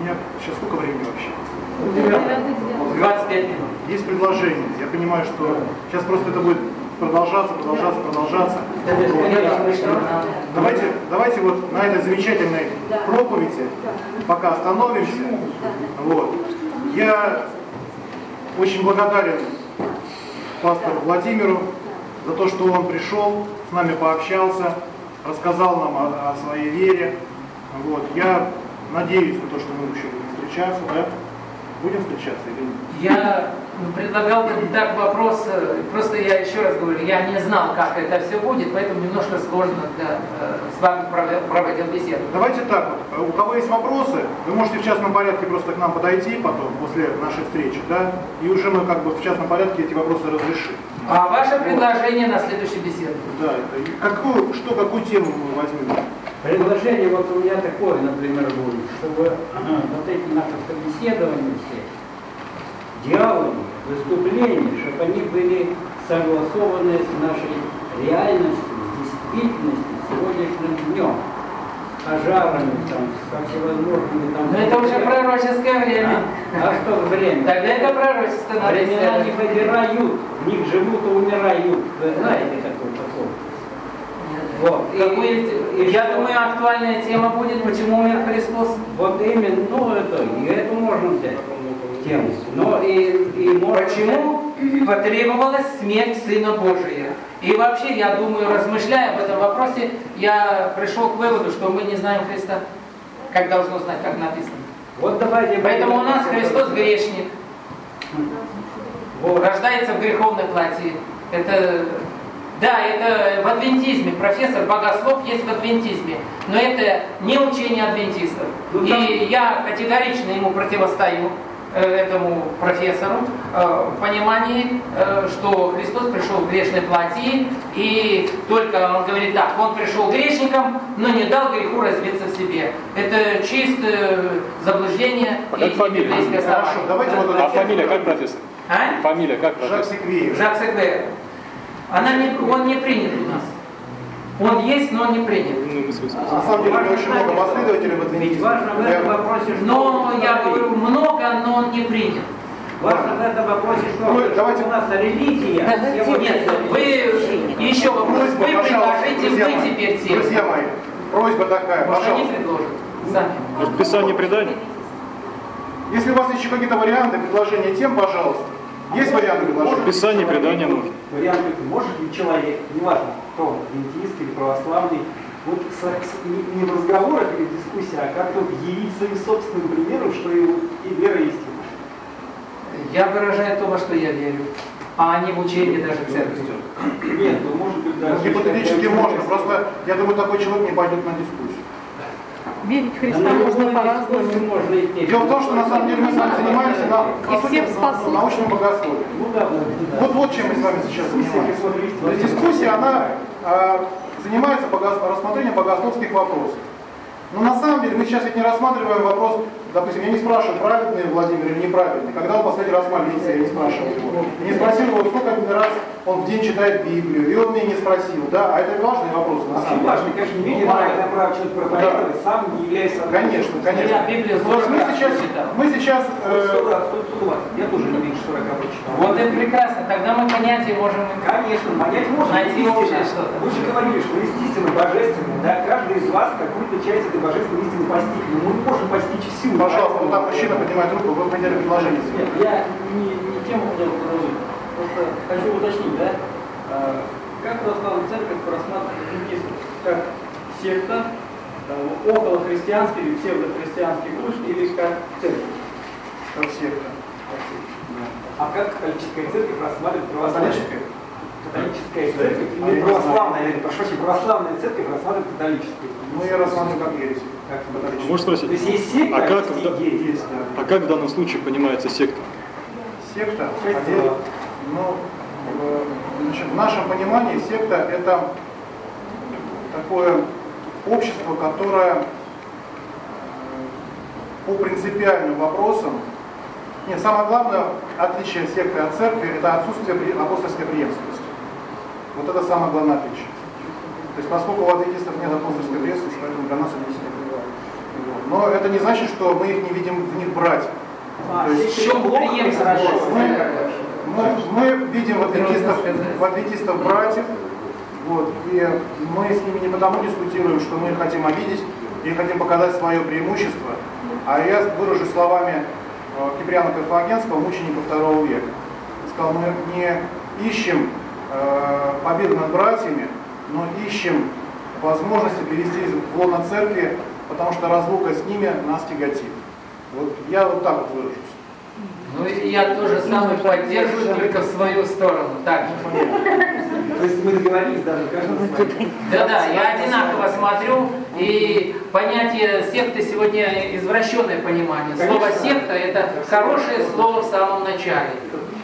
У меня сейчас сколько времени вообще? двадцать пять минут. Есть предложение. Я понимаю, что сейчас просто это будет продолжаться, продолжаться, продолжаться. Давайте, давайте вот на этой замечательной проповеди пока остановимся. Вот. Я очень благодарен пастору Владимиру за то, что он пришел, с нами пообщался, рассказал нам о, о своей вере. Вот. Я надеюсь на то, что мы еще будем встречаться, да? Будем встречаться или нет? Я предлагал бы так вопрос, просто я еще раз говорю, я не знал, как это все будет, поэтому немножко сложно для, с вами проводил беседу. Давайте так вот, у кого есть вопросы, вы можете в частном порядке просто к нам подойти потом, после нашей встречи, да, и уже мы как бы в частном порядке эти вопросы разрешим. А ваше предложение на следующей беседе? Да, это, какую, что, какую тему мы возьмем? Предложение вот у меня такое, например, будет, чтобы ага, вот эти наши собеседования все, диалоги, выступления, чтобы они были согласованы с нашей реальностью, с действительностью, с сегодняшним днем, пожарами, там, со всевозможными там... Но это уже пророческое время. А, а что время? Тогда это пророчество надо времена сделать. не выбирают, в них живут и умирают. Вы знаете, какой такой? Вот. И, и, и, я думаю, актуальная тема будет, почему умер Христос. Вот именно, ну это, и эту можно взять тему. Но и, и можно почему взять... потребовалась смерть Сына Божия? И вообще, я думаю, размышляя об этом вопросе, я пришел к выводу, что мы не знаем Христа, как должно знать, как написано. Вот давайте. Поэтому у нас Христос грешник. Вот. Рождается в греховной плоти. Это... Да, это в адвентизме, профессор богослов есть в адвентизме, но это не учение адвентистов. И я категорично ему противостою, э, этому профессору, э, в понимании, э, что Христос пришел в грешной плоти, и только он говорит так, он пришел грешником, но не дал греху развиться в себе. Это чистое заблуждение. А как фамилия? Хорошо, давайте а, вот а фамилия как профессор? А? Фамилия как профессор? Жак Секвейер. Жак Секвейер. Она не, он не принят у нас. Он есть, но он не принят. На самом деле, очень много последователей в адвентизме. Важно в этом вопросе, что... Но, я говорю, много, но он не принят. Важно в этом вопросе, что ну, давайте... у нас религия... Нет, вы еще вопрос, вы предложите, вы теперь тему. Друзья мои, просьба такая, может, пожалуйста. они предложат сами. Может, писание преданий? Если у вас еще какие-то варианты, предложения тем, пожалуйста. Есть варианты предложения? Писание предания можно. Вариант, может ли человек, неважно, кто, адвентист или православный, вот с, не, не в разговорах или в дискуссии, а как вот явить своим собственным примером, что его и вера истина. Я выражаю то, во что я верю, а не в учении даже церкви. Нет, ну может быть даже... Ну, гипотетически можно, просто я думаю, такой человек не пойдет на дискуссию. Верить в Христа да, можно по-разному. Дело в том, что на самом деле мы с вами занимаемся на, по сути, на научном богословии. Ну, да, да, да. Вот, вот чем мы с вами сейчас занимаемся. То есть дискуссия, она э, занимается богос... рассмотрением богословских вопросов. Но на самом деле мы сейчас ведь не рассматриваем вопрос, допустим, я не спрашиваю, праведный Владимир или неправедный. Когда он последний раз молился, я не спрашивал его. Я не спросил его, сколько раз он в день читает Библию, и он меня не спросил, да? А это важный вопрос, на самом деле. Важный, конечно, не видит, правильно право человек проповедовать, да. Сам не является... Конечно, конечно. Я Библию сорок мы сейчас, мы сейчас э... я тоже не меньше сорока прочитал. Вот это прекрасно, тогда мы понятие можем... Конечно, понять можно. Найти общее что-то. Вы же говорили, что есть истина божественная, да? Каждый из вас какую-то часть этой божественной истины постиг. Но мы не можем постичь всю. Пожалуйста, вот там мужчина поднимает руку, вы поняли предложение. Нет, я не, не тему хотел продолжить. Просто хочу уточнить, да? А, как православная церковь рассматривает адвентистов? Как секта, около христианский или псевдохристианский культ, или как церковь? Как секта. А как католическая церковь рассматривает православную церковь? Католическая Да. церковь, или православная, или, прошу прощения, православная церковь рассматривает католическую. Ну, я рассматриваю как ересь. Можно спросить? То есть есть секта, а, как есть в, есть, да. а как в данном случае понимается секта? Секта, отдельно. Ну, значит, в нашем понимании секта — это такое общество, которое по принципиальным вопросам. Нет, самое главное отличие секты от церкви — это отсутствие апостольской преемственности. Вот это самое главное отличие. То есть, поскольку у адвентистов нет апостольской преемственности, поэтому для нас они не бывают. Но это не значит, что мы их не видим в них братьев. А, То есть, еще прием хорошо. Мы, мы, мы видим в адвентистов, в адвентистов братьев, вот, и мы с ними не потому дискутируем, что мы их хотим обидеть и хотим показать свое преимущество, а я выражусь словами Киприана Карфагенского, мученика второго века. Он сказал, мы не ищем э, победы над братьями, но ищем возможности перевести в лоно церкви, потому что разлука с ними нас тяготит. Вот я вот так вот выражусь. Ну и я тоже самое поддерживаю, только в свою сторону. Так же. То есть мы договорились даже каждый. Да-да, я одинаково смотрю, и понятие секты сегодня извращенное понимание. Слово секта — это хорошее слово в самом начале.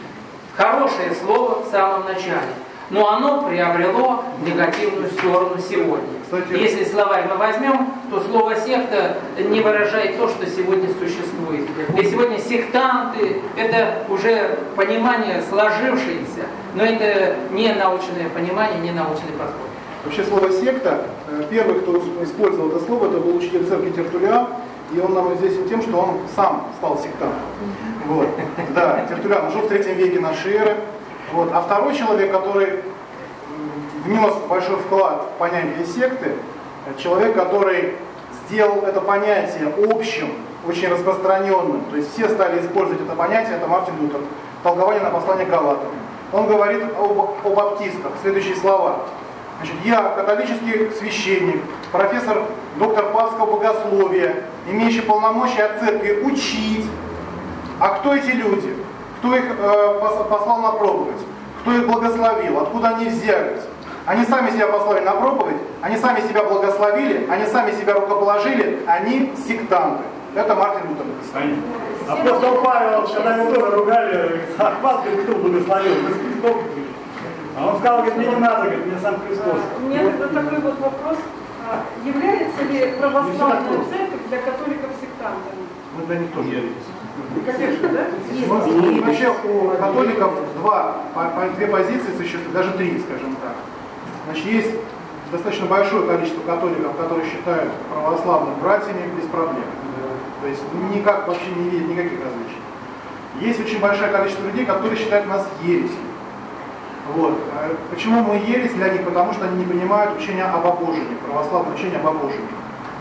Хорошее слово в самом начале. Но оно приобрело негативную сторону сегодня. Кстати, если словарь мы возьмем, то слово секта не выражает то, что сегодня существует. И сегодня сектанты — это уже понимание сложившееся, но это не научное понимание, не научный подход. Вообще слово секта, первый, кто использовал это слово, это был учитель церкви Тертулиан, и он нам известен тем, что он сам стал сектантом. Вот. Да, Тертулиан, он жил в третьем веке нашей эры. Вот. А второй человек, который внес большой вклад в понятие секты, человек, который сделал это понятие общим, очень распространенным, то есть все стали использовать это понятие, это Мартин Лютер, толкование на послание к Галатам. Он говорит об, о баптистах, следующие слова. Значит, я католический священник, профессор, доктор папского богословия, имеющий полномочия от церкви учить. А кто эти люди? Кто их э, послал на проповедь? Кто их благословил? Откуда они взялись? Они сами себя послали на проповедь, они сами себя благословили, они сами себя рукоположили, они сектанты. Это Мартин Лютер написал. Апостол Павел, когда его тоже ругали, ах, вас, говорит, кто благословил? Вы с Христом. А он сказал, говорит, мне не надо, говорит, мне сам Христос. У меня вот такой вот вопрос. Является ли православная церковь для католиков сектантами? Мы для них тоже являемся. Конечно, да? Ну, вообще у католиков два, по, по, две позиции существуют, даже три, скажем так. Значит, есть достаточно большое количество католиков, которые считают православных братьями без проблем. То есть никак вообще не видят никаких различий. Есть очень большое количество людей, которые считают нас ересью. Вот. Почему мы ересь для них? Потому что они не понимают учения об обожении, православное учение об обожении.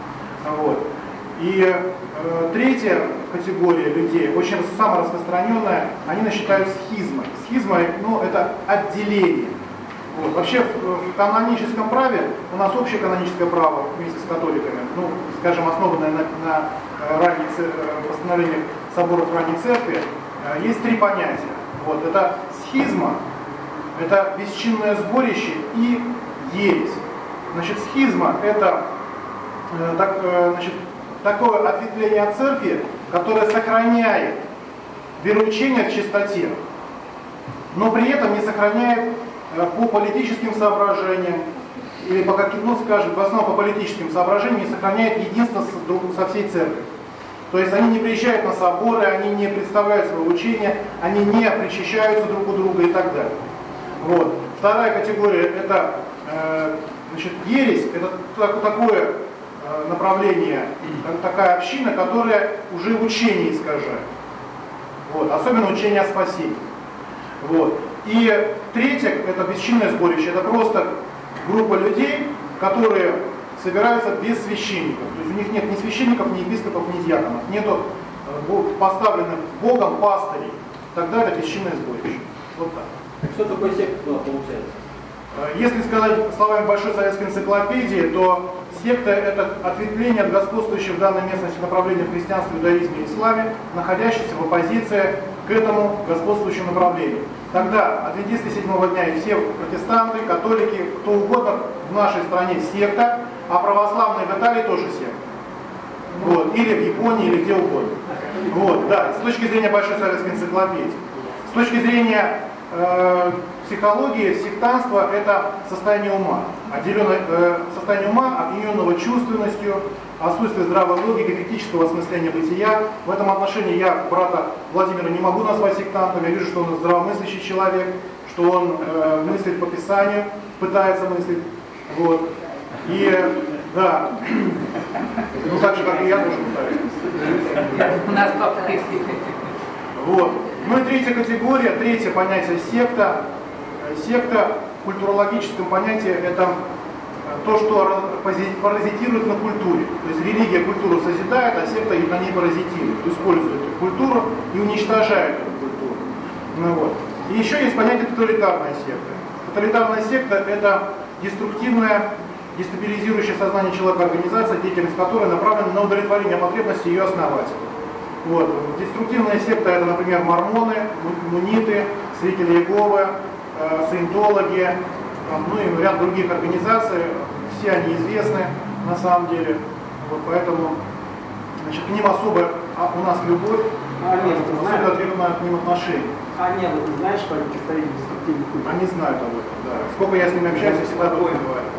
Вот. И э, третья категория людей, очень самая распространенная, они считают схизмой. Схизма, ну, это отделение. Вот. Вообще в, в каноническом праве у нас общее каноническое право вместе с католиками, ну, скажем, основанное на, на ранних постановлениях соборов ранней церкви, э, есть три понятия. Вот. Это схизма, это бесчинное сборище и ересь. Значит, схизма это э, так, э, значит, такое ответвление от церкви, которое сохраняет вероучение в чистоте, но при этом не сохраняет э, по политическим соображениям, или по каким, ну скажем, в основном по политическим соображениям не сохраняет единство с, со всей церковью. То есть они не приезжают на соборы, они не представляют своего учения, они не причащаются друг у друга и так далее. Вот. Вторая категория это э, значит, ересь, это так, такое э, направление, так, такая община, которая уже учение искажает. Вот. Особенно учение о спасении. Вот. И третье, это бесчинное сборище, это просто группа людей, которые собираются без священников. То есть у них нет ни священников, ни епископов, ни диаконов. Нету э, поставленных Богом пастырей. Тогда это бесчинное сборище. Вот так. Что такое секта получается? Если сказать словами Большой советской энциклопедии, то секта — это ответвление от господствующего в данной местности направления в христианстве, иудаизме и исламе, находящееся в оппозиции к этому господствующему направлению. Тогда адвентисты седьмого дня и все протестанты, католики, кто угодно в нашей стране секта, а православные в Италии тоже секта. Вот. Или в Японии, или где угодно. Вот, да, с точки зрения Большой советской энциклопедии. С точки зрения э, психологии, сектантство — это состояние ума, отделенное, э, состояние ума, опьяненного чувственностью, отсутствие здравой логики, критического осмысления бытия. В этом отношении я брата Владимира не могу назвать сектантом. Я вижу, что он здравомыслящий человек, что он э, мыслит по Писанию, пытается мыслить. Вот. И Да. Ну так же, как и я тоже пытаюсь. У нас папа. Вот. Ну и третья категория, третье понятие секта. Секта в культурологическом понятии это то, что паразитирует на культуре. То есть религия культуру созидает, а секта на ней паразитирует, использует эту культуру и уничтожает эту культуру. Ну, вот. И еще есть понятие тоталитарная секта. Тоталитарная секта это деструктивная, дестабилизирующая сознание человека организация, деятельность которой направлена на удовлетворение потребностей ее основателя. Вот. Деструктивная секта это, например, мормоны, мунниты, свидетели Иеговы, э, саентологи, ну и ряд других организаций, все они известны на самом деле, вот поэтому значит, к ним особо а у нас любовь, а нет, особо ответное к ним отношение. А нет, ты знаешь, что они представители деструктивных культур? Они знают об этом, да. Сколько я с ними общаюсь, я всегда об этом говорю.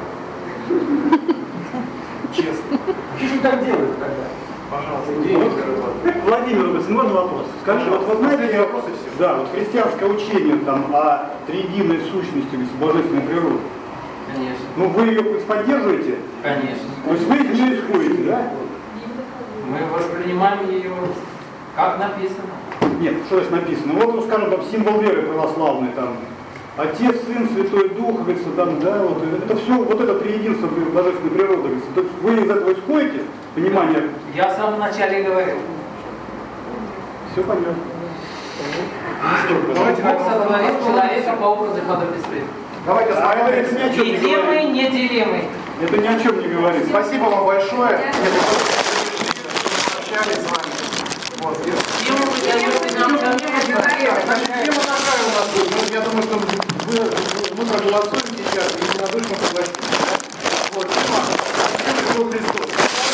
Честно. Что же так делают тогда? Пожалуйста. Владимир, можно вопрос? Скажи, вот вы знаете, вопросы все? Да, вот христианское учение там о триединой сущности божественной природы. Конечно. Ну вы ее поддерживаете? Конечно. То есть вы из нее исходите, да? Мы воспринимаем ее как написано. Нет, что здесь написано? Вот, ну, скажем, там символ веры православный, там, Отец, Сын, Святой Дух, говорится, там, да, вот, это все, вот это триединство божественной природы, говорится. То есть вы из этого исходите, понимание? Я в самом начале говорил. Все понятно. Давайте Бог сотворил человека по образу и подобию своему. Давайте а это ни о чем не Едимый, говорит. неделимый. Это ни о чем не говорит. Спасибо вам большое. Общались с вами. Вот. Тему вы даете нам ко мне Значит, тема такая у нас будет. Я думаю, что вы, мы проголосуем сейчас и единодушно согласимся. Вот, тема Христос.